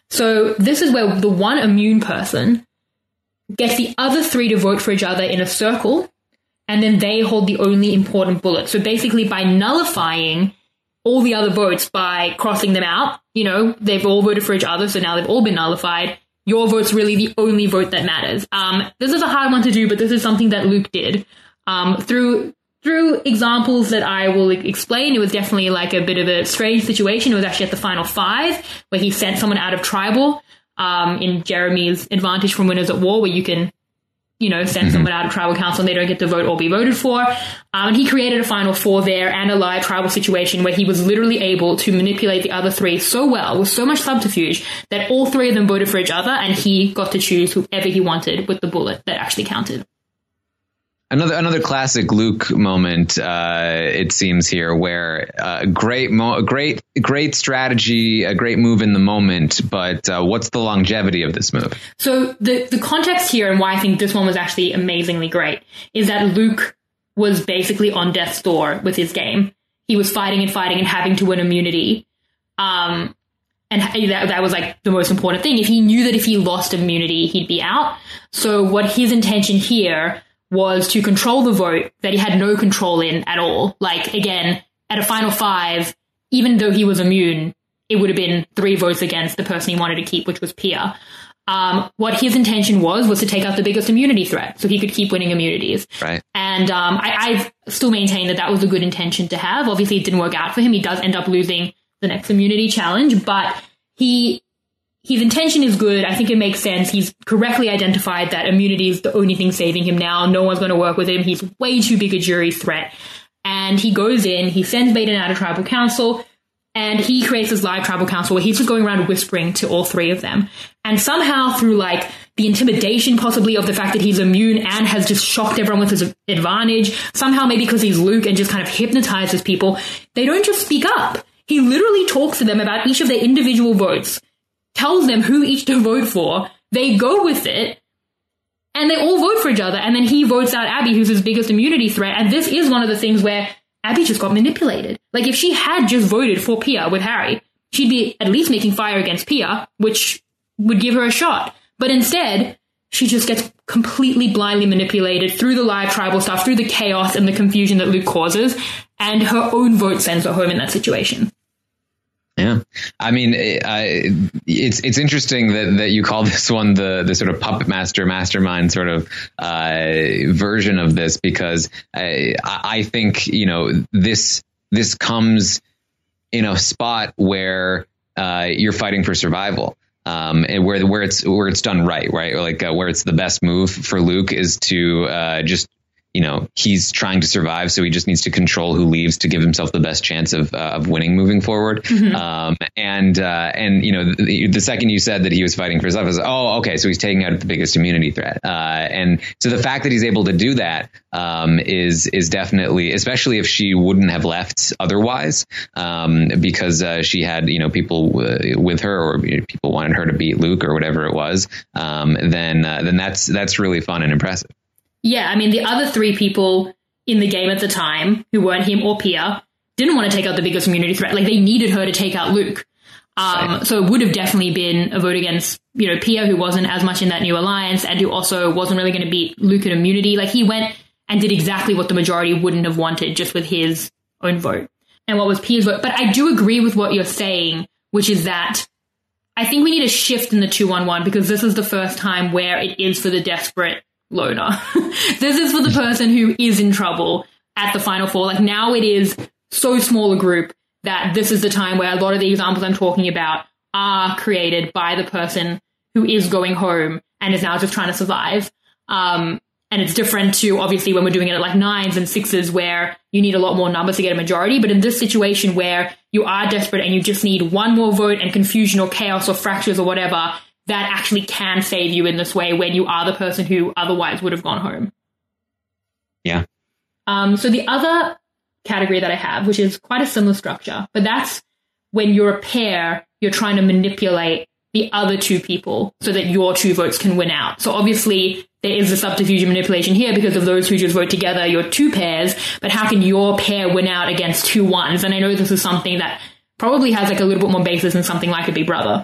So this is where the one immune person gets the other three to vote for each other in a circle, and then they hold the only important bullet. So basically by nullifying all the other votes by crossing them out, you know, they've all voted for each other, so now they've all been nullified. Your vote's really the only vote that matters. Um, this is a hard one to do, but this is something that Luke did. Um, through through examples that I will explain, it was definitely like a bit of a strange situation. It was actually at the final five, where he sent someone out of tribal, um, in Jeremy's Advantage from Winners at War, where you can, you know, send mm-hmm. someone out of tribal council and they don't get to vote or be voted for. Um, and he created a final four there and a live tribal situation where he was literally able to manipulate the other three so well, with so much subterfuge, that all three of them voted for each other and he got to choose whoever he wanted with the bullet that actually counted. Another another classic Luke moment, uh, it seems here, where uh, great, mo- great, great strategy, a great move in the moment. But uh, what's the longevity of this move? So the the context here and why I think this one was actually amazingly great is that Luke was basically on death's door with his game. He was fighting and fighting and having to win immunity. Um, and that, that was like the most important thing. If he knew that if he lost immunity, he'd be out. So what his intention here was to control the vote that he had no control in at all. Like, again, at a final five, even though he was immune, it would have been three votes against the person he wanted to keep, which was Pia. Um, what his intention was, was to take out the biggest immunity threat, so he could keep winning immunities. Right. And um, I, I still maintain that that was a good intention to have. Obviously, it didn't work out for him. He does end up losing the next immunity challenge, but he... His intention is good. I think it makes sense. He's correctly identified that immunity is the only thing saving him now. No one's going to work with him. He's way too big a jury threat. And he goes in, he sends Baden out of tribal council, and he creates this live tribal council where he's just going around whispering to all three of them. And somehow through like the intimidation possibly of the fact that he's immune and has just shocked everyone with his advantage, somehow maybe because he's Luke and just kind of hypnotizes people, they don't just speak up. He literally talks to them about each of their individual votes, tells them who each to vote for, they go with it, and they all vote for each other, and then he votes out Abby, who's his biggest immunity threat, and this is one of the things where Abby just got manipulated. Like, if she had just voted for Pia with Harry, she'd be at least making fire against Pia, which would give her a shot. But instead, she just gets completely blindly manipulated through the live tribal stuff, through the chaos and the confusion that Luke causes, and her own vote sends her home in that situation. Yeah, I mean, uh, it's it's interesting that, that you call this one the the sort of puppet master mastermind sort of uh, version of this, because I, I think, you know, this this comes in a spot where uh, you're fighting for survival. Um, and where where it's where it's done right, right? Or like uh, where it's the best move for Luke is to uh, just. You know, he's trying to survive, so he just needs to control who leaves to give himself the best chance of uh, of winning moving forward. Mm-hmm. Um, and uh, and you know, the, the second you said that he was fighting for his life, I was oh, okay, so he's taking out the biggest immunity threat. Uh, and so the fact that he's able to do that um, is is definitely, especially if she wouldn't have left otherwise, um, because uh, she had, you know, people w- with her, or you know, people wanted her to beat Luke or whatever it was. Um, then uh, then that's that's really fun and impressive. Yeah, I mean, the other three people in the game at the time, who weren't him or Pia, didn't want to take out the biggest immunity threat. Like, they needed her to take out Luke. Um, right. So it would have definitely been a vote against, you know, Pia, who wasn't as much in that new alliance, and who also wasn't really going to beat Luke at immunity. Like, he went and did exactly what the majority wouldn't have wanted, just with his own vote. And what was Pia's vote? But I do agree with what you're saying, which is that I think we need a shift in the two one one, because this is the first time where it is for the desperate loner. This is for the person who is in trouble at the final four. Like, now it is so small a group that this is the time where a lot of the examples I'm talking about are created by the person who is going home and is now just trying to survive. Um, and it's different to, obviously, when we're doing it at like nines and sixes, where you need a lot more numbers to get a majority. But in this situation where you are desperate and you just need one more vote and confusion or chaos or fractures or whatever, that actually can save you in this way when you are the person who otherwise would have gone home. Yeah. Um, so the other category that I have, which is quite a similar structure, but that's when you're a pair, you're trying to manipulate the other two people so that your two votes can win out. So obviously there is the subterfuge manipulation here because of those who just vote together, you're two pairs, but how can your pair win out against two ones? And I know this is something that probably has like a little bit more basis than something like a Big Brother.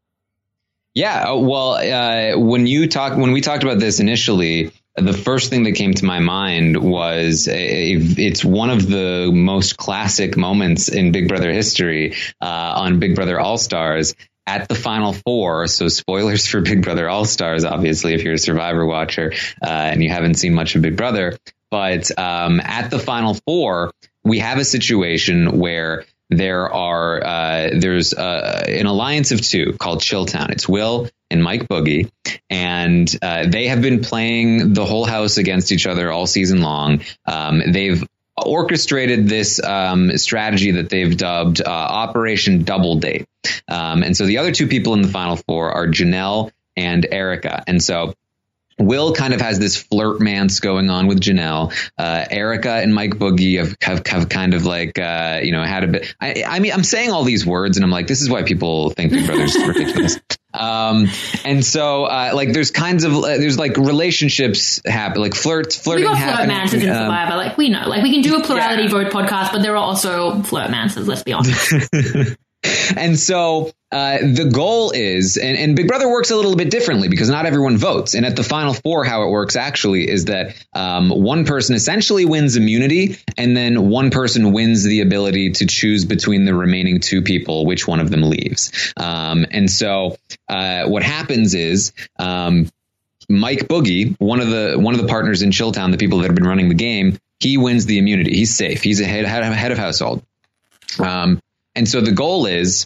Yeah, well, uh, when you talk, when we talked about this initially, the first thing that came to my mind was a, it's one of the most classic moments in Big Brother history uh, on Big Brother All-Stars at the Final Four. So spoilers for Big Brother All-Stars, obviously, if you're a Survivor watcher uh, and you haven't seen much of Big Brother. But um, at the Final Four, we have a situation where there are uh, there's uh, an alliance of two called Chilltown. It's Will and Mike Boogie, and uh, they have been playing the whole house against each other all season long. Um, they've orchestrated this um, strategy that they've dubbed uh, Operation Double Date. Um, and so the other two people in the Final Four are Janelle and Erica. And so Will kind of has this flirtmance going on with Janelle. Uh, Erica and Mike Boogie have, have, have kind of like, uh, you know, had a bit. I, I mean, I'm saying all these words and I'm like, this is why people think Big Brother's ridiculous. Um, and so, uh, like, there's kinds of, uh, there's like relationships happen, like flirts, flirting. We got happening. flirtmances in Survivor. Um, like, we know, like, we can do a plurality yeah. vote podcast, but there are also flirtmances, let's be honest. And so uh, the goal is, and, and Big Brother works a little bit differently because not everyone votes. And at the Final Four, how it works actually is that um, one person essentially wins immunity, and then one person wins the ability to choose between the remaining two people which one of them leaves. Um, and so uh, what happens is um, Mike Boogie, one of the one of the partners in Chilltown, the people that have been running the game, he wins the immunity. He's safe. He's a head, head, head of household. Um, And so the goal is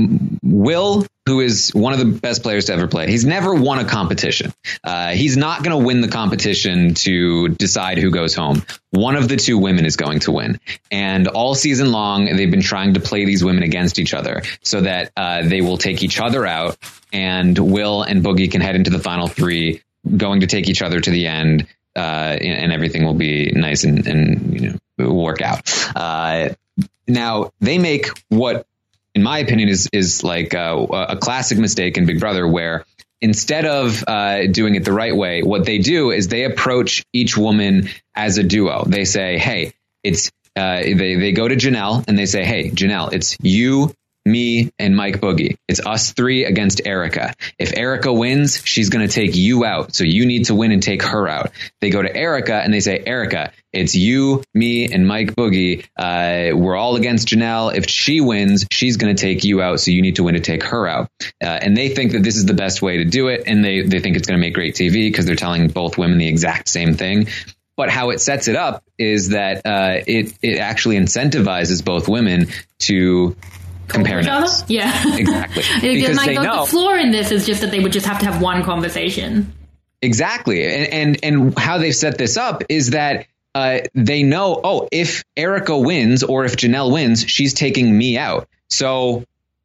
Will, who is one of the best players to ever play. He's never won a competition. Uh, he's not going to win the competition to decide who goes home. One of the two women is going to win. And all season long, they've been trying to play these women against each other so that uh, they will take each other out, and Will and Boogie can head into the final three, going to take each other to the end, uh, and, and everything will be nice and, and you know, work out. Uh, Now, they make what, in my opinion, is is like a, a classic mistake in Big Brother, where instead of uh, doing it the right way, what they do is they approach each woman as a duo. They say, hey, it's uh, they, they go to Janelle and they say, hey, Janelle, it's you, me, and Mike Boogie. It's us three against Erica. If Erica wins, she's going to take you out. So you need to win and take her out. They go to Erica and they say, Erica, it's you, me, and Mike Boogie. Uh, we're all against Janelle. If she wins, she's going to take you out. So you need to win to take her out. Uh, and they think that this is the best way to do it. And they, they think it's going to make great T V because they're telling both women the exact same thing. But how it sets it up is that uh, it, it actually incentivizes both women to compare notes. Yeah, exactly. Because like, they know the floor in this is just that they would just have to have one conversation. Exactly, and and and how they've set this up is that uh, they know, oh, if Erica wins or if Janelle wins, she's taking me out. So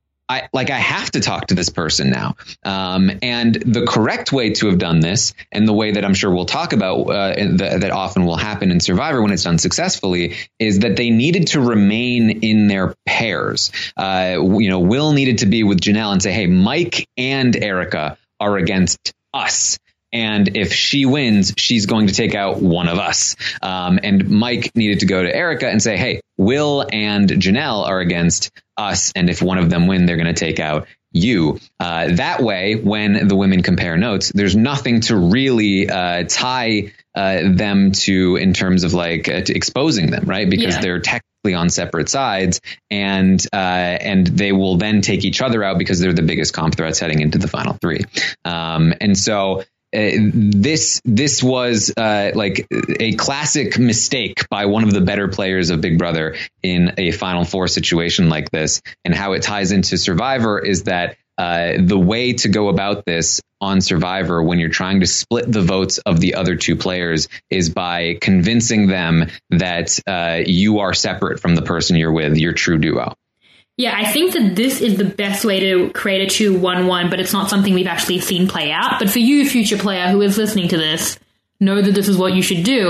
I like I have to talk to this person now. Um, and the correct way to have done this, and the way that I'm sure we'll talk about uh, the, that often will happen in Survivor when it's done successfully, is that they needed to remain in their pairs. Uh, you know, Will needed to be with Janelle and say, hey, Mike and Erica are against us. And if she wins, she's going to take out one of us. Um, and Mike needed to go to Erica and say, hey, Will and Janelle are against us. And if one of them win, they're going to take out you. Uh, that way, when the women compare notes, there's nothing to really uh, tie uh, them to in terms of like uh, to exposing them, right? Because yeah. they're technically on separate sides, and uh, and they will then take each other out because they're the biggest comp threats heading into the final three. Um, and so Uh, this this was uh, like a classic mistake by one of the better players of Big Brother in a Final Four situation like this. And how it ties into Survivor is that uh, the way to go about this on Survivor when you're trying to split the votes of the other two players is by convincing them that uh, you are separate from the person you're with, your true duo. Yeah, I think that this is the best way to create a two one one, but it's not something we've actually seen play out. But for you, future player who is listening to this, know that this is what you should do.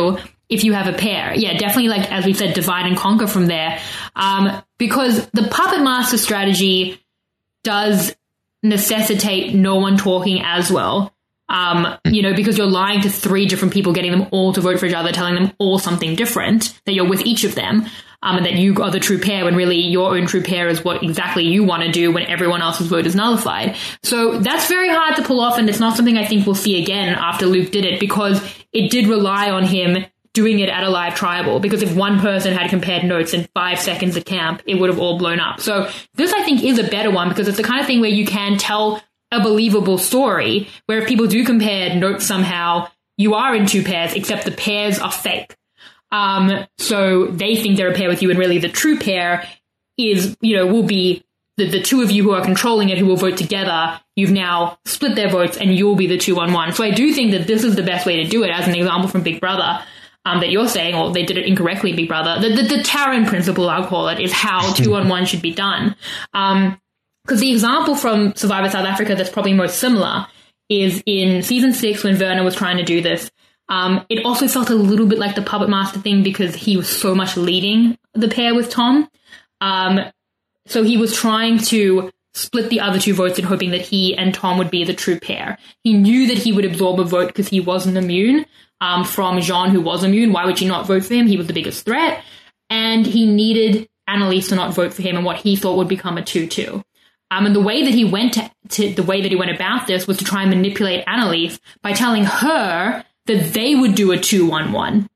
if you have a pair. Yeah, definitely, like, as we said, divide and conquer from there. Um, because the puppet master strategy does necessitate no one talking as well. Um, you know, because you're lying to three different people, getting them all to vote for each other, telling them all something different, that you're with each of them, um, and that you are the true pair, when really your own true pair is what exactly you want to do when everyone else's vote is nullified. So that's very hard to pull off, and it's not something I think we'll see again after Luke did it, because it did rely on him doing it at a live tribal, because if one person had compared notes in five seconds at camp, it would have all blown up. So this, I think, is a better one, because it's the kind of thing where you can tell a believable story, where if people do compare notes somehow, you are in two pairs, except the pairs are fake. Um, so they think they're a pair with you, and really the true pair is, you know, will be the, the two of you who are controlling it, who will vote together. You've now split their votes, and you'll be the two on one. So I do think that this is the best way to do it, as an example from Big Brother. Um, that you're saying, or they did it incorrectly, Big Brother. The, the, the Taran principle, I'll call it, is how two on one should be done. Um, Because the example from Survivor South Africa that's probably most similar is in season six, when Werner was trying to do this. Um, it also felt a little bit like the puppet master thing, because he was so much leading the pair with Tom. Um, so he was trying to split the other two votes and hoping that he and Tom would be the true pair. He knew that he would absorb a vote because he wasn't immune um, from Jean, who was immune. Why would you not vote for him? He was the biggest threat. And he needed Annalise to not vote for him in what he thought would become a two two. Um, and the way that he went to, to the way that he went about this was to try and manipulate Annalise by telling her that they would do a two one one.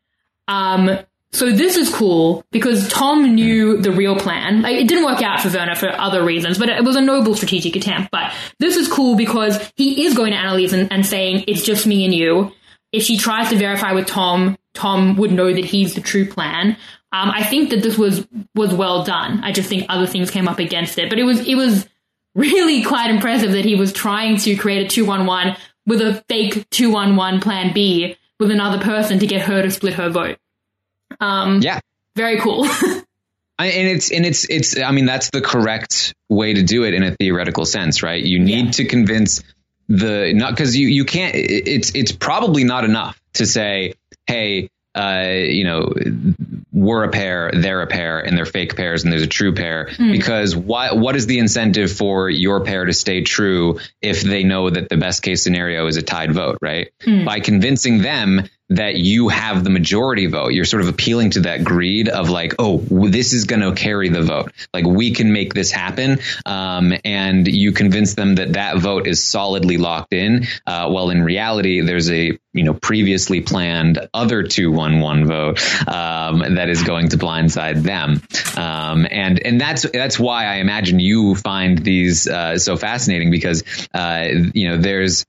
Um, so this is cool, because Tom knew the real plan. Like, it didn't work out for Werner for other reasons, but it was a noble strategic attempt. But this is cool because he is going to Annalise and, and saying, it's just me and you. If she tries to verify with Tom, Tom would know that he's the true plan. Um, I think that this was was well done. I just think other things came up against it. But it was it was really quite impressive that he was trying to create a two one one with a fake two one one plan B with another person to get her to split her vote. Um, yeah. Very cool. I, and it's and it's it's I mean, that's the correct way to do it in a theoretical sense, right? You need yeah. to convince the not because you, you can't it's it's probably not enough to say, hey, uh, you know, we're a pair, they're a pair, and they're fake pairs, and there's a true pair. Mm. Because why, what is the incentive for your pair to stay true if they know that the best case scenario is a tied vote, right? Mm. By convincing them that you have the majority vote, you're sort of appealing to that greed of like, oh, this is going to carry the vote. Like, we can make this happen. Um, and you convince them that that vote is solidly locked in. Uh, well, in reality, there's a, you know, previously planned other two one one vote um, that is going to blindside them. Um, and and that's that's why I imagine you find these uh, so fascinating, because, uh, you know, there's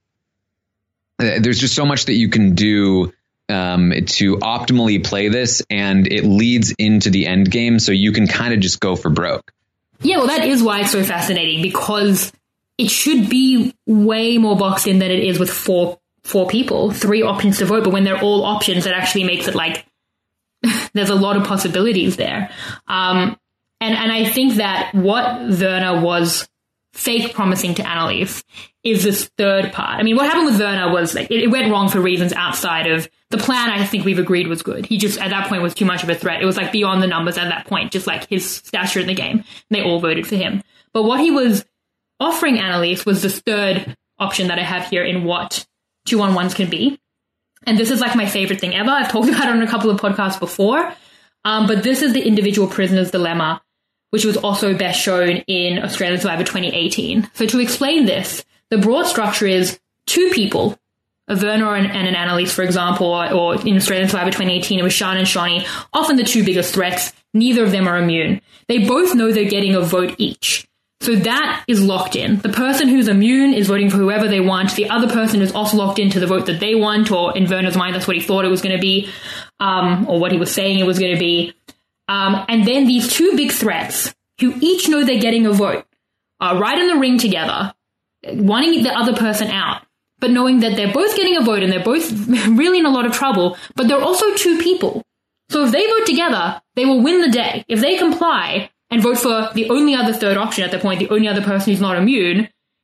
there's just so much that you can do Um, to optimally play this, and it leads into the end game, so you can kind of just go for broke. Yeah, well, that is why it's so fascinating, because it should be way more boxed in than it is with four four people, three options to vote. But when they're all options, that actually makes it like there's a lot of possibilities there. Um, and and I think that what Werner was fake promising to Annalise is this third part. I mean, what happened with Werner was like it, it went wrong for reasons outside of the plan. I think we've agreed was good. He just at that point was too much of a threat. It was like beyond the numbers at that point, just like his stature in the game. And they all voted for him. But what he was offering Annalise was this third option that I have here in what two on ones can be. And this is like my favorite thing ever. I've talked about it on a couple of podcasts before. Um, but this is the individual prisoner's dilemma, which was also best shown in Australian Survivor twenty eighteen. So to explain this, the broad structure is two people, a Werner and, and an Annalise, for example, or, or in Australian Survivor twenty eighteen, it was Sean and Shawnee, often the two biggest threats. Neither of them are immune. They both know they're getting a vote each. So that is locked in. The person who's immune is voting for whoever they want. The other person is also locked into the vote that they want, or in Werner's mind, that's what he thought it was going to be, um, or what he was saying it was going to be. Um, and then these two big threats, who each know they're getting a vote, are right in the ring together, wanting the other person out, but knowing that they're both getting a vote and they're both really in a lot of trouble, but they're also two people. So if they vote together, they will win the day. If they comply and vote for the only other third option at that point, the only other person who's not immune,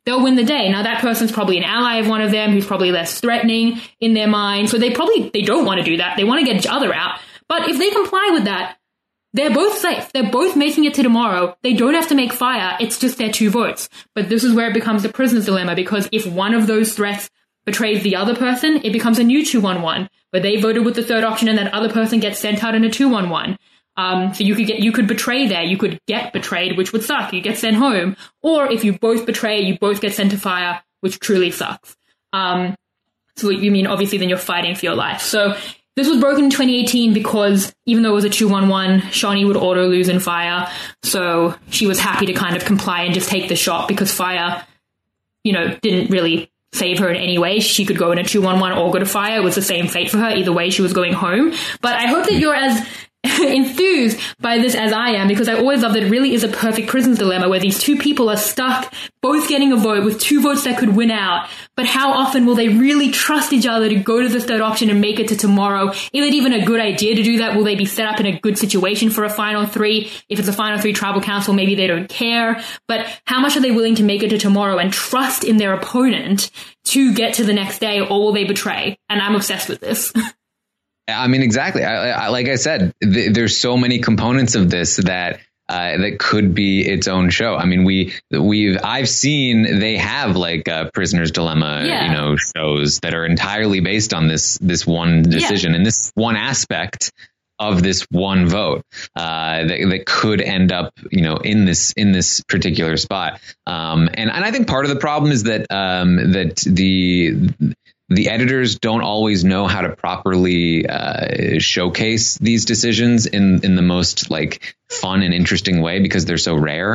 they'll win the day. Now that person's probably an ally of one of them who's probably less threatening in their mind. So they probably, they don't want to do that. They want to get each other out. But if they comply with that, they're both safe. They're both making it to tomorrow. They don't have to make fire. It's just their two votes. But this is where it becomes the prisoner's dilemma, because if one of those threats betrays the other person, it becomes a new two one one, where they voted with the third option and that other person gets sent out in a two one one. Um, so you could get, you could betray there, you could get betrayed, which would suck. You get sent home. Or if you both betray, you both get sent to fire, which truly sucks. Um, so you mean, obviously, then you're fighting for your life. So this was broken in twenty eighteen because even though it was a two one one, Shani would auto lose in fire. So she was happy to kind of comply and just take the shot because fire, you know, didn't really save her in any way. She could go in a two one one or go to fire. It was the same fate for her. Either way, she was going home. But I hope that you're as enthused by this as I am, because I always love that it really is a perfect prisoner's dilemma where these two people are stuck, both getting a vote with two votes that could win out. But how often will they really trust each other to go to the third option and make it to tomorrow? Is it even a good idea to do that? Will they be set up in a good situation for a final three? If it's a final three tribal council, maybe they don't care. But how much are they willing to make it to tomorrow and trust in their opponent to get to the next day, or will they betray? And I'm obsessed with this. I mean, exactly. I, I, like I said, th- there's so many components of this that uh, that could be its own show. I mean, we we've I've seen they have like uh, Prisoner's Dilemma, yeah. you know, shows that are entirely based on this this one decision yeah. and this one aspect of this one vote uh, that, that could end up, you know, in this in this particular spot. Um, and and I think part of the problem is that um, that the The editors don't always know how to properly uh, showcase these decisions in, in the most like fun and interesting way because they're so rare.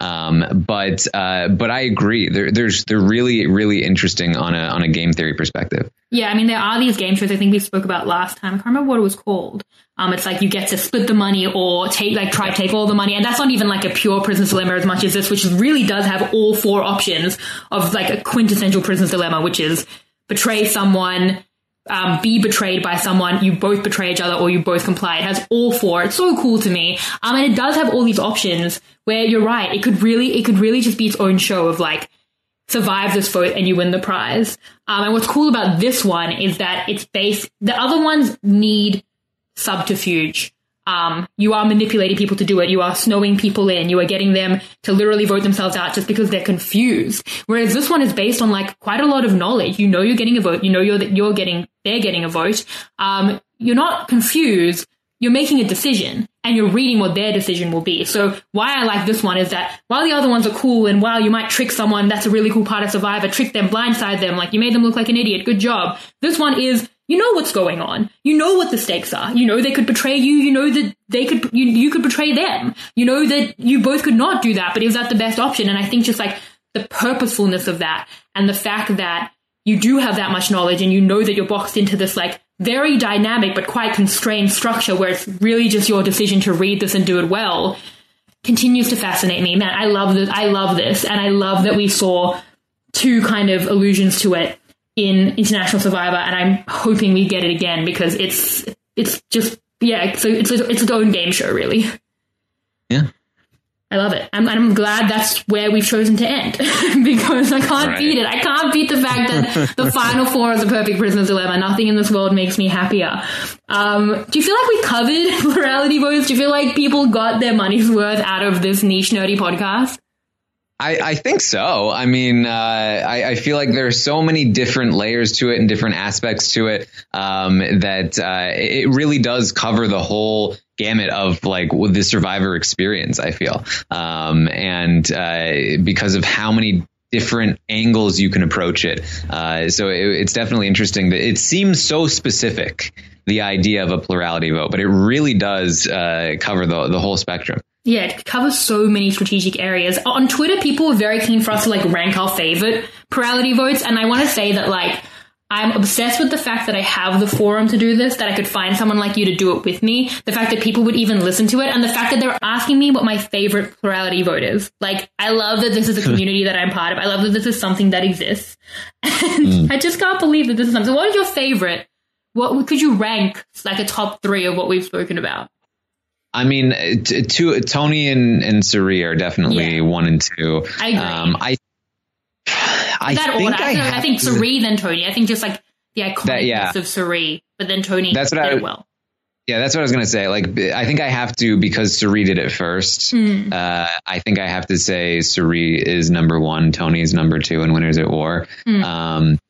Um, but uh, but I agree. They're, there's they're really, really interesting on a on a game theory perspective. Yeah, I mean, there are these game shows I think we spoke about last time. I can't remember what it was called. Um, it's like you get to split the money or take like try to take all the money. And that's not even like a pure Prisoner's Dilemma as much as this, which really does have all four options of like a quintessential Prisoner's Dilemma, which is betray someone, um, be betrayed by someone, you both betray each other, or you both comply. It has all four. It's so cool to me. Um, and it does have all these options where you're right. It could really, it could really just be its own show of like, survive this vote and you win the prize. Um, and what's cool about this one is that it's based, the other ones need subterfuge. Um, you are manipulating people to do it. You are snowing people in. You are getting them to literally vote themselves out just because they're confused. Whereas this one is based on like quite a lot of knowledge. You know, you're getting a vote. You know, you're that you're getting, they're getting a vote. Um, you're not confused. You're making a decision and you're reading what their decision will be. So why I like this one is that while the other ones are cool and while you might trick someone, that's a really cool part of Survivor, trick them, blindside them, like you made them look like an idiot. Good job. This one is, you know what's going on. You know what the stakes are. You know they could betray you. You know that they could, you, you could betray them. You know that you both could not do that, but is that the best option? And I think just like the purposefulness of that and the fact that you do have that much knowledge and you know that you're boxed into this like very dynamic but quite constrained structure where it's really just your decision to read this and do it well continues to fascinate me. Man, I love this. I love this. And I love that we saw two kind of allusions to it in International Survivor, and I'm hoping we get it again because it's it's just yeah, so it's it's, it's its own game show, really. Yeah, I love it. I'm I'm glad that's where we've chosen to end because I can't right. beat it. I can't beat the fact that the final four is a perfect Prisoner's Dilemma. Nothing in this world makes me happier. Um, do you feel like we covered plurality votes? Do you feel like people got their money's worth out of this niche nerdy podcast? I, I think so. I mean, uh, I, I feel like there are so many different layers to it and different aspects to it um, that uh, it really does cover the whole gamut of like the Survivor experience, I feel. Um, and uh, because of how many different angles you can approach it. Uh, so it, it's definitely interesting that it seems so specific, the idea of a plurality vote, but it really does uh, cover the, the whole spectrum. Yeah, it covers so many strategic areas. On Twitter, people were very keen for us to like rank our favorite plurality votes. And I want to say that like, I'm obsessed with the fact that I have the forum to do this, that I could find someone like you to do it with me. The fact that people would even listen to it and the fact that they're asking me what my favorite plurality vote is. Like, I love that this is a community that I'm part of. I love that this is something that exists. And mm. I just can't believe that this is something. So what is your favorite? What could you rank like a top three of what we've spoken about? I mean, t- two, Tony and, and Cirie are definitely yeah. one and two. I agree. Um, I, I that think order. I, I, I think Cirie then Tony. I think just like the iconicness that, yeah. of Cirie, but then Tony that's what did I, it well. Yeah, that's what I was going to say. Like, I think I have to, because Cirie did it first. Mm. Uh, I think I have to say Cirie is number one, Tony's number two, and Winners at War. Mm. Um,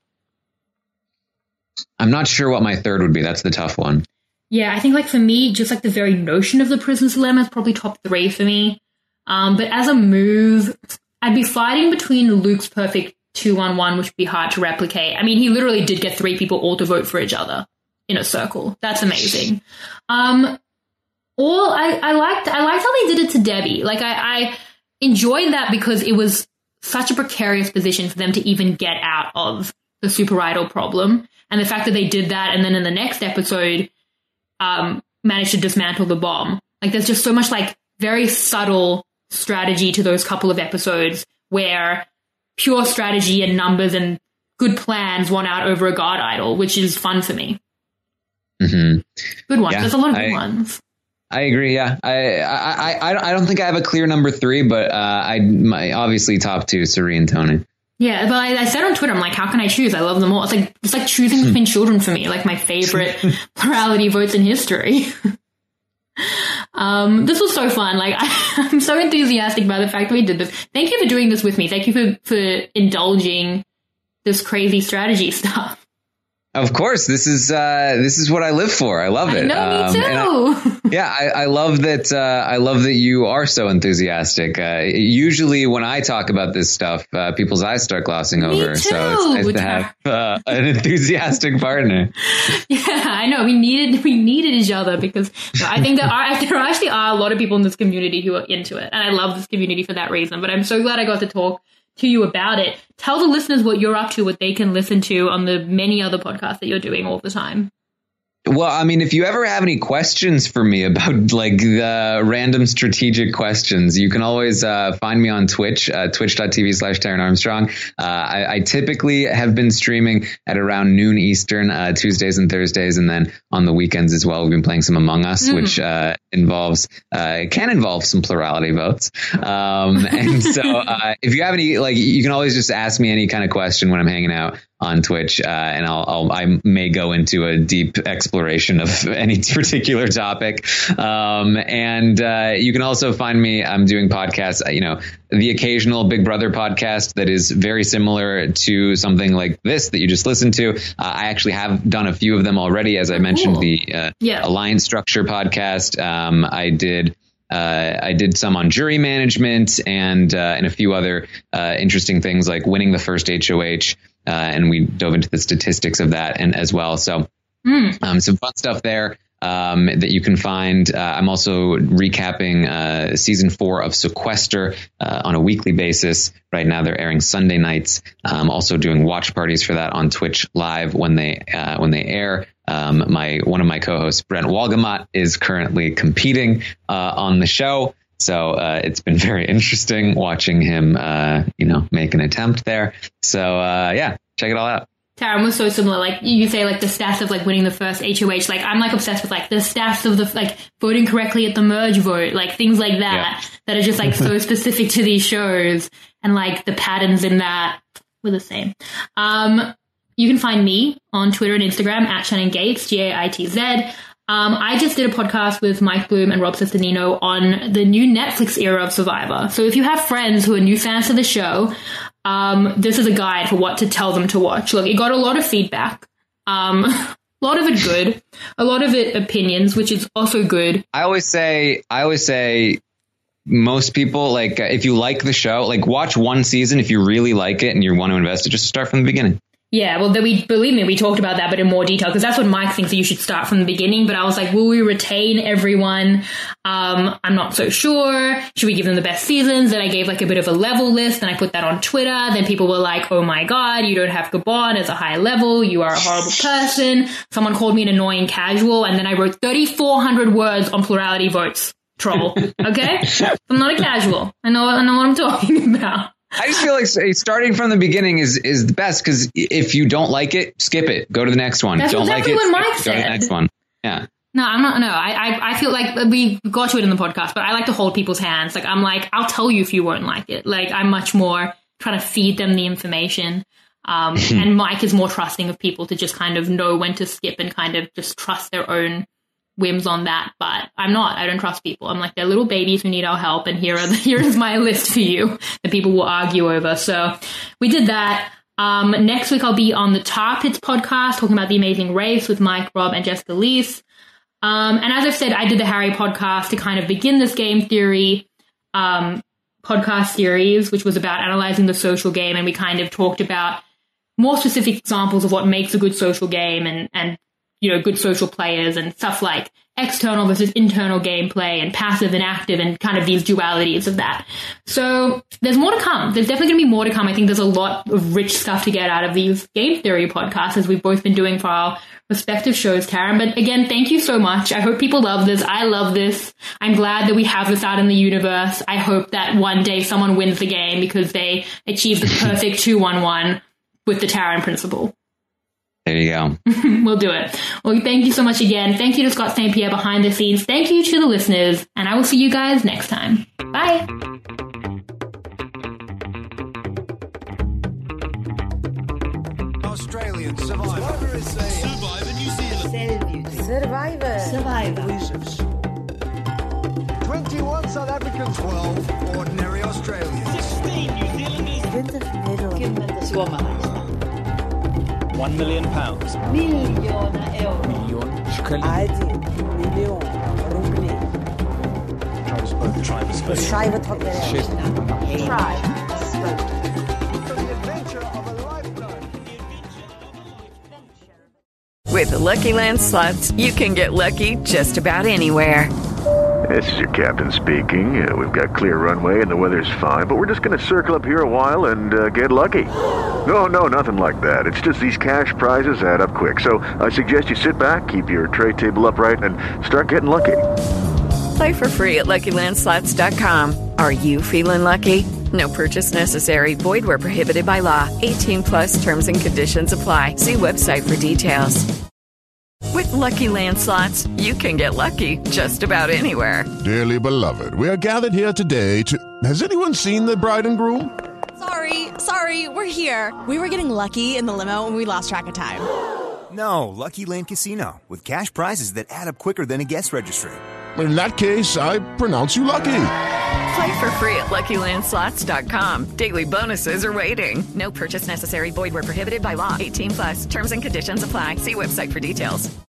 I'm not sure what my third would be. That's the tough one. Yeah, I think like for me, just like the very notion of the Prisoner's Dilemma is probably top three for me. Um, but as a move, I'd be fighting between Luke's perfect two one one, which would be hard to replicate. I mean, he literally did get three people all to vote for each other in a circle. That's amazing. Um, or I, I liked I liked how they did it to Debbie. Like I, I enjoyed that because it was such a precarious position for them to even get out of the Super Idol problem. And the fact that they did that and then in the next episode um, managed to dismantle the bomb. Like there's just so much like very subtle strategy to those couple of episodes where pure strategy and numbers and good plans won out over a God Idol, which is fun for me. Mm-hmm. Good ones. Yeah, There's a lot of good I, ones. I agree. Yeah, I, I, I, I don't think I have a clear number three, but uh, I, my obviously top two, Cirie and Tony. Yeah, but I, I said on Twitter, I'm like, how can I choose? I love them all. It's like it's like choosing between children for me. Like my favorite plurality votes in history. um, this was so fun. Like I, I'm so enthusiastic by the fact that we did this. Thank you for doing this with me. Thank you for for indulging this crazy strategy stuff. Of course, this is uh, this is what I live for. I love it. I know, um, me too. I, yeah, I, I love that. Uh, I love that you are so enthusiastic. Uh, usually, when I talk about this stuff, uh, people's eyes start glossing over. Me So too. it's nice to have uh, an enthusiastic partner. Yeah, I know. We needed we needed each other because you know, I think there are there actually are a lot of people in this community who are into it, and I love this community for that reason. But I'm so glad I got to talk to you about it. Tell the listeners what you're up to, what they can listen to on the many other podcasts that you're doing all the time. Well, I mean, if you ever have any questions for me about like the random strategic questions, you can always uh, find me on Twitch, uh, twitch.tv slash Taran Armstrong. Uh, I, I typically have been streaming at around noon Eastern, uh, Tuesdays and Thursdays. And then on the weekends as well, we've been playing some Among Us, mm. which uh, involves, uh, can involve some plurality votes. Um, and so uh, if you have any, like, you can always just ask me any kind of question when I'm hanging out on Twitch, uh, and I'll, I'll I may go into a deep exploration of any particular topic. Um, and uh, you can also find me. I'm doing podcasts. You know, the occasional Big Brother podcast that is very similar to something like this that you just listened to. Uh, I actually have done a few of them already, as I mentioned. Cool. The uh, yeah. Alliance Structure podcast. Um, I did. Uh, I did some on jury management and uh, and a few other uh, interesting things like winning the first H O H. Uh, and we dove into the statistics of that and as well. So mm. um, some fun stuff there um, that you can find. Uh, I'm also recapping uh, season four of Sequester uh, on a weekly basis. Right now they're airing Sunday nights. I'm also doing watch parties for that on Twitch live when they uh, when they air. Um, my one of my co-hosts, Brent Walgamot, is currently competing uh, on the show. So uh, it's been very interesting watching him, uh, you know, make an attempt there. So, uh, yeah, check it all out. Taran was so similar. Like you say, like the stats of like winning the first H O H. Like I'm like obsessed with like the stats of the like voting correctly at the merge vote, like things like that, yeah. that are just like so specific to these shows, and like the patterns in that were the same. Um, you can find me on Twitter and Instagram at Shannon Gates, G A I T Z. Um, I just did a podcast with Mike Bloom and Rob Cesternino on the new Netflix era of Survivor. So if you have friends who are new fans to the show, um, this is a guide for what to tell them to watch. Look, it got a lot of feedback. Um, a lot of it good, a lot of it opinions, which is also good. I always say, I always say most people, like, if you like the show, like watch one season. If you really like it and you want to invest it, just start from the beginning. Yeah, well, we believe me, we talked about that, but in more detail, because that's what Mike thinks that you should start from the beginning. But I was like, will we retain everyone? Um, I'm not so sure. Should we give them the best seasons? Then I gave like a bit of a level list, and I put that on Twitter. Then people were like, oh my God, you don't have Gabon as a high level. You are a horrible person. Someone called me an annoying casual, and then I wrote thirty-four hundred words on plurality votes. Troll. Okay? I'm not a casual. I know, I know what I'm talking about. I just feel like starting from the beginning is, is the best, because if you don't like it, skip it. Go to the next one. That's don't exactly like it, what Mike skip, said. Go to the next one. Yeah. No, I'm not. No, I, I, I feel like we got to it in the podcast, but I like to hold people's hands. Like, I'm like, I'll tell you if you won't like it. Like, I'm much more trying to feed them the information. Um, and Mike is more trusting of people to just kind of know when to skip and kind of just trust their own whims on that. But I'm not. I don't trust people. I'm like, they're little babies who need our help. And here are the, here is my list for you that people will argue over. So we did that. Um, next week, I'll be on the Tar Pits podcast talking about The Amazing Race with Mike, Rob, and Jessica Lees. Um, and as I've said, I did the Harry podcast to kind of begin this game theory um, podcast series, which was about analyzing the social game. And we kind of talked about more specific examples of what makes a good social game and, and, you know, good social players and stuff like external versus internal gameplay and passive and active and kind of these dualities of that. So there's more to come. There's definitely going to be more to come. I think there's a lot of rich stuff to get out of these game theory podcasts as we've both been doing for our respective shows, Karen. But again, thank you so much. I hope people love this. I love this. I'm glad that we have this out in the universe. I hope that one day someone wins the game because they achieve the perfect two one one with the Taran principle. There you go. We'll do it. Well, thank you so much again. Thank you to Scott Saint Pierre behind the scenes. Thank you to the listeners. And I will see you guys next time. Bye. Australian Survivor. Survivor New Zealand. Survivor. Survivor. twenty-one South Africans. twelve ordinary Australians. sixteen New Zealanders. One million pounds. Miljoner euro. Million shkelling. Один миллион рублей. Beschreibe Try. With the Lucky Land Slots, you can get lucky just about anywhere. This is your captain speaking. Uh, we've got clear runway and the weather's fine, but we're just going to circle up here a while and uh, get lucky. No, no, nothing like that. It's just these cash prizes add up quick. So I suggest you sit back, keep your tray table upright, and start getting lucky. Play for free at Lucky Land Slots dot com. Are you feeling lucky? No purchase necessary. Void where prohibited by law. eighteen plus terms and conditions apply. See website for details. With Lucky Land Slots, you can get lucky just about anywhere. Dearly beloved, we are gathered here today to... Has anyone seen the bride and groom? Sorry, sorry, we're here. We were getting lucky in the limo and we lost track of time. No, Lucky Land Casino, with cash prizes that add up quicker than a guest registry. In that case, I pronounce you lucky. Play for free at Lucky Land Slots dot com. Daily bonuses are waiting. No purchase necessary. Void where prohibited by law. eighteen plus. Terms and conditions apply. See website for details.